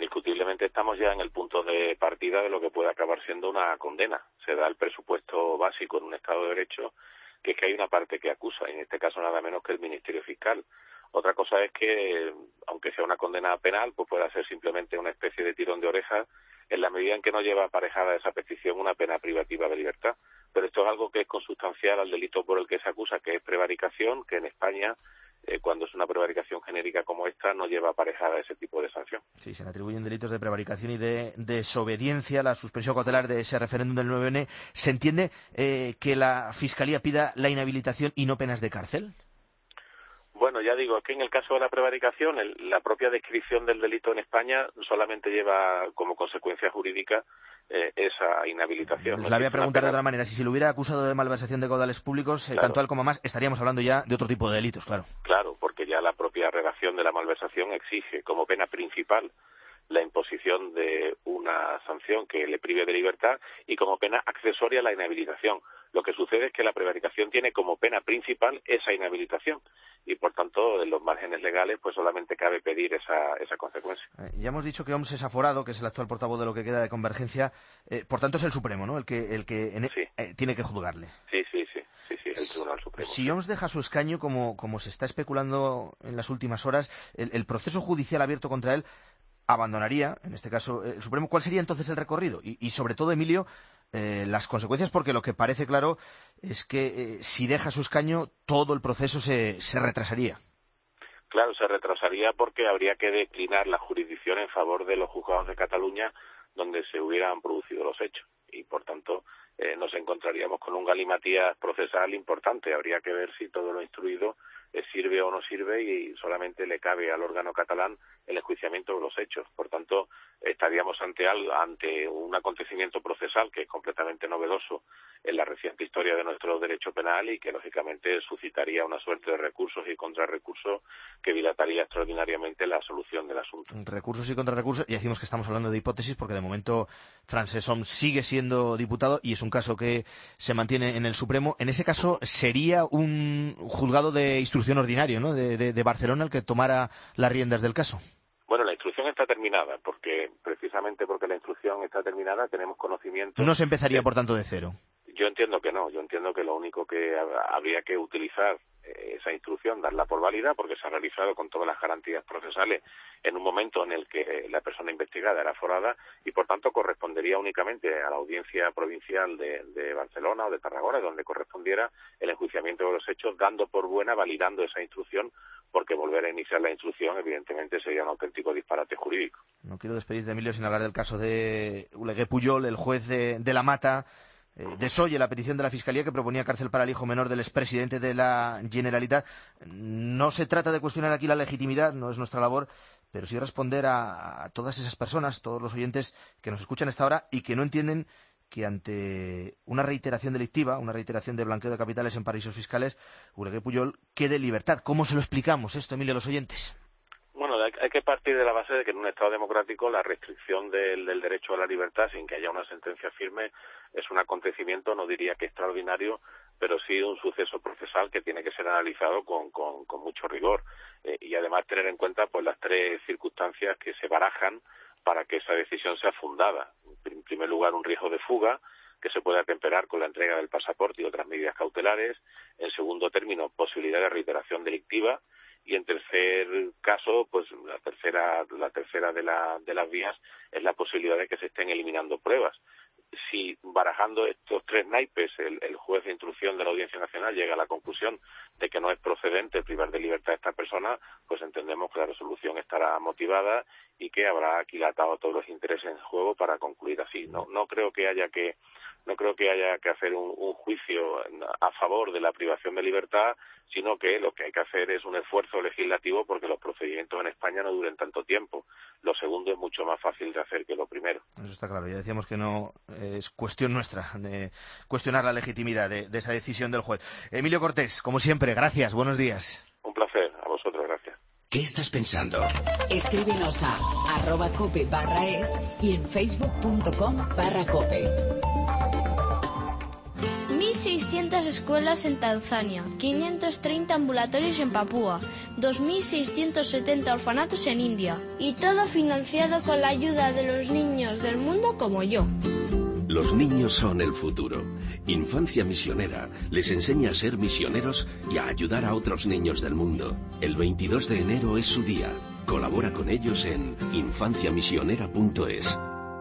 S8: posiblemente estamos ya en el punto de partida de lo que puede acabar siendo una condena. Se da el presupuesto básico en un Estado de Derecho, que es que hay una parte que acusa, y en este caso nada menos que el Ministerio Fiscal. Otra cosa es que, aunque sea una condena penal, pues pueda ser simplemente una especie de tirón de orejas en la medida en que no lleva aparejada esa petición una pena privativa de libertad. Pero esto es algo que es consustancial al delito por el que se acusa, que es prevaricación, que en España, eh, cuando es una prevaricación genérica como esta, no lleva aparejada ese tipo de sanción.
S1: Sí, se le atribuyen delitos de prevaricación y de desobediencia a la suspensión cautelar de ese referéndum del nueve ene. ¿Se entiende eh, que la Fiscalía pida la inhabilitación y no penas de cárcel?
S8: Bueno, ya digo, es que en el caso de la prevaricación, el, la propia descripción del delito en España solamente lleva como consecuencia jurídica eh, esa inhabilitación.
S1: Pues la voy a preguntar de otra manera. Si se le hubiera acusado de malversación de caudales públicos, eh,
S8: claro.
S1: tanto a él como a más, estaríamos hablando ya de otro tipo de delitos, claro.
S8: Claro, porque ya la propia redacción de la malversación exige como pena principal la imposición de una sanción que le prive de libertad y como pena accesoria la inhabilitación. Lo que sucede es que la prevaricación tiene como pena principal esa inhabilitación y, por tanto, en los márgenes legales pues solamente cabe pedir esa, esa consecuencia.
S1: Eh, ya hemos dicho que Homs es aforado, que es el actual portavoz de lo que queda de Convergencia. Eh, por tanto, es el Supremo, ¿no?, el que, el que en,
S8: sí.
S1: eh, tiene que juzgarle.
S8: Sí, sí, sí, sí, sí, el Tribunal Supremo.
S1: Si Homs deja su escaño, como, como se está especulando en las últimas horas, el, el proceso judicial abierto contra él abandonaría, en este caso, el Supremo. ¿Cuál sería entonces el recorrido? Y, y sobre todo, Emilio, eh, las consecuencias, porque lo que parece claro es que eh, si deja su escaño, todo el proceso se, se retrasaría.
S8: Claro, se retrasaría porque habría que declinar la jurisdicción en favor de los juzgados de Cataluña donde se hubieran producido los hechos. Y, por tanto, eh, nos encontraríamos con un galimatías procesal importante. Habría que ver si todo lo instruido eh, sirve o no sirve y solamente le cabe al órgano catalán el enjuiciamiento de los hechos. Por tanto, estaríamos ante, algo, ante un acontecimiento procesal que es completamente novedoso en la reciente historia de nuestro derecho penal y que, lógicamente, suscitaría una suerte de recursos y contrarrecursos que dilataría extraordinariamente la solución del asunto.
S1: Recursos y contrarrecursos, y decimos que estamos hablando de hipótesis porque de momento Francesc Homs sigue siendo diputado y es un caso que se mantiene en el Supremo. En ese caso sería un juzgado de instrucción ordinario, ¿no?, de, de, de Barcelona el que tomara las riendas del caso.
S8: Bueno, la instrucción está terminada, porque precisamente porque la instrucción está terminada tenemos conocimiento...
S1: No se empezaría, de... por tanto, de cero.
S8: Yo entiendo que no, yo entiendo que lo único que habría que utilizar eh, esa instrucción, darla por válida, porque se ha realizado con todas las garantías procesales en un momento en el que la persona investigada era aforada y, por tanto, correspondería únicamente a la audiencia provincial de, de Barcelona o de Tarragona, donde correspondiera el enjuiciamiento de los hechos, dando por buena, validando esa instrucción, porque volver a iniciar la instrucción, evidentemente, sería un auténtico disparate jurídico.
S1: No quiero despedirte, Emilio, sin hablar del caso de Oleguer Pujol, el juez de, de La Mata. Eh, desoye la petición de la Fiscalía que proponía cárcel para el hijo menor del expresidente de la Generalitat. No se trata de cuestionar aquí la legitimidad, no es nuestra labor, pero sí responder a, a todas esas personas, todos los oyentes que nos escuchan a esta hora y que no entienden que ante una reiteración delictiva, una reiteración de blanqueo de capitales en paraísos fiscales, Oleguer Pujol quede en libertad. ¿Cómo se lo explicamos esto, Emilio, a los oyentes?
S8: Bueno, hay que partir de la base de que en un Estado democrático la restricción del, del derecho a la libertad sin que haya una sentencia firme es un acontecimiento, no diría que extraordinario, pero sí un suceso procesal que tiene que ser analizado con, con, con mucho rigor eh, y además tener en cuenta pues las tres circunstancias que se barajan para que esa decisión sea fundada. En primer lugar, un riesgo de fuga que se puede atemperar con la entrega del pasaporte y otras medidas cautelares. En segundo término, posibilidad de reiteración delictiva. Y en tercer caso, pues la tercera, la tercera de, la, de las vías es la posibilidad de que se estén eliminando pruebas. Si barajando estos tres naipes el, el juez de instrucción de la Audiencia Nacional llega a la conclusión de que no es procedente privar de libertad a esta persona, pues entendemos que la resolución estará motivada y que habrá aquilatado todos los intereses en juego para concluir así. No, no creo que haya que no creo que haya que hacer un, un juicio a favor de la privación de libertad, sino que lo que hay que hacer es un esfuerzo legislativo porque los procedimientos en España no duren tanto tiempo. Lo segundo es mucho más fácil de hacer que lo primero.
S1: Eso está claro. Ya decíamos que no es cuestión nuestra de cuestionar la legitimidad de, de esa decisión del juez. Emilio Cortés, como siempre, gracias. Buenos días.
S8: Un placer. A vosotros, gracias.
S4: ¿Qué estás pensando?
S3: Escríbenos a arroba cope barra es y en facebook punto com barra cope.
S9: mil seiscientos
S5: quinientas escuelas en Tanzania, quinientos treinta ambulatorios en Papúa, dos mil seiscientos setenta orfanatos en India. Y todo financiado con la ayuda de los niños del mundo como yo.
S9: Los niños son el futuro. Infancia Misionera les enseña a ser misioneros y a ayudar a otros niños del mundo. El veintidós de enero es su día. Colabora con ellos en infancia misionera punto es.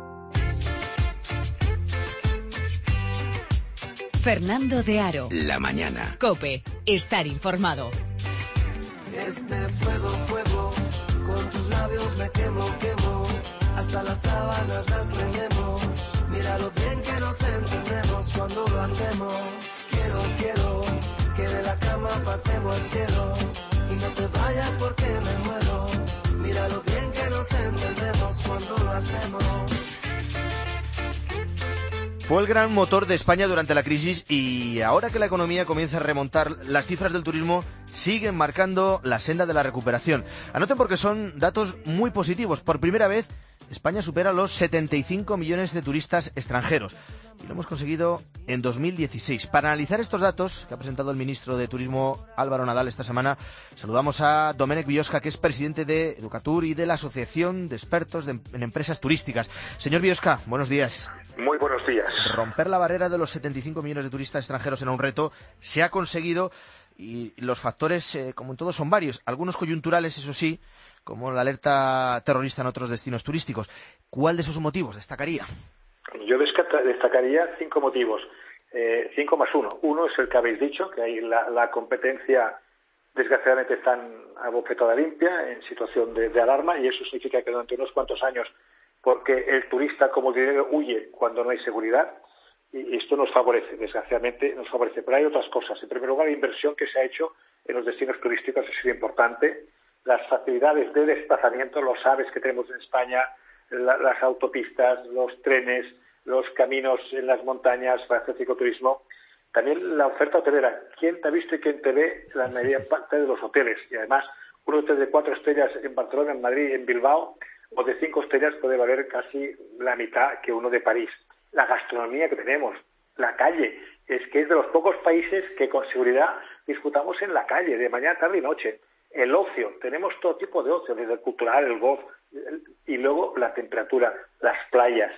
S3: Fernando de Aro.
S9: La mañana.
S3: COPE. Estar informado.
S10: Este fuego, fuego, con tus labios me quemo, quemo, hasta las sábanas las prendemos. Mira lo bien que nos entendemos cuando lo hacemos. Quiero, quiero, que de la cama pasemos al cielo. Y no te vayas porque me muero. Mira lo bien que nos entendemos cuando lo hacemos.
S1: Fue el gran motor de España durante la crisis y ahora que la economía comienza a remontar, las cifras del turismo siguen marcando la senda de la recuperación. Anoten porque son datos muy positivos. Por primera vez, España supera los setenta y cinco millones de turistas extranjeros. Y lo hemos conseguido en dos mil dieciséis. Para analizar estos datos que ha presentado el ministro de Turismo Álvaro Nadal esta semana, saludamos a Domènec Biosca, que es presidente de Educatur y de la Asociación de Expertos de, en Empresas Turísticas. Señor Biosca, buenos días.
S12: Muy buenos días.
S1: Romper la barrera de los setenta y cinco millones de turistas extranjeros era un reto. Se ha conseguido y los factores, eh, como en todos, son varios. Algunos coyunturales, eso sí, como la alerta terrorista en otros destinos turísticos. ¿Cuál de esos motivos destacaría?
S12: Yo destacaría cinco motivos, eh, cinco más uno. Uno es el que habéis dicho, que hay la, la competencia, desgraciadamente, está a bofetada limpia, en situación de, de alarma, y eso significa que durante unos cuantos años, porque el turista, como dinero, huye cuando no hay seguridad, y esto nos favorece, desgraciadamente nos favorece. Pero hay otras cosas. En primer lugar, la inversión que se ha hecho en los destinos turísticos ha sido importante. Las facilidades de desplazamiento, lo sabes que tenemos en España, la, las autopistas, los trenes, los caminos en las montañas para hacer cicloturismo. También la oferta hotelera. ¿Quién te ha visto y quién te ve? La mayoría parte de los hoteles. Y además, un hotel de cuatro estrellas en Barcelona, en Madrid, en Bilbao, o de cinco estrellas puede valer casi la mitad que uno de París. La gastronomía que tenemos, la calle, es que es de los pocos países que con seguridad disfrutamos en la calle, de mañana, tarde y noche. El ocio, tenemos todo tipo de ocio, desde el cultural, el golf, y luego la temperatura, las playas.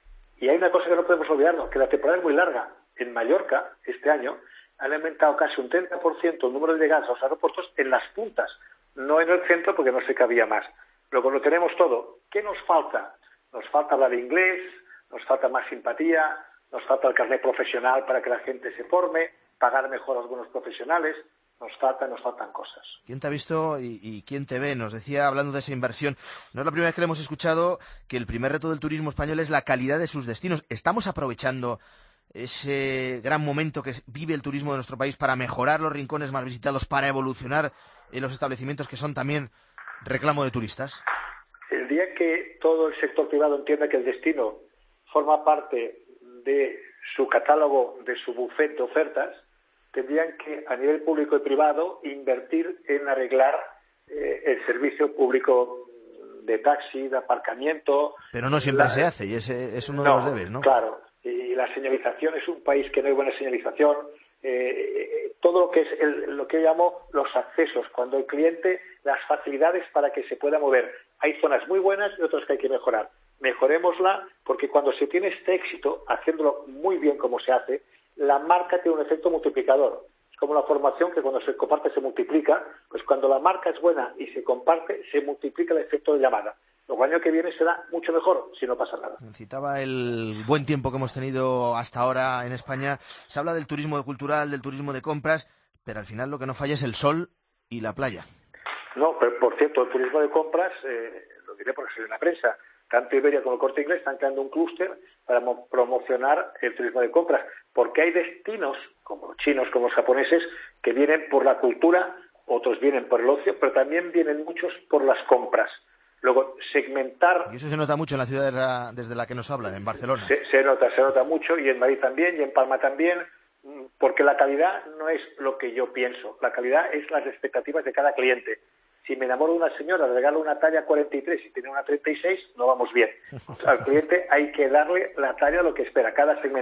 S12: Y hay una cosa que no podemos olvidarnos, que la temporada es muy larga. En Mallorca, este año, han aumentado casi un treinta por ciento el número de llegadas a los aeropuertos en las puntas, no en el centro porque no se cabía más. Luego lo tenemos todo. ¿Qué nos falta? Nos falta hablar inglés, nos falta más simpatía, nos falta el carnet profesional para que la gente se forme, pagar mejor a algunos profesionales, nos faltan, nos faltan cosas.
S1: ¿Quién te ha visto y, y quién te ve? Nos decía, hablando de esa inversión, no es la primera vez que le hemos escuchado que el primer reto del turismo español es la calidad de sus destinos. ¿Estamos aprovechando ese gran momento que vive el turismo de nuestro país para mejorar los rincones más visitados, para evolucionar en los establecimientos que son también reclamo de turistas?
S12: El día que todo el sector privado entienda que el destino forma parte de su catálogo, de su buffet de ofertas, tendrían que, a nivel público y privado, invertir en arreglar eh, el servicio público de taxi, de aparcamiento.
S1: Pero no siempre la... se hace, y ese es uno de
S12: no,
S1: los debes, ¿no?
S12: Claro, y la señalización es un país que no hay buena señalización. Eh, todo lo que es el, lo que yo llamo los accesos, cuando el cliente, las facilidades para que se pueda mover. Hay zonas muy buenas y otras que hay que mejorar. Mejorémosla, porque cuando se tiene este éxito, haciéndolo muy bien como se hace, la marca tiene un efecto multiplicador. Es como la formación que cuando se comparte se multiplica, pues cuando la marca es buena y se comparte, se multiplica el efecto de llamada. Luego el año que viene será mucho mejor si no pasa nada.
S1: Citaba el buen tiempo que hemos tenido hasta ahora en España. Se habla del turismo cultural, del turismo de compras, pero al final lo que no falla es el sol y la playa.
S12: No, pero por cierto, el turismo de compras, eh, lo diré porque soy en la prensa, tanto Iberia como el Corte Inglés están creando un clúster para promocionar el turismo de compras, porque hay destinos, como los chinos, como los japoneses, que vienen por la cultura, otros vienen por el ocio, pero también vienen muchos por las compras. Luego, segmentar...
S1: Y eso se nota mucho en la ciudad de la, desde la que nos hablan, en Barcelona.
S12: Se, se nota, se nota mucho, y en Madrid también, y en Palma también, porque la calidad no es lo que yo pienso, la calidad es las expectativas de cada cliente. Si me enamoro de una señora, le regalo una talla cuarenta y tres y tiene una treinta y seis, no vamos bien. Al cliente hay que darle la talla a lo que espera, cada segmento.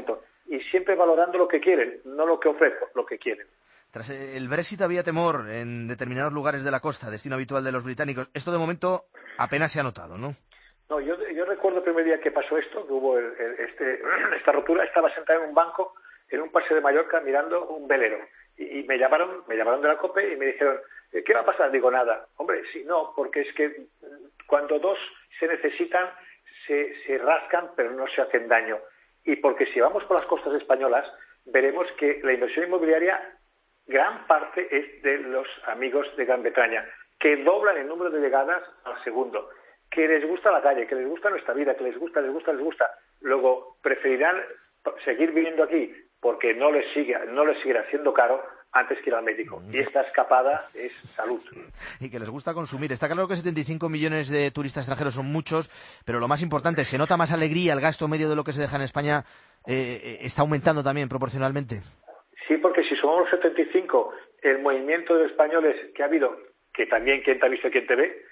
S12: y siempre valorando lo que quieren, no lo que ofrezco, lo que quieren.
S1: Tras el Brexit había temor en determinados lugares de la costa, destino habitual de los británicos. Esto de momento apenas se ha notado, ¿no?
S12: No, yo, yo recuerdo el primer día que pasó esto, que hubo el, el, este, esta rotura, estaba sentado en un banco, en un paseo de Mallorca, mirando un velero. Y, y me llamaron me llamaron de la COPE y me dijeron, ¿qué va a pasar? Digo, nada. Hombre, sí, no, porque es que cuando dos se necesitan, se, se rascan, pero no se hacen daño. Y porque si vamos por las costas españolas, veremos que la inversión inmobiliaria, gran parte es de los amigos de Gran Bretaña, que doblan el número de llegadas al segundo, que les gusta la calle, que les gusta nuestra vida, que les gusta, les gusta, les gusta. Luego preferirán seguir viviendo aquí porque no les sigue, no les seguirá siendo caro antes que ir al médico. Y esta escapada es salud.
S1: Y que les gusta consumir. Está claro que setenta y cinco millones de turistas extranjeros son muchos, pero lo más importante, ¿se nota más alegría? ¿El gasto medio de lo que se deja en España eh, está aumentando también proporcionalmente?
S12: Sí, porque si sumamos setenta y cinco, el movimiento de españoles que ha habido, que también quien te ha visto, quien te ve,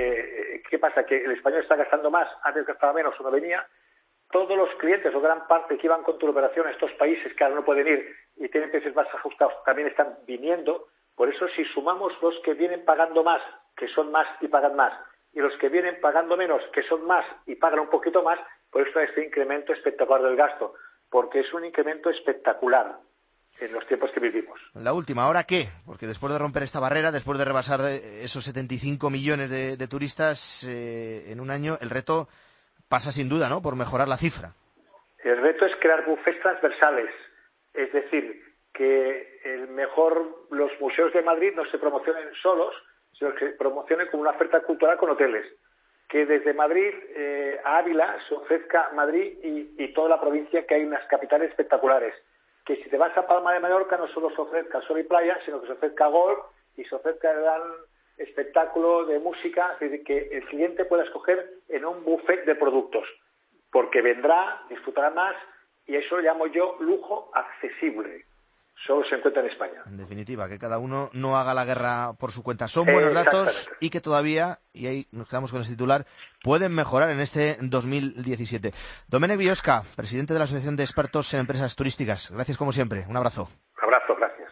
S12: eh, ¿qué pasa? Que el español está gastando más, antes gastaba menos o no venía. Todos los clientes o gran parte que iban con tu operación a estos países que ahora no pueden ir y tienen precios más ajustados también están viniendo. Por eso, si sumamos los que vienen pagando más, que son más y pagan más, y los que vienen pagando menos, que son más y pagan un poquito más, por eso este incremento espectacular del gasto, porque es un incremento espectacular en los tiempos que vivimos.
S1: La última, ¿ahora qué? Porque después de romper esta barrera, después de rebasar esos setenta y cinco millones de, de turistas eh, en un año, el reto pasa sin duda, ¿no?, por mejorar la cifra.
S12: El reto es crear bufés transversales, es decir, que el mejor los museos de Madrid no se promocionen solos, sino que se promocionen como una oferta cultural con hoteles. Que desde Madrid eh, a Ávila se ofrezca Madrid y, y toda la provincia, que hay unas capitales espectaculares. Que si te vas a Palma de Mallorca no solo se ofrezca sol y playa, sino que se ofrezca golf y se ofrezca el gran espectáculo de música, es decir, que el cliente pueda escoger en un buffet de productos, porque vendrá, disfrutará más, y eso lo llamo yo lujo accesible. Solo se encuentra en España.
S1: En definitiva, que cada uno no haga la guerra por su cuenta. Son buenos datos y que todavía, y ahí nos quedamos con ese titular, pueden mejorar en este dos mil diecisiete. Domènec Biosca, presidente de la Asociación de Expertos en Empresas Turísticas. Gracias como siempre. Un abrazo.
S12: Un abrazo, gracias.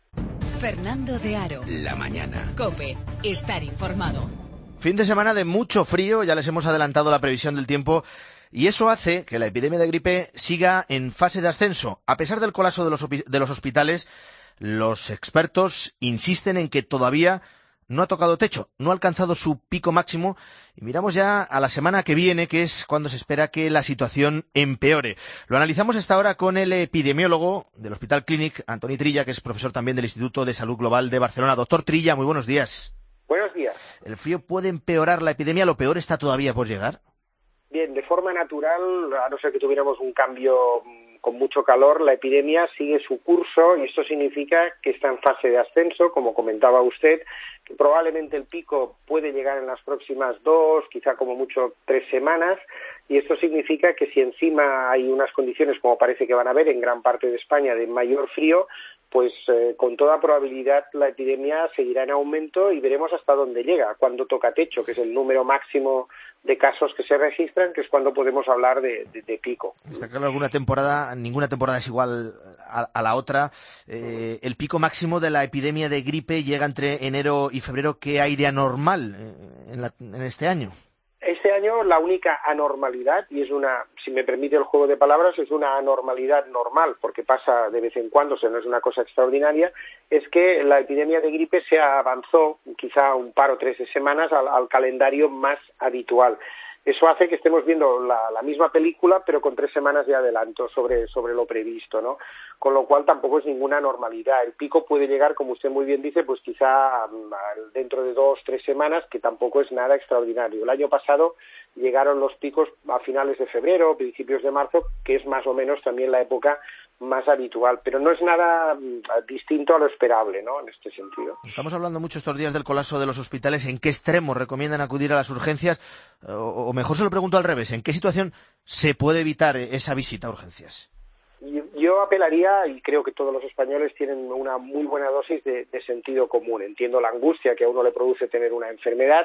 S3: Fernando de Aro.
S9: La mañana.
S3: COPE. Estar informado.
S1: Fin de semana de mucho frío, ya les hemos adelantado la previsión del tiempo, y eso hace que la epidemia de gripe siga en fase de ascenso. A pesar del colapso de los, de los hospitales, los expertos insisten en que todavía no ha tocado techo, no ha alcanzado su pico máximo, y miramos ya a la semana que viene, que es cuando se espera que la situación empeore. Lo analizamos esta hora con el epidemiólogo del Hospital Clínic, Antoni Trilla, que es profesor también del Instituto de Salud Global de Barcelona. Doctor Trilla, muy buenos días.
S13: Buenos días.
S1: ¿El frío puede empeorar la epidemia? ¿Lo peor está todavía por llegar?
S13: Bien, de forma natural, a no ser que tuviéramos un cambio con mucho calor, la epidemia sigue su curso y esto significa que está en fase de ascenso, como comentaba usted, que probablemente el pico puede llegar en las próximas dos, quizá como mucho tres semanas, y esto significa que si encima hay unas condiciones, como parece que van a haber en gran parte de España, de mayor frío, pues eh, con toda probabilidad la epidemia seguirá en aumento y veremos hasta dónde llega, cuando toca techo, que es el número máximo de casos que se registran, que es cuando podemos hablar de, de, de pico.
S1: Está claro, alguna temporada, ninguna temporada es igual a, a la otra. Eh, el pico máximo de la epidemia de gripe llega entre enero y febrero. ¿Qué hay de anormal en, la, en este año?
S13: Este año la única anormalidad, y es una, si me permite el juego de palabras, es una anormalidad normal, porque pasa de vez en cuando, o sea, no es una cosa extraordinaria, es que la epidemia de gripe se avanzó quizá un par o tres de semanas al, al calendario más habitual. Eso hace que estemos viendo la, la misma película, pero con tres semanas de adelanto sobre, sobre lo previsto, ¿no? Con lo cual tampoco es ninguna normalidad. El pico puede llegar, como usted muy bien dice, pues quizá dentro de dos, tres semanas, que tampoco es nada extraordinario. El año pasado llegaron los picos a finales de febrero, principios de marzo, que es más o menos también la época más habitual, pero no es nada distinto a lo esperable, ¿no?, en este sentido.
S1: Estamos hablando mucho estos días del colapso de los hospitales. ¿En qué extremos recomiendan acudir a las urgencias? O, o mejor se lo pregunto al revés, ¿en qué situación se puede evitar esa visita a urgencias?
S13: Yo, yo apelaría, y creo que todos los españoles tienen una muy buena dosis de, de sentido común. Entiendo la angustia que a uno le produce tener una enfermedad,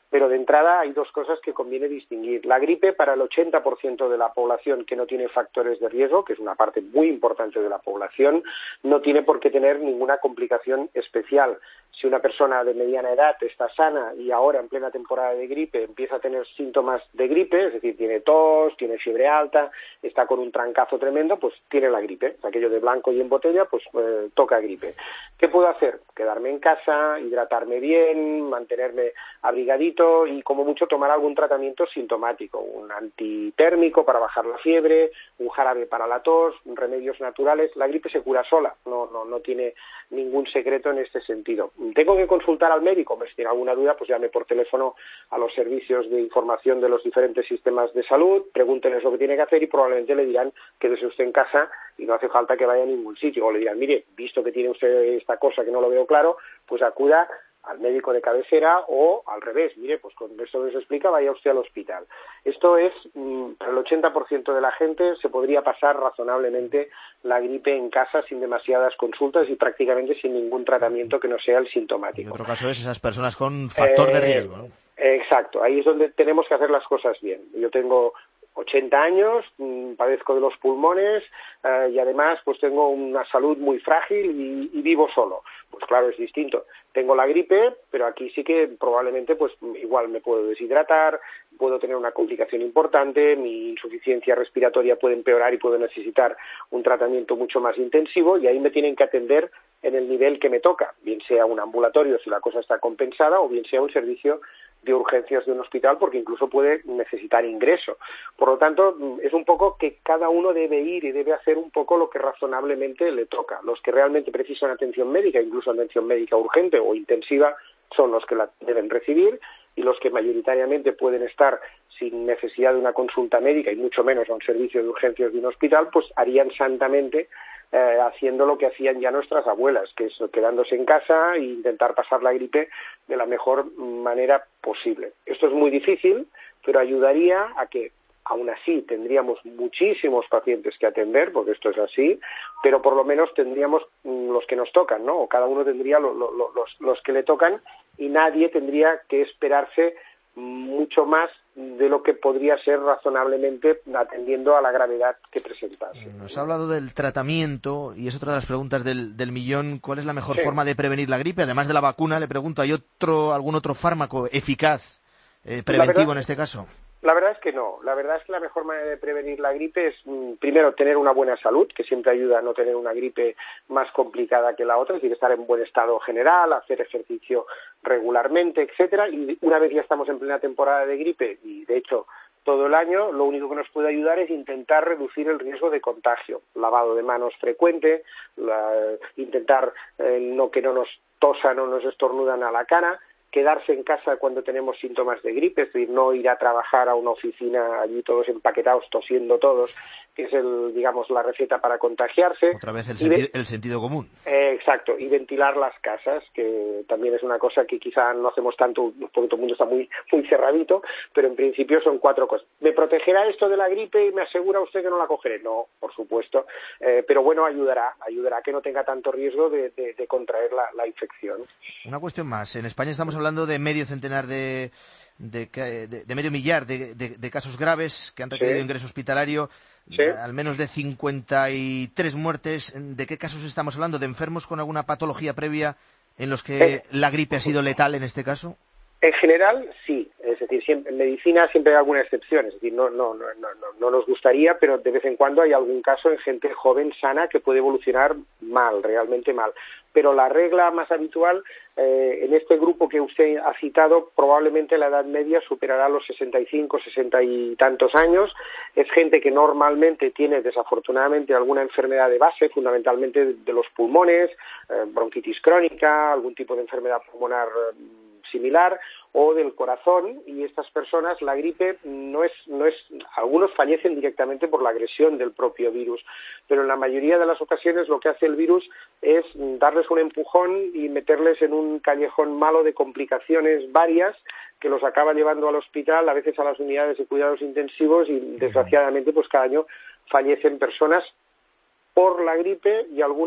S13: Pero de entrada hay dos cosas que conviene distinguir. La gripe, para el ochenta por ciento de la población que no tiene factores de riesgo, que es una parte muy importante de la población, no tiene por qué tener ninguna complicación especial. Si una persona de mediana edad está sana y ahora en plena temporada de gripe empieza a tener síntomas de gripe, es decir, tiene tos, tiene fiebre alta, está con un trancazo tremendo, pues tiene la gripe. Aquello de blanco y en botella, pues eh, toca gripe. ¿Qué puedo hacer? Quedarme en casa, hidratarme bien, mantenerme abrigadito y como mucho tomar algún tratamiento sintomático, un antitérmico para bajar la fiebre, un jarabe para la tos, remedios naturales. La gripe se cura sola, no, no, no tiene ningún secreto en este sentido. ¿Tengo que consultar al médico? Si tiene alguna duda, pues llame por teléfono a los servicios de información de los diferentes sistemas de salud, pregúntenles lo que tiene que hacer y probablemente le dirán quédese usted en casa y no hace falta que vaya a ningún sitio. O le dirán, mire, visto que tiene usted esta cosa que no lo veo claro, pues acuda al médico de cabecera o al revés, mire, pues con esto que se explica, vaya usted al hospital. Esto es, para el ochenta por ciento de la gente se podría pasar razonablemente la gripe en casa sin demasiadas consultas y prácticamente sin ningún tratamiento que no sea el sintomático.
S1: Y otro caso es esas personas con factor eh, de riesgo, ¿no?
S13: Exacto, ahí es donde tenemos que hacer las cosas bien. Yo tengo ochenta años, padezco de los pulmones eh, y además pues tengo una salud muy frágil y, y vivo solo. Pues claro, es distinto. Tengo la gripe, pero aquí sí que probablemente pues igual me puedo deshidratar, puedo tener una complicación importante, mi insuficiencia respiratoria puede empeorar y puedo necesitar un tratamiento mucho más intensivo y ahí me tienen que atender en el nivel que me toca, bien sea un ambulatorio si la cosa está compensada o bien sea un servicio de urgencias de un hospital porque incluso puede necesitar ingreso. Por lo tanto, es un poco que cada uno debe ir y debe hacer un poco lo que razonablemente le toca. Los que realmente precisan atención médica, incluso atención médica urgente o intensiva, son los que la deben recibir y los que mayoritariamente pueden estar sin necesidad de una consulta médica y mucho menos a un servicio de urgencias de un hospital, pues harían santamente Eh, haciendo lo que hacían ya nuestras abuelas, que es quedándose en casa e intentar pasar la gripe de la mejor manera posible. Esto es muy difícil, pero ayudaría a que, aún así, tendríamos muchísimos pacientes que atender, porque esto es así, pero por lo menos tendríamos mm, los que nos tocan, ¿no? O cada uno tendría lo, lo, lo, los, los que le tocan y nadie tendría que esperarse mucho más de lo que podría ser razonablemente atendiendo a la gravedad que presentase.
S1: Nos ha hablado del tratamiento y es otra de las preguntas del, del millón. ¿Cuál es la mejor
S13: sí.
S1: forma de prevenir la gripe? Además de la vacuna, le pregunto, ¿hay otro algún otro fármaco eficaz, eh, preventivo verdad, en este caso?
S13: La verdad es que no. La verdad es que la mejor manera de prevenir la gripe es, mm, primero, tener una buena salud, que siempre ayuda a no tener una gripe más complicada que la otra, es decir, estar en buen estado general, hacer ejercicio regularmente, etcétera. Y una vez ya estamos en plena temporada de gripe, y de hecho todo el año, lo único que nos puede ayudar es intentar reducir el riesgo de contagio. Lavado de manos frecuente, la, intentar eh, no que no nos tosan o nos estornudan a la cara, quedarse en casa cuando tenemos síntomas de gripe, es decir, no ir a trabajar a una oficina allí todos empaquetados, tosiendo todos, que es el, digamos, la receta para contagiarse.
S1: Otra vez el, senti el sentido común.
S13: Eh, exacto, y ventilar las casas, que también es una cosa que quizá no hacemos tanto, porque todo el mundo está muy, muy cerradito, pero en principio son cuatro cosas. ¿Me protegerá esto de la gripe y me asegura usted que no la cogeré? No, por supuesto, eh, pero bueno, ayudará, ayudará a que no tenga tanto riesgo de, de, de contraer la, la infección.
S1: Una cuestión más, en España estamos hablando de medio centenar de... De, de, de medio millar de, de, de casos graves que han requerido sí. ingreso hospitalario, sí. al menos de cincuenta y tres muertes. ¿De qué casos estamos hablando? ¿De enfermos con alguna patología previa en los que eh. la gripe ha sido letal en este caso?
S13: En general, sí. Es decir, siempre, en medicina siempre hay alguna excepción. Es decir, no, no, no, no, no nos gustaría, pero de vez en cuando hay algún caso en gente joven, sana, que puede evolucionar mal, realmente mal. Pero la regla más habitual, eh, en este grupo que usted ha citado, probablemente la edad media superará los sesenta y cinco, sesenta y tantos años. Es gente que normalmente tiene, desafortunadamente, alguna enfermedad de base, fundamentalmente de, de los pulmones, eh, bronquitis crónica, algún tipo de enfermedad pulmonar eh, similar, o del corazón, y estas personas, la gripe no es, no es, algunos fallecen directamente por la agresión del propio virus, pero en la mayoría de las ocasiones lo que hace el virus es darles un empujón y meterles en un callejón malo de complicaciones varias que los acaba llevando al hospital, a veces a las unidades de cuidados intensivos, y desgraciadamente pues cada año fallecen personas por la gripe y algunas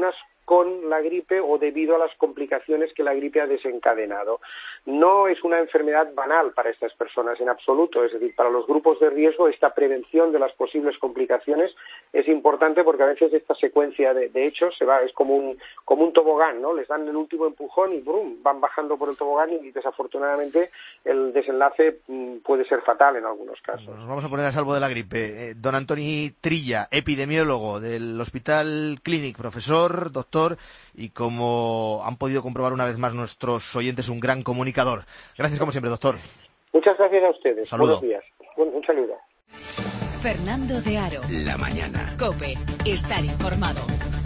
S13: con la gripe o debido a las complicaciones que la gripe ha desencadenado. No es una enfermedad banal para estas personas en absoluto, es decir, para los grupos de riesgo esta prevención de las posibles complicaciones es importante porque a veces esta secuencia de, de hechos se va, es como un, como un tobogán, ¿no? Les dan el último empujón y brum, van bajando por el tobogán y desafortunadamente el desenlace mm, puede ser fatal en algunos casos.
S1: Nos vamos a poner a salvo de la gripe. Eh, don Antoni Trilla, epidemiólogo del Hospital Clínic, profesor, doctor y, como han podido comprobar una vez más nuestros oyentes, un gran comunicador. Gracias como siempre, doctor.
S13: Muchas gracias a ustedes.
S1: Saludo.
S13: Buenos días. Un, un saludo.
S3: Fernando de Aro.
S4: La mañana.
S3: COPE. Estar informado.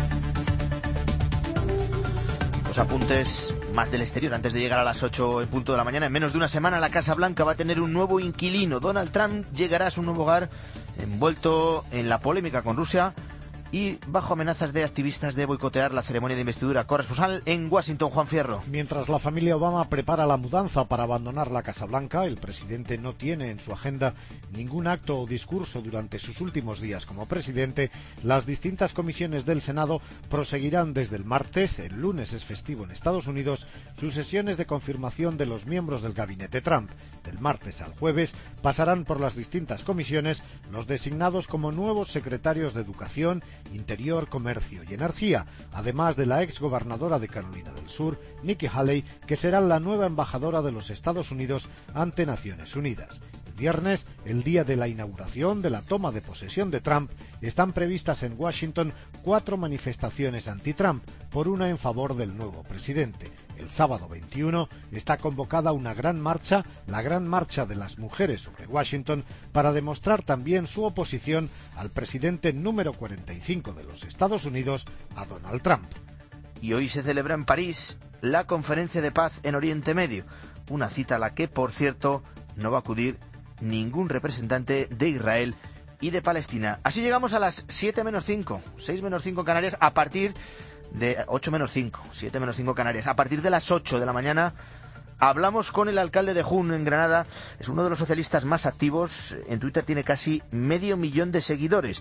S1: Los apuntes más del exterior antes de llegar a las ocho en punto de la mañana. En menos de una semana la Casa Blanca va a tener un nuevo inquilino. Donald Trump llegará a su nuevo hogar envuelto en la polémica con Rusia y bajo amenazas de activistas de boicotear la ceremonia de investidura. Corresponsal en Washington, Juan Fierro.
S16: Mientras la familia Obama prepara la mudanza para abandonar la Casa Blanca, el presidente no tiene en su agenda ningún acto o discurso durante sus últimos días como presidente. Las distintas comisiones del Senado proseguirán desde el martes, el lunes es festivo en Estados Unidos, sus sesiones de confirmación de los miembros del gabinete Trump. Del martes al jueves pasarán por las distintas comisiones los designados como nuevos secretarios de Educación, Interior, Comercio y Energía, además de la ex gobernadora de Carolina del Sur, Nikki Haley, que será la nueva embajadora de los Estados Unidos ante Naciones Unidas. El viernes, el día de la inauguración de la toma de posesión de Trump, están previstas en Washington cuatro manifestaciones anti-Trump, por una en favor del nuevo presidente. El sábado veintiuno está convocada una gran marcha, la Gran Marcha de las Mujeres sobre Washington, para demostrar también su oposición al presidente número cuarenta y cinco de los Estados Unidos, a Donald Trump.
S1: Y hoy se celebra en París la Conferencia de Paz en Oriente Medio, una cita a la que, por cierto, no va a acudir ningún representante de Israel y de Palestina. Así llegamos a las siete menos cinco, seis menos cinco en Canarias, a partir de ocho menos cinco, siete menos cinco Canarias. A partir de las ocho de la mañana hablamos con el alcalde de Jun, en Granada. Es uno de los socialistas más activos. En Twitter tiene casi medio millón de seguidores.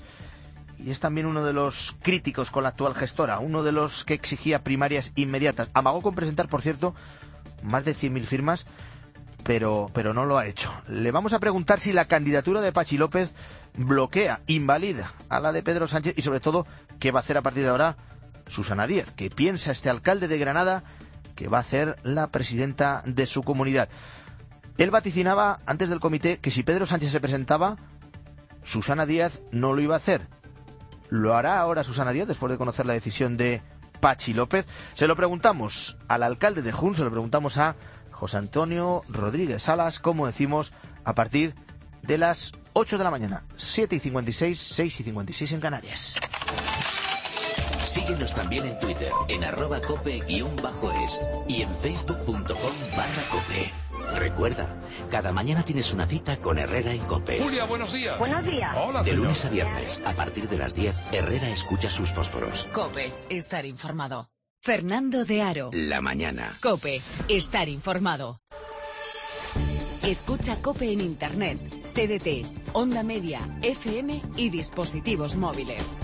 S1: Y es también uno de los críticos con la actual gestora, uno de los que exigía primarias inmediatas. Amagó con presentar, por cierto, más de cien mil firmas, pero, pero no lo ha hecho. Le vamos a preguntar si la candidatura de Pachi López bloquea, invalida a la de Pedro Sánchez y, sobre todo, qué va a hacer a partir de ahora Susana Díaz. ¿Qué piensa este alcalde de Granada que va a ser la presidenta de su comunidad? Él vaticinaba antes del comité que si Pedro Sánchez se presentaba, Susana Díaz no lo iba a hacer. ¿Lo hará ahora Susana Díaz después de conocer la decisión de Pachi López? Se lo preguntamos al alcalde de Jun, se lo preguntamos a José Antonio Rodríguez Salas, como decimos, a partir de las ocho de la mañana, siete y cincuenta y seis, seis y cincuenta y seis en Canarias.
S4: Síguenos también en Twitter, en arroba cope-es y en facebook.com barra cope. Recuerda, cada mañana tienes una cita con Herrera en COPE.
S15: Julia, buenos días.
S3: Buenos días.
S15: Hola,
S4: De
S15: señor.
S4: lunes a viernes, a partir de las diez, Herrera escucha sus fósforos.
S3: COPE. Estar informado. Fernando de Aro.
S4: La mañana.
S3: COPE. Estar informado. Escucha COPE en Internet, T D T, Onda Media, F M y dispositivos móviles.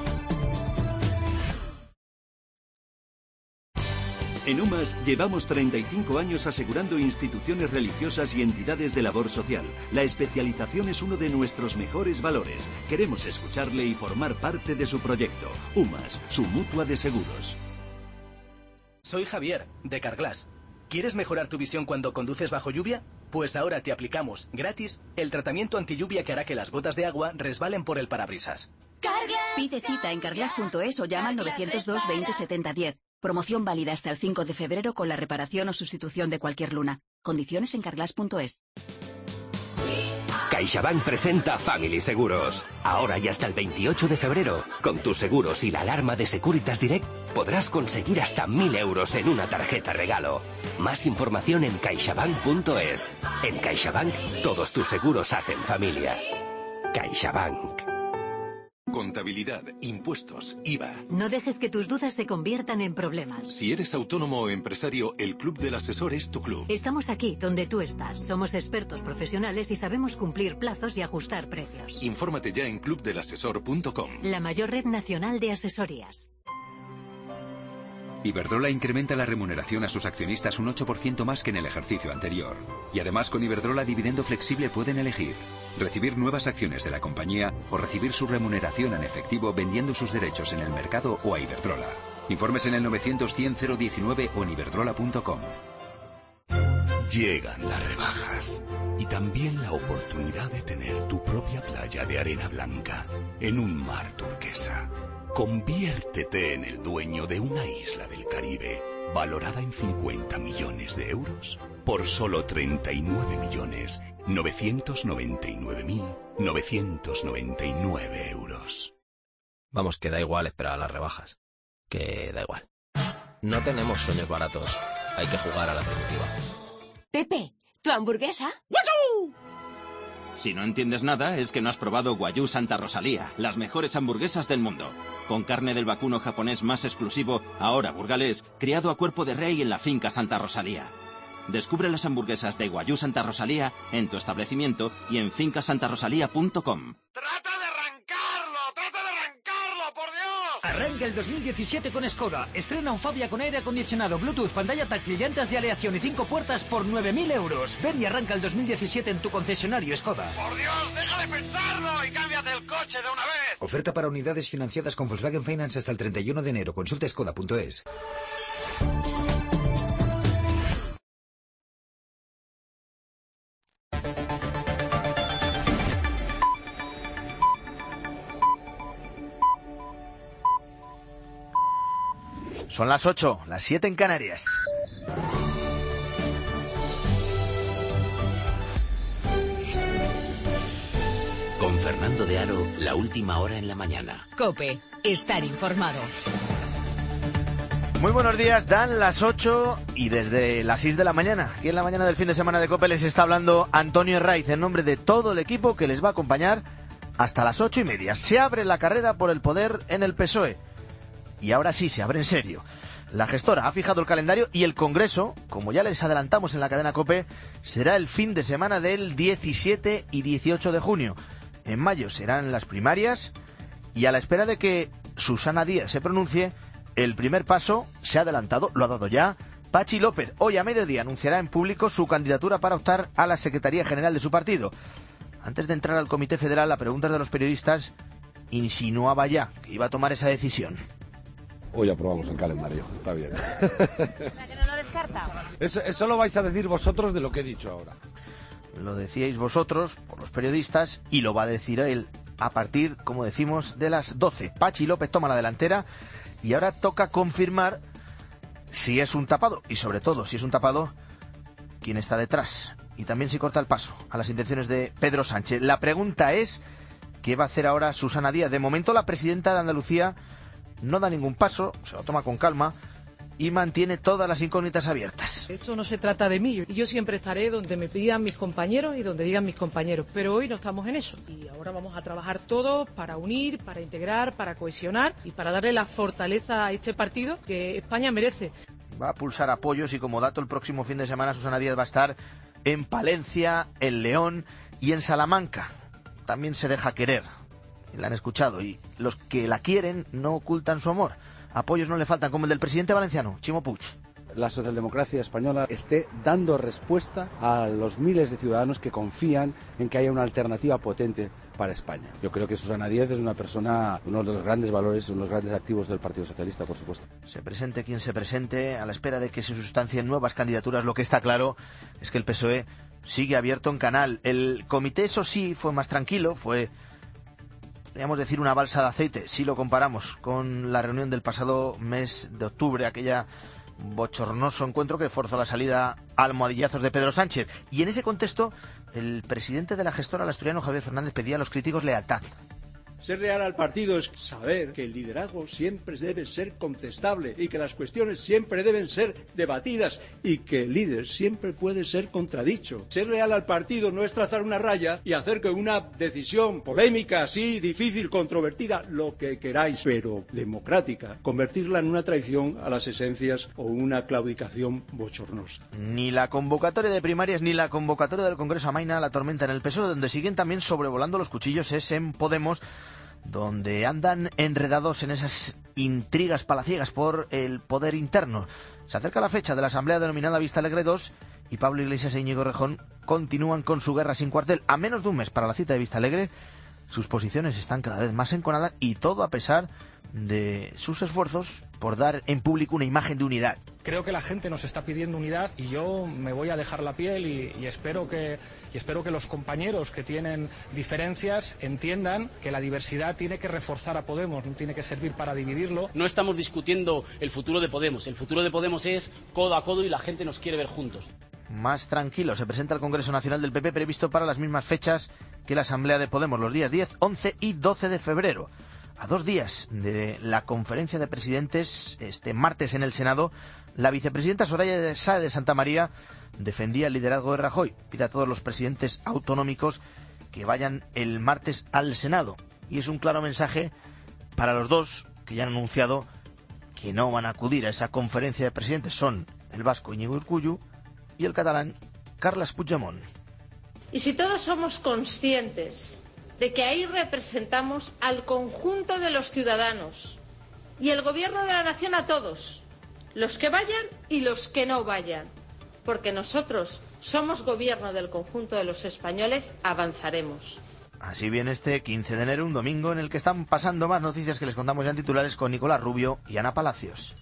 S18: En UMAS llevamos treinta y cinco años asegurando instituciones religiosas y entidades de labor social. La especialización es uno de nuestros mejores valores. Queremos escucharle y formar parte de su proyecto. UMAS, su mutua de seguros.
S19: Soy Javier, de Carglass. ¿Quieres mejorar tu visión cuando conduces bajo lluvia? Pues ahora te aplicamos, gratis, el tratamiento antilluvia que hará que las gotas de agua resbalen por el parabrisas.
S26: Carglass. Pide cita en carglass punto es o llama al novecientos dos veinte setenta diez. Promoción válida hasta el cinco de febrero con la reparación o sustitución de cualquier luna. Condiciones en carglass punto es.
S9: CaixaBank presenta Family Seguros. Ahora y hasta el veintiocho de febrero, con tus seguros y la alarma de Securitas Direct, podrás conseguir hasta mil euros en una tarjeta regalo. Más información en caixabank punto es. En CaixaBank, todos tus seguros hacen familia. CaixaBank.
S20: Contabilidad, impuestos, I V A.
S21: No dejes que tus dudas se conviertan en problemas.
S20: Si eres autónomo o empresario, el Club del Asesor es tu club.
S21: Estamos aquí donde tú estás. Somos expertos profesionales y sabemos cumplir plazos y ajustar precios.
S20: Infórmate ya en club del asesor punto com.
S21: La mayor red nacional de asesorías.
S2: Iberdrola incrementa la remuneración a sus accionistas un ocho por ciento más que en el ejercicio anterior. Y además con Iberdrola Dividendo Flexible pueden elegir recibir nuevas acciones de la compañía o recibir su remuneración en efectivo vendiendo sus derechos en el mercado o a Iberdrola. Informes en el novecientos cien cero diecinueve o en iberdrola punto com.
S7: Llegan las rebajas y también la oportunidad de tener tu propia playa de arena blanca en un mar turquesa. Conviértete en el dueño de una isla del Caribe valorada en cincuenta millones de euros por solo treinta y nueve millones novecientos noventa y nueve mil novecientos noventa y nueve euros.
S11: Vamos, que da igual esperar a las rebajas. Que da igual. No tenemos sueños baratos. Hay que jugar a la primitiva.
S14: Pepe, ¿tu hamburguesa?
S22: Si no entiendes nada, es que no has probado Wagyu Santa Rosalía, las mejores hamburguesas del mundo. Con carne del vacuno japonés más exclusivo, ahora burgalés, criado a cuerpo de rey en la finca Santa Rosalía. Descubre las hamburguesas de Wagyu Santa Rosalía en tu establecimiento y en finca santa rosalía punto com.
S23: Arranca el dos mil diecisiete con Skoda. Estrena un Fabia con aire acondicionado, Bluetooth, pantalla táctil, llantas de aleación y cinco puertas por nueve mil euros. Ven y arranca el dos mil diecisiete en tu concesionario Skoda.
S24: ¡Por Dios, deja de pensarlo y cámbiate el coche de una vez!
S23: Oferta para unidades financiadas con Volkswagen Finance hasta el treinta y uno de enero. Consulta skoda punto es.
S1: Son las ocho, las siete en Canarias.
S4: Con Fernando de Aro, la última hora en la mañana.
S3: COPE, estar informado.
S1: Muy buenos días, dan las ocho y desde las seis de la mañana, y en la mañana del fin de semana de COPE les está hablando Antonio Herraiz en nombre de todo el equipo que les va a acompañar hasta las ocho y media. Se abre la carrera por el poder en el P S O E. Y ahora sí, se abre en serio. La gestora ha fijado el calendario y el Congreso, como ya les adelantamos en la cadena COPE, será el fin de semana del diecisiete y dieciocho de junio. En mayo serán las primarias y a la espera de que Susana Díaz se pronuncie, el primer paso se ha adelantado, lo ha dado ya Patxi López. Hoy a mediodía anunciará en público su candidatura para optar a la Secretaría General de su partido. Antes de entrar al Comité Federal, a preguntas de los periodistas, insinuaba ya que iba a tomar esa decisión.
S25: Hoy aprobamos el calendario, está bien.
S17: ¿Que no lo descarta?
S25: Eso, eso lo vais a decir vosotros de lo que he dicho ahora.
S1: Lo decíais vosotros, por los periodistas, y lo va a decir él a partir, como decimos, de las doce. Patxi López toma la delantera y ahora toca confirmar si es un tapado, y sobre todo, si es un tapado, quién está detrás. Y también si corta el paso a las intenciones de Pedro Sánchez. La pregunta es, ¿qué va a hacer ahora Susana Díaz? De momento la presidenta de Andalucía no da ningún paso, se lo toma con calma y mantiene todas las incógnitas abiertas.
S27: Esto no se trata de mí, y yo siempre estaré donde me pidan mis compañeros y donde digan mis compañeros, pero hoy no estamos en eso. Y ahora vamos a trabajar todos para unir, para integrar, para cohesionar y para darle la fortaleza a este partido que España merece.
S1: Va a pulsar apoyos y como dato el próximo fin de semana Susana Díaz va a estar en Palencia, en León y en Salamanca. También se deja querer. La han escuchado y los que la quieren no ocultan su amor. Apoyos no le faltan, como el del presidente valenciano, Chimo Puig.
S30: La socialdemocracia española esté dando respuesta a los miles de ciudadanos que confían en que haya una alternativa potente para España. Yo creo que Susana Díaz es una persona, uno de los grandes valores, uno de los grandes activos del Partido Socialista, por supuesto.
S1: Se presente quien se presente, a la espera de que se sustancien nuevas candidaturas, lo que está claro es que el P S O E sigue abierto en canal. El comité, eso sí, fue más tranquilo, fue, podríamos decir, una balsa de aceite, si lo comparamos con la reunión del pasado mes de octubre, aquella bochornoso encuentro que forzó la salida a almohadillazos de Pedro Sánchez. Y en ese contexto, el presidente de la gestora, el asturiano Javier Fernández, pedía a los críticos lealtad.
S31: Ser leal al partido es saber que el liderazgo siempre debe ser contestable y que las cuestiones siempre deben ser debatidas y que el líder siempre puede ser contradicho. Ser leal al partido no es trazar una raya y hacer que una decisión polémica, así, difícil, controvertida, lo que queráis, pero democrática, convertirla en una traición a las esencias o una claudicación bochornosa.
S1: Ni la convocatoria de primarias ni la convocatoria del Congreso amaina la tormenta en el P S O E, donde siguen también sobrevolando los cuchillos es en Podemos, donde andan enredados en esas intrigas palaciegas por el poder interno. Se acerca la fecha de la asamblea denominada Vista Alegre dos y Pablo Iglesias e Íñigo Errejón continúan con su guerra sin cuartel. A menos de un mes para la cita de Vista Alegre, sus posiciones están cada vez más enconadas y todo a pesar de sus esfuerzos por dar en público una imagen de unidad.
S5: Creo que la gente nos está pidiendo unidad y yo me voy a dejar la piel y, y, espero que, y espero que los compañeros que tienen diferencias entiendan que la diversidad tiene que reforzar a Podemos, no tiene que servir para dividirlo.
S6: No estamos discutiendo el futuro de Podemos, el futuro de Podemos es codo a codo y la gente nos quiere ver juntos.
S1: Más tranquilo, se presenta el Congreso Nacional del P P previsto para las mismas fechas que la Asamblea de Podemos, los días diez, once y doce de febrero. A dos días de la conferencia de presidentes, este martes en el Senado, la vicepresidenta Soraya Sáez de Santamaría defendía el liderazgo de Rajoy. Pide a todos los presidentes autonómicos que vayan el martes al Senado. Y es un claro mensaje para los dos que ya han anunciado que no van a acudir a esa conferencia de presidentes. Son el vasco Íñigo Urkullu y el catalán Carles Puigdemont.
S8: Y si todos somos conscientes de que ahí representamos al conjunto de los ciudadanos y el gobierno de la nación a todos, los que vayan y los que no vayan, porque nosotros somos gobierno del conjunto de los españoles, avanzaremos.
S1: Así viene este quince de enero, un domingo en el que están pasando más noticias que les contamos ya en titulares con Nicolás Rubio y Ana Palacios.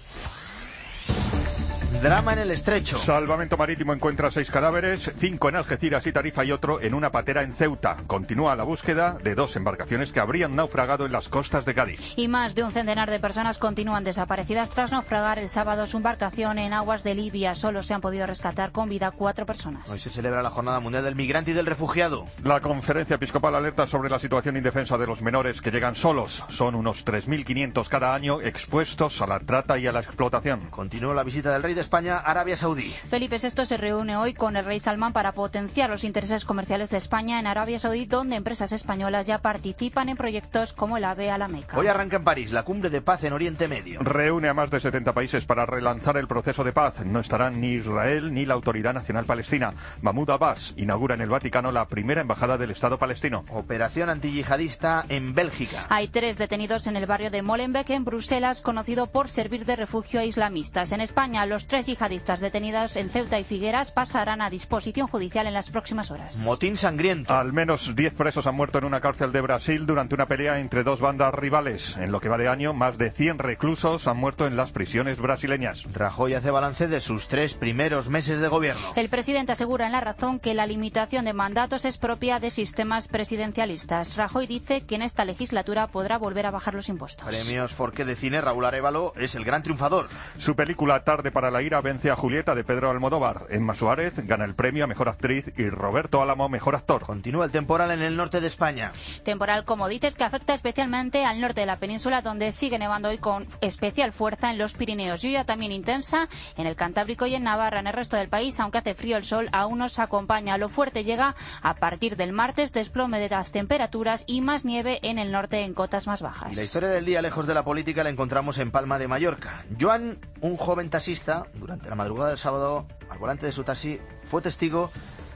S1: Drama en el Estrecho.
S10: Salvamento Marítimo encuentra seis cadáveres, cinco en Algeciras y Tarifa y otro en una patera en Ceuta. Continúa la búsqueda de dos embarcaciones que habrían naufragado en las costas de Cádiz.
S12: Y más de un centenar de personas continúan desaparecidas tras naufragar el sábado su embarcación en aguas de Libia. Solo se han podido rescatar con vida cuatro personas.
S1: Hoy se celebra la Jornada Mundial del Migrante y del Refugiado.
S10: La Conferencia Episcopal alerta sobre la situación indefensa de los menores que llegan solos. Son unos tres mil quinientos cada año expuestos a la trata y a la explotación.
S1: Continúa la visita del rey de España a Arabia Saudí.
S12: Felipe sexto se reúne hoy con el rey Salmán para potenciar los intereses comerciales de España en Arabia Saudí, donde empresas españolas ya participan en proyectos como el AVE a la Meca.
S1: Hoy arranca en París la cumbre de paz en Oriente Medio.
S10: Reúne a más de setenta países para relanzar el proceso de paz. No estarán ni Israel ni la Autoridad Nacional Palestina. Mahmoud Abbas inaugura en el Vaticano la primera embajada del Estado palestino.
S1: Operación antiyihadista en Bélgica.
S12: Hay tres detenidos en el barrio de Molenbeek, en Bruselas, conocido por servir de refugio a islamistas. En España, los tres yihadistas detenidos en Ceuta y Figueras pasarán a disposición judicial en las próximas horas.
S1: Motín sangriento.
S10: Al menos diez presos han muerto en una cárcel de Brasil durante una pelea entre dos bandas rivales. En lo que va de año, más de cien reclusos han muerto en las prisiones brasileñas.
S1: Rajoy hace balance de sus tres primeros meses de gobierno.
S12: El presidente asegura en La Razón que la limitación de mandatos es propia de sistemas presidencialistas. Rajoy dice que en esta legislatura podrá volver a bajar los impuestos.
S1: Premios Forqué de Cine, Raúl Arévalo es el gran triunfador.
S10: Su película Tarde para la ira vence a Julieta de Pedro Almodóvar. Emma Suárez gana el premio a Mejor Actriz y Roberto Álamo Mejor Actor.
S1: Continúa el temporal en el norte de España.
S12: Temporal, como dices, que afecta especialmente al norte de la península, donde sigue nevando hoy con especial fuerza en los Pirineos. Lluvia también intensa en el Cantábrico y en Navarra. En el resto del país, aunque hace frío, el sol aún nos acompaña. Lo fuerte llega a partir del martes, desplome de las temperaturas y más nieve en el norte en cotas más bajas.
S1: Y la historia del día, lejos de la política, la encontramos en Palma de Mallorca. Joan, un joven taxista, durante la madrugada del sábado, al volante de su taxi, fue testigo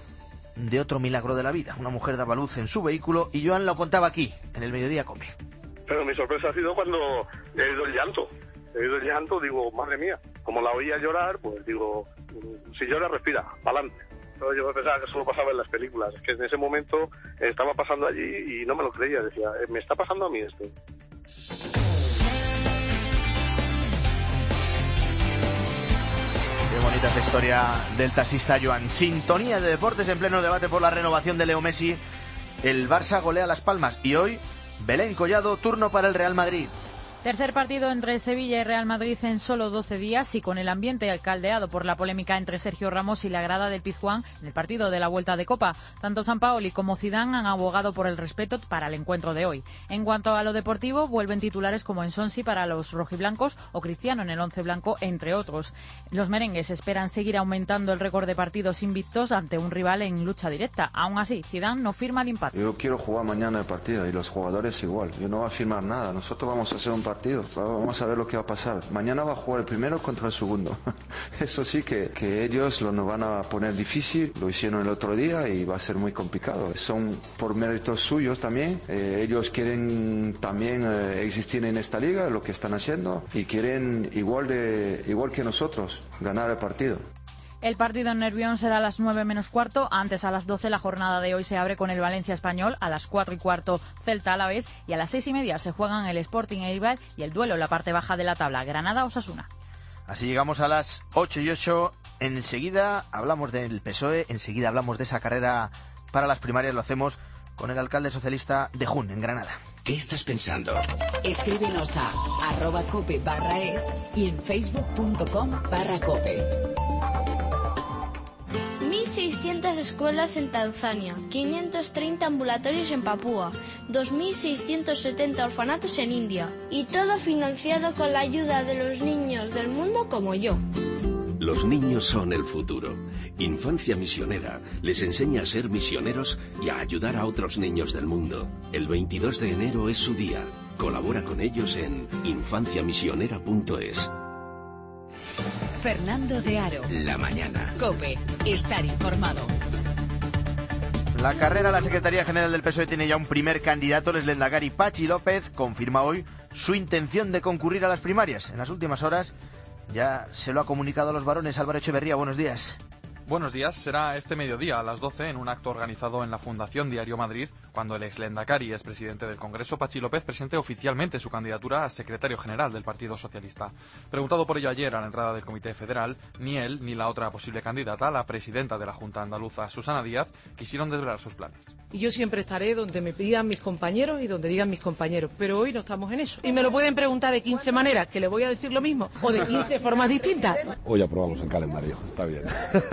S1: de otro milagro de la vida. Una mujer daba luz en su vehículo y Joan lo contaba aquí, en el Mediodía Come.
S13: Pero mi sorpresa ha sido cuando he oído el llanto. He oído el llanto, digo, madre mía. Como la oía llorar, pues digo, si llora, respira, pa'lante. Pero yo pensaba que solo pasaba en las películas. Es que en ese momento estaba pasando allí y no me lo creía. Decía, me está pasando a mí esto.
S1: Qué bonita esta historia del taxista Joan. Sintonía de deportes en pleno debate por la renovación de Leo Messi. El Barça golea Las Palmas y hoy Belén Collado, turno para el Real Madrid.
S15: Tercer partido entre Sevilla y Real Madrid en solo doce días y con el ambiente caldeado por la polémica entre Sergio Ramos y la grada del Pizjuán en el partido de la Vuelta de Copa. Tanto Sampaoli como Zidane han abogado por el respeto para el encuentro de hoy. En cuanto a lo deportivo, vuelven titulares como Ensonsi para los rojiblancos o Cristiano en el once blanco, entre otros. Los merengues esperan seguir aumentando el récord de partidos invictos ante un rival en lucha directa. Aún así, Zidane no firma el empate.
S16: Yo quiero jugar mañana el partido y los jugadores igual. Yo no voy a firmar nada. Nosotros vamos a hacer un partido
S2: partido. Vamos a ver lo que va a pasar. Mañana va a jugar el primero contra el segundo. Eso sí que, que ellos lo nos van a poner difícil. Lo hicieron el otro día y va a ser muy complicado. Son por méritos suyos también. Eh, ellos quieren también eh, existir en esta liga, lo que están haciendo, y quieren igual de igual que nosotros ganar el partido.
S15: El partido en Nervión será a las nueve menos cuarto. Antes, a las doce, la jornada de hoy se abre con el Valencia Español. A las cuatro y cuarto, Celta Alavés. Y a las seis y media se juegan el Sporting Eibar y el duelo en la parte baja de la tabla, Granada-Osasuna.
S1: Así llegamos a las ocho y ocho. Enseguida hablamos del P S O E. Enseguida hablamos de esa carrera para las primarias. Lo hacemos con el alcalde socialista de Jun, en Granada.
S4: ¿Qué estás pensando?
S3: Escríbenos a arroba cope barra es y en facebook.com barra cope.
S7: mil seiscientas escuelas en Tanzania, quinientos treinta ambulatorios en Papúa, dos mil seiscientos setenta orfanatos en India. Y todo financiado con la ayuda de los niños del mundo como yo.
S4: Los niños son el futuro. Infancia Misionera les enseña a ser misioneros y a ayudar a otros niños del mundo. El veintidós de enero es su día. Colabora con ellos en infancia misionera punto es.
S3: Fernando de Aro.
S4: La mañana.
S3: COPE. Estar informado.
S1: La carrera a la Secretaría General del P S O E tiene ya un primer candidato. El lehendakari Patxi López confirma hoy su intención de concurrir a las primarias. En las últimas horas ya se lo ha comunicado a los varones. Álvaro Echeverría, buenos días.
S9: Buenos días. Será este mediodía a las doce en un acto organizado en la Fundación Diario Madrid, cuando el ex lehendakari y expresidente del Congreso, Patxi López, presente oficialmente su candidatura a secretario general del Partido Socialista. Preguntado por ello ayer a la entrada del Comité Federal, ni él ni la otra posible candidata, la presidenta de la Junta Andaluza, Susana Díaz, quisieron desvelar sus planes.
S27: Y yo siempre estaré donde me pidan mis compañeros y donde digan mis compañeros, pero hoy no estamos en eso. Y me lo pueden preguntar de quince maneras, que le voy a decir lo mismo, o de quince formas distintas.
S25: Hoy aprobamos el calendario, está bien.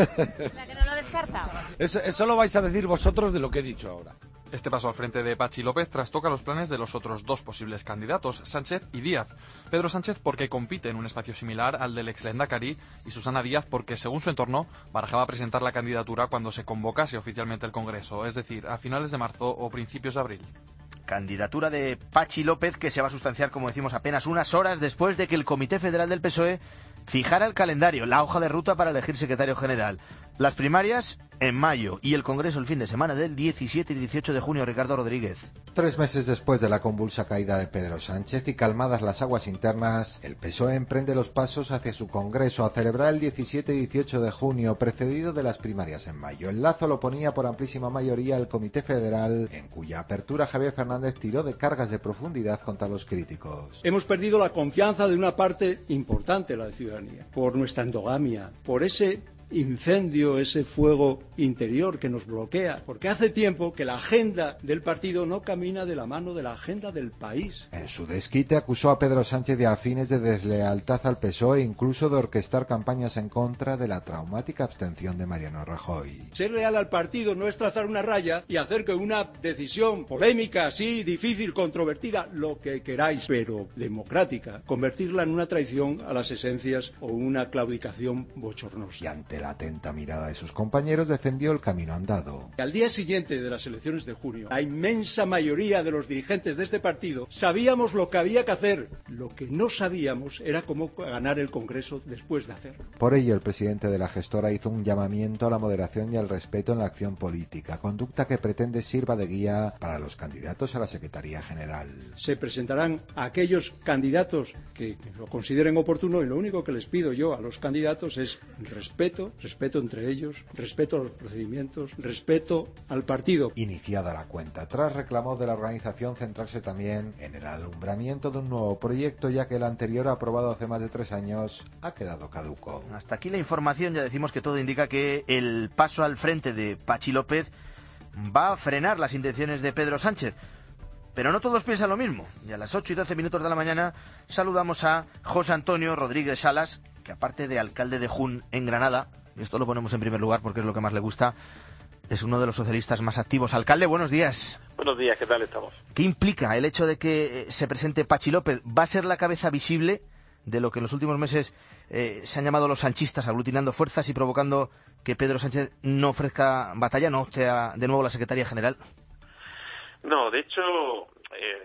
S12: ¿La que no lo descarta?
S25: Eso, eso lo vais a decir vosotros de lo que he dicho ahora.
S9: Este paso al frente de Patxi López trastoca los planes de los otros dos posibles candidatos, Sánchez y Díaz. Pedro Sánchez porque compite en un espacio similar al del ex lehendakari, y Susana Díaz porque, según su entorno, barajaba presentar la candidatura cuando se convocase oficialmente el Congreso, es decir, a finales de marzo o principios de abril.
S1: Candidatura de Patxi López que se va a sustanciar, como decimos, apenas unas horas después de que el Comité Federal del P S O E fijara el calendario, la hoja de ruta para elegir secretario general. Las primarias en mayo y el Congreso el fin de semana del diecisiete y dieciocho de junio. Ricardo Rodríguez.
S16: Tres meses después de la convulsa caída de Pedro Sánchez y calmadas las aguas internas, el P S O E emprende los pasos hacia su Congreso a celebrar el diecisiete y dieciocho de junio, precedido de las primarias en mayo. El lazo lo ponía por amplísima mayoría el Comité Federal, en cuya apertura Javier Fernández tiró de cargas de profundidad contra los críticos.
S31: Hemos perdido la confianza de una parte importante de la ciudadanía, por nuestra endogamia, por ese incendio, ese fuego interior que nos bloquea, porque hace tiempo que la agenda del partido no camina de la mano de la agenda del país.
S16: En su desquite acusó a Pedro Sánchez de afines de deslealtad al P S O E e incluso de orquestar campañas en contra de la traumática abstención de Mariano Rajoy.
S31: Ser leal al partido no es trazar una raya y hacer que una decisión polémica, así, difícil, controvertida, lo que queráis, pero democrática, convertirla en una traición a las esencias o una claudicación bochornosa.
S16: Y ante la atenta mirada de sus compañeros defendió el camino andado.
S31: Al día siguiente de las elecciones de junio, la inmensa mayoría de los dirigentes de este partido sabíamos lo que había que hacer. Lo que no sabíamos era cómo ganar el Congreso después de hacerlo.
S16: Por ello, el presidente de la gestora hizo un llamamiento a la moderación y al respeto en la acción política, conducta que pretende sirva de guía para los candidatos a la Secretaría General.
S31: Se presentarán a aquellos candidatos que lo consideren oportuno y lo único que les pido yo a los candidatos es respeto, respeto entre ellos, respeto a los procedimientos, respeto al partido.
S16: Iniciada la cuenta atrás, reclamó de la organización centrarse también en el alumbramiento de un nuevo proyecto, ya que el anterior, aprobado hace más de tres años, ha quedado caduco.
S1: Hasta aquí la información. Ya decimos que todo indica que el paso al frente de Patxi López va a frenar las intenciones de Pedro Sánchez. Pero no todos piensan lo mismo. Y a las ocho y doce minutos de la mañana saludamos a José Antonio Rodríguez Salas, que aparte de alcalde de Jun en Granada, y esto lo ponemos en primer lugar porque es lo que más le gusta, es uno de los socialistas más activos. Alcalde, buenos días.
S13: Buenos días, ¿qué tal estamos?
S1: ¿Qué implica el hecho de que se presente Patxi López? ¿Va a ser la cabeza visible de lo que en los últimos meses eh, se han llamado los sanchistas, aglutinando fuerzas y provocando que Pedro Sánchez no ofrezca batalla, no opte a, de nuevo la Secretaría General?
S13: No, de hecho, eh,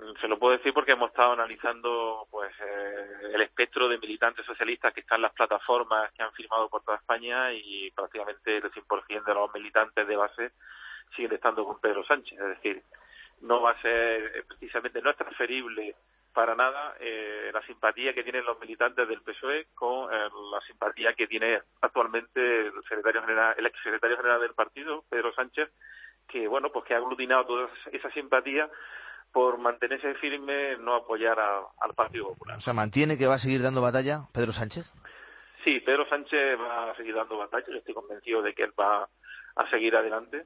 S11: Se lo puedo decir porque hemos estado analizando pues eh, el espectro de militantes socialistas que están en las plataformas que han firmado por toda España, y prácticamente el cien por ciento de los militantes de base siguen estando con Pedro Sánchez. Es decir, no va a ser, precisamente, no es transferible para nada eh, la simpatía que tienen los militantes del P S O E con eh, la simpatía que tiene actualmente el secretario general, el ex secretario general del partido, Pedro Sánchez, que bueno, pues que ha aglutinado toda esa simpatía por mantenerse firme, no apoyar a, al Partido Popular.
S1: O sea, ¿mantiene que va a seguir dando batalla Pedro Sánchez?
S11: Sí, Pedro Sánchez va a seguir dando batalla. Yo estoy convencido de que él va a seguir adelante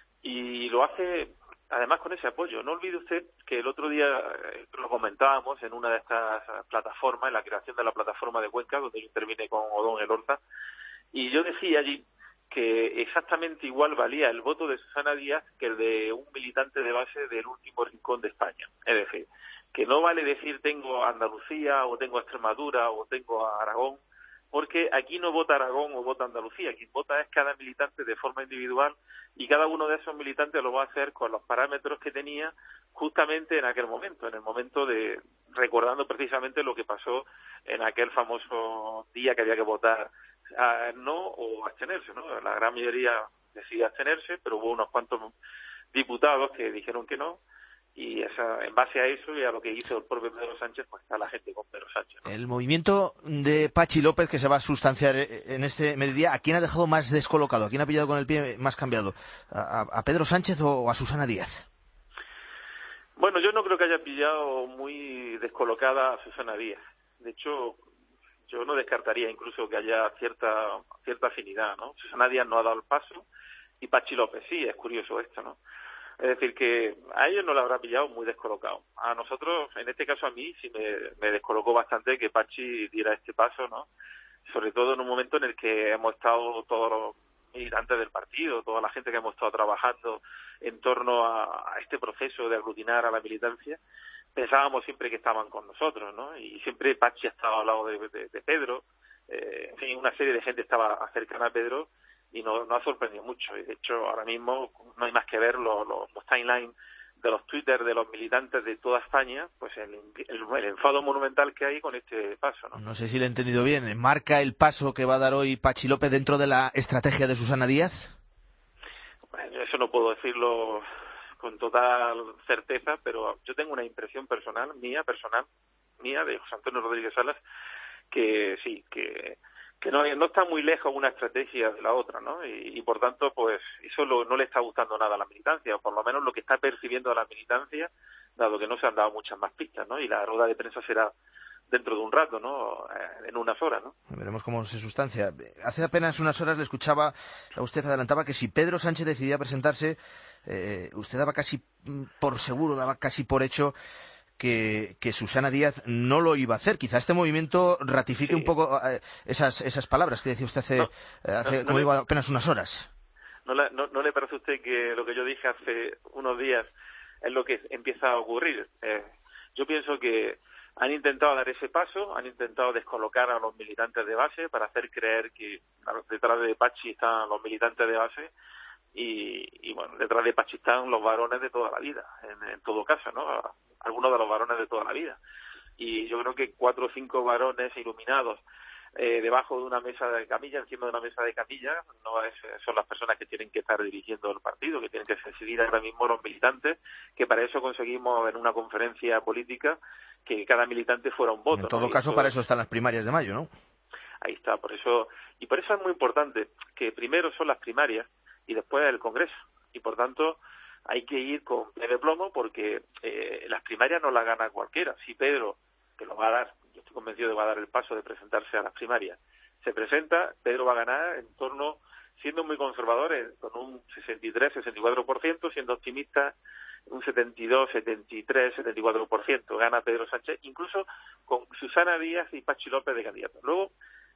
S11: y lo hace además con ese apoyo. No olvide usted que el otro día eh, lo comentábamos en una de estas plataformas, en la creación de la plataforma de Cuenca, donde yo intervine con Odón Elorza, y yo decía allí que exactamente igual valía el voto de Susana Díaz que el de un militante de base del último rincón de España. Es decir, que no vale decir tengo a Andalucía o tengo a Extremadura o tengo a Aragón, porque aquí no vota Aragón o vota Andalucía, quien vota es cada militante de forma individual, y cada uno de esos militantes lo va a hacer con los parámetros que tenía justamente en aquel momento, en el momento de, recordando precisamente lo que pasó en aquel famoso día que había que votar a no o abstenerse, ¿no? La gran mayoría decidió abstenerse, pero hubo unos cuantos diputados que dijeron que no, y esa, en base a eso y a lo que hizo el propio Pedro Sánchez, pues está la gente con Pedro Sánchez, ¿no?
S1: El movimiento de Pachi López que se va a sustanciar en este mediodía, ¿a quién ha dejado más descolocado? ¿A quién ha pillado con el pie más cambiado? ¿A, a Pedro Sánchez o a Susana Díaz?
S11: Bueno, yo no creo que haya pillado muy descolocada a Susana Díaz. De hecho, yo no descartaría incluso que haya cierta cierta afinidad, ¿no? Susana Díaz no ha dado el paso y Pachi López sí, es curioso esto, ¿no? Es decir, que a ellos no le habrá pillado muy descolocado. A nosotros, en este caso a mí, sí me, me descolocó bastante que Pachi diera este paso, ¿no? Sobre todo en un momento en el que hemos estado todos los militantes del partido, toda la gente que hemos estado trabajando en torno a, a este proceso de aglutinar a la militancia, pensábamos siempre que estaban con nosotros, ¿no? Y siempre Pachi ha estado al lado de, de, de Pedro, eh, en fin, una serie de gente estaba cercana a Pedro, y no, no ha sorprendido mucho. Y de hecho, ahora mismo no hay más que ver los, los, los timelines de los Twitter de los militantes de toda España, pues el, el, el enfado monumental que hay con este paso, ¿no?
S1: No sé si lo he entendido bien. ¿Marca el paso que va a dar hoy Pachi López dentro de la estrategia de Susana Díaz?
S11: Bueno, eso no puedo decirlo con total certeza, pero yo tengo una impresión personal, mía, personal, mía, de José Antonio Rodríguez Salas, que sí, que que no, no está muy lejos una estrategia de la otra, ¿no? Y, y por tanto, pues eso lo, no le está gustando nada a la militancia, o por lo menos lo que está percibiendo a la militancia, dado que no se han dado muchas más pistas, ¿no? Y la rueda de prensa será dentro de un rato, ¿no? En unas horas, ¿no?
S1: Veremos cómo se sustancia. Hace apenas unas horas le escuchaba, usted adelantaba que si Pedro Sánchez decidía presentarse, eh, usted daba casi por seguro, daba casi por hecho Que, que Susana Díaz no lo iba a hacer. Quizá este movimiento ratifique sí. un poco eh, esas esas palabras que decía usted hace, no, hace no, no como le, digo, apenas unas horas.
S11: No le, no, ¿No le parece a usted que lo que yo dije hace unos días es lo que empieza a ocurrir? Eh, yo pienso que han intentado dar ese paso, han intentado descolocar a los militantes de base para hacer creer que detrás de Pachi están los militantes de base y, y bueno, detrás de Pachi están los varones de toda la vida, en, en todo caso, ¿no? Algunos de los varones de toda la vida. Y yo creo que cuatro o cinco varones iluminados eh, debajo de una mesa de camilla, encima de una mesa de camilla, no es, son las personas que tienen que estar dirigiendo el partido, que tienen que decidir ahora mismo los militantes, que para eso conseguimos en una conferencia política que cada militante fuera un voto.
S1: En todo
S11: ¿no?
S1: caso,
S11: eso,
S1: para eso están las primarias de mayo, ¿no?
S11: Ahí está, por eso, y por eso es muy importante que primero son las primarias y después el Congreso. Y por tanto, hay que ir con pie de plomo porque eh, las primarias no las gana cualquiera. Si Pedro, que lo va a dar, yo estoy convencido de que va a dar el paso de presentarse a las primarias, se presenta, Pedro va a ganar en torno, siendo muy conservadores, con un sesenta y tres, sesenta y cuatro por ciento, siendo optimista, un setenta y dos, setenta y tres, setenta y cuatro por ciento. Gana Pedro Sánchez, incluso con Susana Díaz y Pachi López de candidatos. Luego,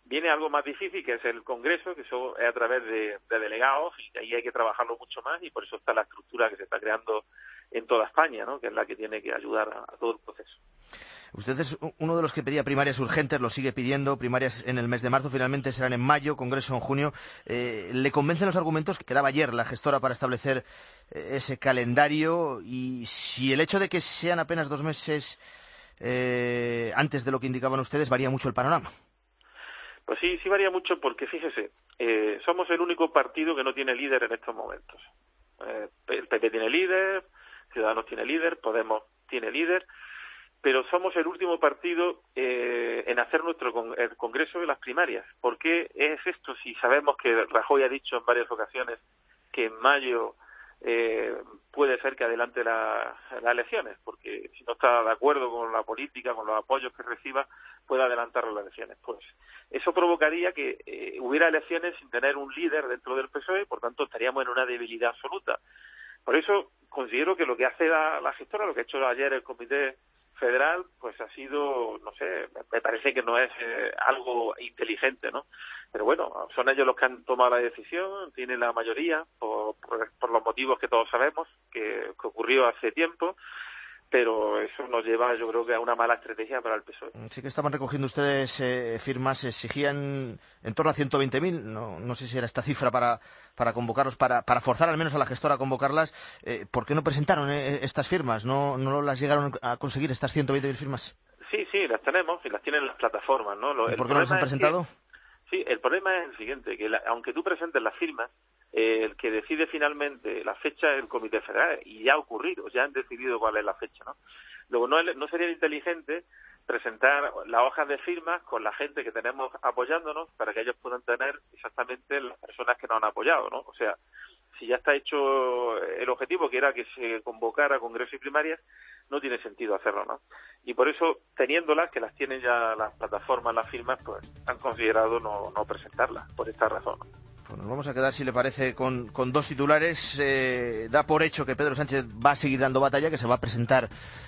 S11: Viene algo más difícil, que es el Congreso, que eso es a través de, de delegados, y ahí hay que trabajarlo mucho más, y por eso está la estructura que se está creando en toda España, ¿no? Que es la que tiene que ayudar a, a todo el proceso.
S1: Usted es uno de los que pedía primarias urgentes, lo sigue pidiendo, primarias en el mes de marzo, finalmente serán en mayo, Congreso en junio. Eh, ¿Le convencen los argumentos que daba ayer la gestora para establecer eh, ese calendario? Y si el hecho de que sean apenas dos meses eh, antes de lo que indicaban ustedes, varía mucho el panorama.
S11: Pues sí, sí varía mucho porque, fíjese, eh, somos el único partido que no tiene líder en estos momentos. Eh, el P P tiene líder, Ciudadanos tiene líder, Podemos tiene líder, pero somos el último partido eh, en hacer nuestro con, el Congreso de las primarias. ¿Por qué es esto? Si sabemos que Rajoy ha dicho en varias ocasiones que en mayo eh, puede ser que adelante la, las elecciones, porque si no está de acuerdo con la política, con los apoyos que reciba, puede adelantar las elecciones. Pues eso provocaría que eh, hubiera elecciones sin tener un líder dentro del P S O E, por tanto estaríamos en una debilidad absoluta. Por eso considero que lo que hace la, la gestora, lo que ha hecho ayer el Comité Federal, pues ha sido, no sé, me parece que no es eh, algo inteligente, ¿no? Pero bueno, son ellos los que han tomado la decisión, tienen la mayoría, por, por, por los motivos que todos sabemos, que, que ocurrió hace tiempo, pero eso nos lleva, yo creo, que a una mala estrategia para el P S O E.
S1: Sí que estaban recogiendo ustedes eh, firmas, exigían en torno a ciento veinte mil, no, no sé si era esta cifra para, para convocarlos, para, para forzar al menos a la gestora a convocarlas. Eh, ¿Por qué no presentaron eh, estas firmas? ¿No, ¿No las llegaron a conseguir, estas ciento veinte mil firmas?
S11: Sí, sí, las tenemos y las tienen las plataformas, ¿no? Lo,
S1: ¿Y por qué no las han presentado?
S11: Que, sí, el problema es el siguiente, que la, aunque tú presentes las firmas, Eh, el que decide finalmente la fecha es el Comité Federal, y ya ha ocurrido, ya han decidido cuál es la fecha, ¿no? Luego, no, no sería inteligente presentar las hojas de firmas con la gente que tenemos apoyándonos para que ellos puedan tener exactamente las personas que nos han apoyado, ¿no? O sea, si ya está hecho el objetivo, que era que se convocara Congreso y primarias, no tiene sentido hacerlo, ¿no? Y por eso, teniéndolas, que las tienen ya las plataformas, las firmas, pues han considerado no, no presentarlas, por esta razón, ¿no?
S1: Pues nos vamos a quedar, si le parece, con, con dos titulares. Eh, da por hecho que Pedro Sánchez va a seguir dando batalla, que se va a presentar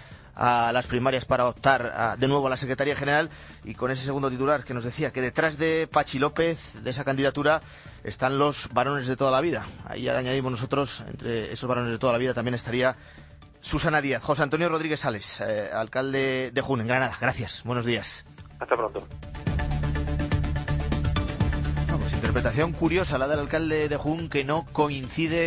S1: a las primarias para optar a, de nuevo a la Secretaría General, y con ese segundo titular que nos decía que detrás de Pachi López, de esa candidatura, están los varones de toda la vida. Ahí añadimos nosotros, entre esos varones de toda la vida también estaría Susana Díaz. José Antonio Rodríguez Sales, eh, alcalde de Jun, en Granada. Gracias, buenos días.
S11: Hasta pronto.
S1: Interpretación curiosa la del alcalde de Jun, que no coincide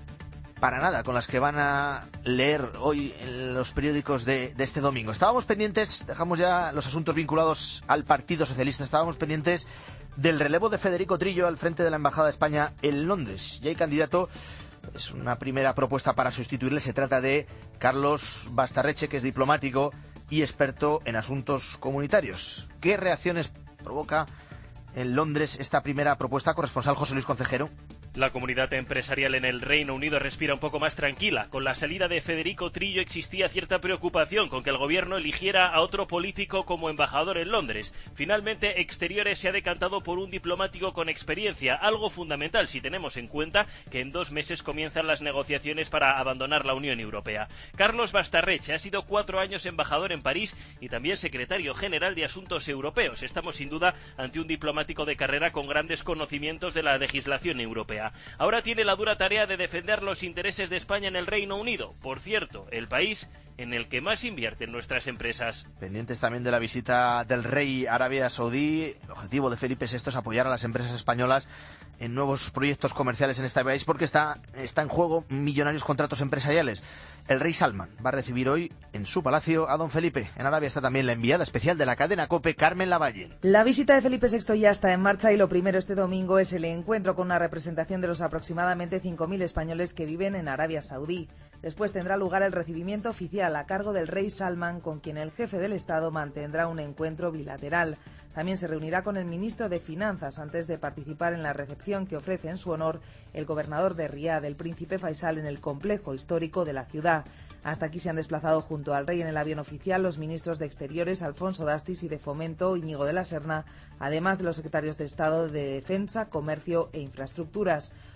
S1: para nada con las que van a leer hoy en los periódicos de, de este domingo. Estábamos pendientes, dejamos ya los asuntos vinculados al Partido Socialista, estábamos pendientes del relevo de Federico Trillo al frente de la Embajada de España en Londres. Ya hay candidato, es una primera propuesta para sustituirle, se trata de Carlos Bastarreche, que es diplomático y experto en asuntos comunitarios. ¿Qué reacciones provoca en Londres esta primera propuesta? Corresponsal José Luis Concejero.
S14: La comunidad empresarial en el Reino Unido respira un poco más tranquila. Con la salida de Federico Trillo existía cierta preocupación con que el gobierno eligiera a otro político como embajador en Londres. Finalmente, Exteriores se ha decantado por un diplomático con experiencia, algo fundamental si tenemos en cuenta que en dos meses comienzan las negociaciones para abandonar la Unión Europea. Carlos Bastarreche ha sido cuatro años embajador en París y también secretario general de Asuntos Europeos. Estamos sin duda ante un diplomático de carrera con grandes conocimientos de la legislación europea. Ahora tiene la dura tarea de defender los intereses de España en el Reino Unido. Por cierto, el país en el que más invierten nuestras empresas.
S1: Pendientes también de la visita del rey a Arabia Saudí. El objetivo de Felipe sexto es apoyar a las empresas españolas en nuevos proyectos comerciales en este país, porque está, está en juego millonarios contratos empresariales. El rey Salman va a recibir hoy en su palacio a don Felipe. En Arabia está también la enviada especial de la cadena COPE, Carmen Lavalle.
S18: La visita de Felipe sexto ya está en marcha, y lo primero este domingo es el encuentro con una representación de los aproximadamente cinco mil españoles que viven en Arabia Saudí. Después tendrá lugar el recibimiento oficial a cargo del rey Salman, con quien el jefe del Estado mantendrá un encuentro bilateral. También se reunirá con el ministro de Finanzas antes de participar en la recepción que ofrece en su honor el gobernador de Riad, el príncipe Faisal, en el complejo histórico de la ciudad. Hasta aquí se han desplazado junto al rey en el avión oficial los ministros de Exteriores Alfonso Dastis y de Fomento Íñigo de la Serna, además de los secretarios de Estado de Defensa, Comercio e Infraestructuras.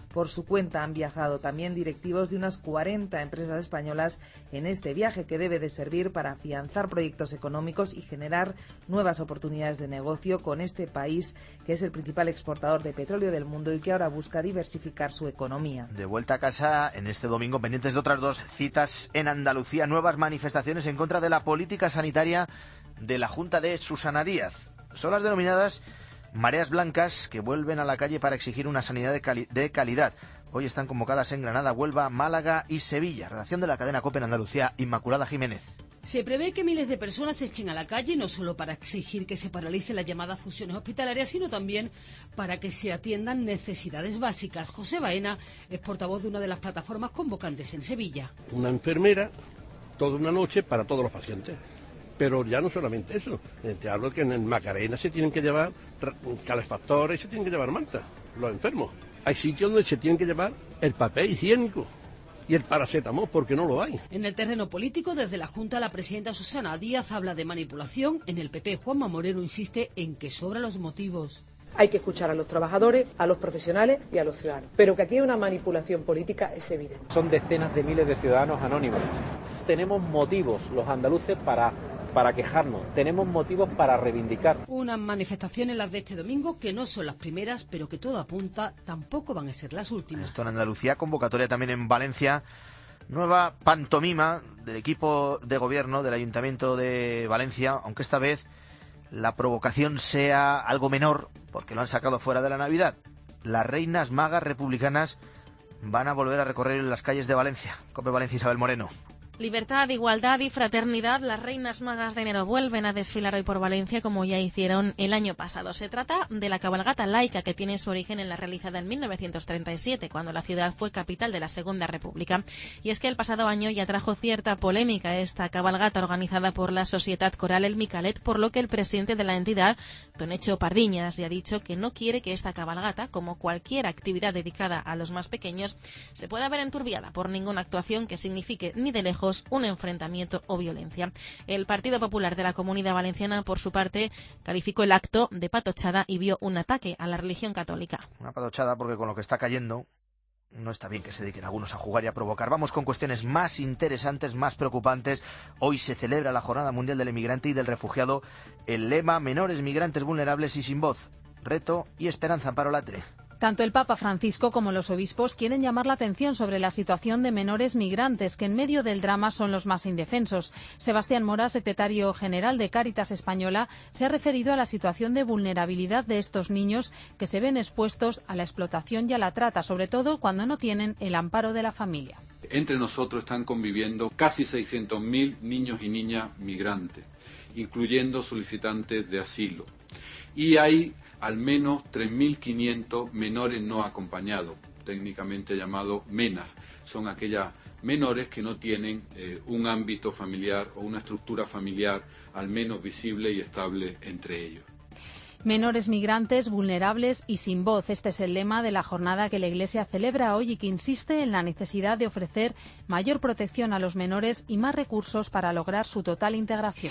S18: Por su cuenta han viajado también directivos de unas cuarenta empresas españolas en este viaje, que debe de servir para afianzar proyectos económicos y generar nuevas oportunidades de negocio con este país, que es el principal exportador de petróleo del mundo y que ahora busca diversificar su economía.
S1: De vuelta a casa en este domingo, pendientes de otras dos citas en Andalucía, nuevas manifestaciones en contra de la política sanitaria de la Junta de Susana Díaz. Son las denominadas mareas blancas, que vuelven a la calle para exigir una sanidad de, cali- de calidad. Hoy están convocadas en Granada, Huelva, Málaga y Sevilla. Redacción de la cadena COPE en Andalucía, Inmaculada Jiménez.
S17: Se prevé que miles de personas se echen a la calle, no solo para exigir que se paralice la llamada fusiones hospitalarias, sino también para que se atiendan necesidades básicas. José Baena es portavoz de una de las plataformas convocantes en Sevilla.
S19: Una enfermera toda una noche para todos los pacientes. Pero ya no solamente eso, te hablo que en Macarena se tienen que llevar calefactores y se tienen que llevar mantas, los enfermos. Hay sitios donde se tienen que llevar el papel higiénico y el paracetamol, porque no lo hay.
S17: En el terreno político, desde la Junta, la presidenta Susana Díaz habla de manipulación. En el P P, Juanma Moreno insiste en que sobran los motivos.
S20: Hay que escuchar a los trabajadores, a los profesionales y a los ciudadanos. Pero que aquí hay una manipulación política es evidente.
S21: Son decenas de miles de ciudadanos anónimos. Tenemos motivos, los andaluces, para... para quejarnos, tenemos motivos para reivindicar.
S17: Unas manifestaciones, las de este domingo, que no son las primeras, pero que todo apunta, tampoco van a ser las últimas.
S1: Esto en Andalucía, convocatoria también en Valencia, nueva pantomima del equipo de gobierno del Ayuntamiento de Valencia, aunque esta vez la provocación sea algo menor, porque lo han sacado fuera de la Navidad. Las reinas magas republicanas van a volver a recorrer las calles de Valencia. COPE Valencia, Isabel Moreno.
S22: Libertad, igualdad y fraternidad. Las reinas magas de enero vuelven a desfilar hoy por Valencia, como ya hicieron el año pasado. Se trata de la cabalgata laica, que tiene su origen en la realizada en mil novecientos treinta y siete, cuando la ciudad fue capital de la Segunda República. Y es que el pasado año ya trajo cierta polémica esta cabalgata organizada por la Societat Coral El Micalet, por lo que el presidente de la entidad, Don Echo Pardiñas, ya ha dicho que no quiere que esta cabalgata, como cualquier actividad dedicada a los más pequeños, se pueda ver enturbiada por ninguna actuación que signifique ni de lejos un enfrentamiento o violencia. El Partido Popular de la Comunidad Valenciana, por su parte, calificó el acto de patochada y vio un ataque a la religión católica.
S1: Una patochada porque con lo que está cayendo no está bien que se dediquen algunos a jugar y a provocar. Vamos con cuestiones más interesantes, más preocupantes. Hoy se celebra la Jornada Mundial del Emigrante y del Refugiado. El lema: menores migrantes vulnerables y sin voz. Reto y esperanza. Amparo Latre.
S23: Tanto el Papa Francisco como los obispos quieren llamar la atención sobre la situación de menores migrantes, que en medio del drama son los más indefensos. Sebastián Mora, secretario general de Cáritas Española, se ha referido a la situación de vulnerabilidad de estos niños que se ven expuestos a la explotación y a la trata, sobre todo cuando no tienen el amparo de la familia.
S24: Entre nosotros están conviviendo casi seiscientos mil niños y niñas migrantes, incluyendo solicitantes de asilo. Y hay al menos tres mil quinientos menores no acompañados, técnicamente llamados MENAS. Son aquellas menores que no tienen eh, un ámbito familiar o una estructura familiar al menos visible y estable entre ellos.
S23: Menores migrantes, vulnerables y sin voz. Este es el lema de la jornada que la Iglesia celebra hoy y que insiste en la necesidad de ofrecer mayor protección a los menores y más recursos para lograr su total integración.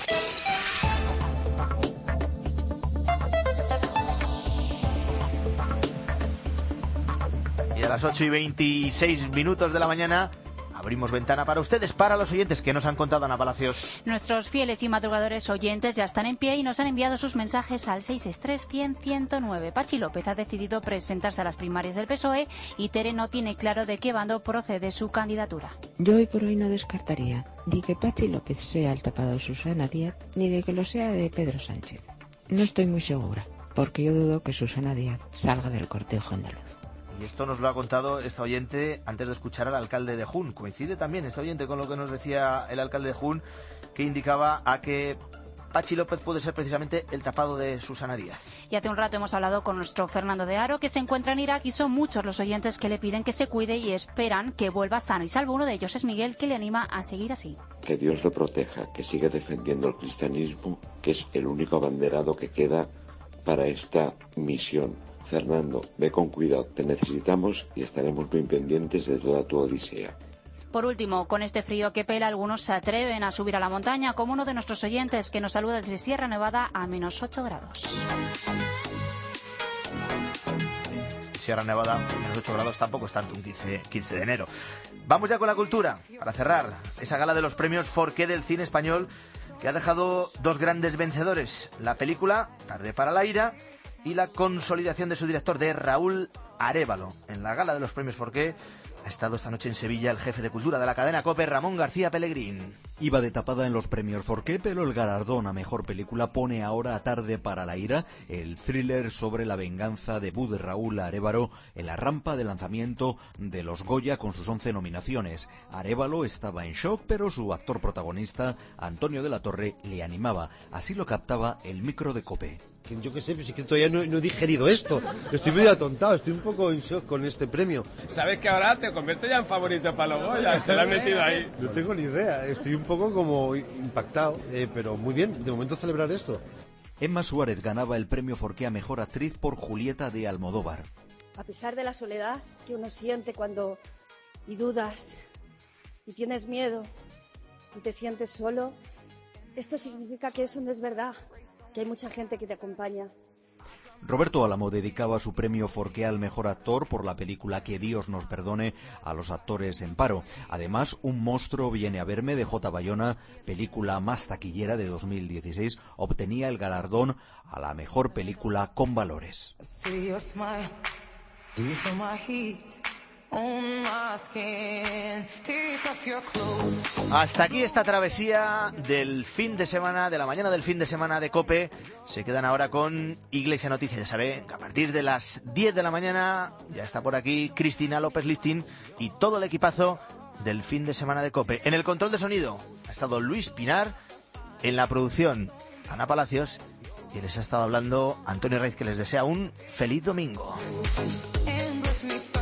S1: Y a las ocho y veintiséis minutos de la mañana abrimos ventana para ustedes, para los oyentes. Que nos han contado, Ana Palacios.
S12: Nuestros fieles y madrugadores oyentes ya están en pie y nos han enviado sus mensajes al seis seis tres, cien, ciento nueve. Pachi López ha decidido presentarse a las primarias del P S O E y Tere no tiene claro de qué bando procede su candidatura.
S31: Yo hoy por hoy no descartaría ni que Pachi López sea el tapado de Susana Díaz, ni de que lo sea de Pedro Sánchez. No estoy muy segura, porque yo dudo que Susana Díaz salga del cortejo andaluz.
S1: Y esto nos lo ha contado esta oyente antes de escuchar al alcalde de Jun. Coincide también esta oyente con lo que nos decía el alcalde de Jun, que indicaba a que Pachi López puede ser precisamente el tapado de Susana Díaz.
S12: Y hace un rato hemos hablado con nuestro Fernando de Aro, que se encuentra en Irak, y son muchos los oyentes que le piden que se cuide y esperan que vuelva sano y salvo. Uno de ellos es Miguel, que le anima a seguir así.
S26: Que Dios lo proteja, que siga defendiendo el cristianismo, que es el único abanderado que queda para esta misión. Fernando, ve con cuidado, te necesitamos y estaremos muy pendientes de toda tu odisea.
S12: Por último, con este frío que pela, algunos se atreven a subir a la montaña, como uno de nuestros oyentes que nos saluda desde Sierra Nevada a menos ocho grados.
S1: Sierra Nevada, menos ocho grados tampoco es tanto, un quince, quince de enero. Vamos ya con la cultura, para cerrar esa gala de los premios Forqué del cine español, que ha dejado dos grandes vencedores: la película Tarde para la ira y la consolidación de su director, de Raúl Arévalo. En la gala de los premios Forqué ha estado esta noche en Sevilla el jefe de cultura de la cadena COPE, Ramón García Pellegrín.
S2: Iba de tapada en los premios Forqué, pero el galardón a mejor película pone ahora a Tarde para la ira, el thriller sobre la venganza debut de Raúl Arévalo en la rampa de lanzamiento de los Goya con sus once nominaciones. Arévalo estaba en shock, pero su actor protagonista, Antonio de la Torre, le animaba. Así lo captaba el micro de COPE.
S4: Yo qué sé, pues es que todavía no, no he digerido esto. Estoy medio atontado, estoy un poco en shock con este premio.
S5: ¿Sabes que ahora te convierto ya en favorito para los Goya? Se lo han metido ahí.
S4: No tengo ni idea, estoy un poco como impactado, eh, pero muy bien, de momento celebrar esto.
S2: Emma Suárez ganaba el premio Forqué a Mejor Actriz por Julieta de Almodóvar.
S6: A pesar de la soledad que uno siente cuando y dudas y tienes miedo y te sientes solo, esto significa que eso no es verdad, que hay mucha gente que te acompaña.
S2: Roberto Álamo dedicaba su premio Forqué al mejor actor por la película Que Dios nos perdone a los actores en paro. Además, Un monstruo viene a verme, de J. Bayona, película más taquillera de dos mil dieciséis, obtenía el galardón a la mejor película con valores.
S1: Hasta aquí esta travesía del fin de semana, de la mañana del fin de semana de COPE. Se quedan ahora con Iglesia Noticias. Ya saben que a partir de las diez de la mañana ya está por aquí Cristina López Listín y todo el equipazo del fin de semana de COPE. En el control de sonido ha estado Luis Pinar, en la producción Ana Palacios, y les ha estado hablando Antonio Raiz, que les desea un feliz domingo.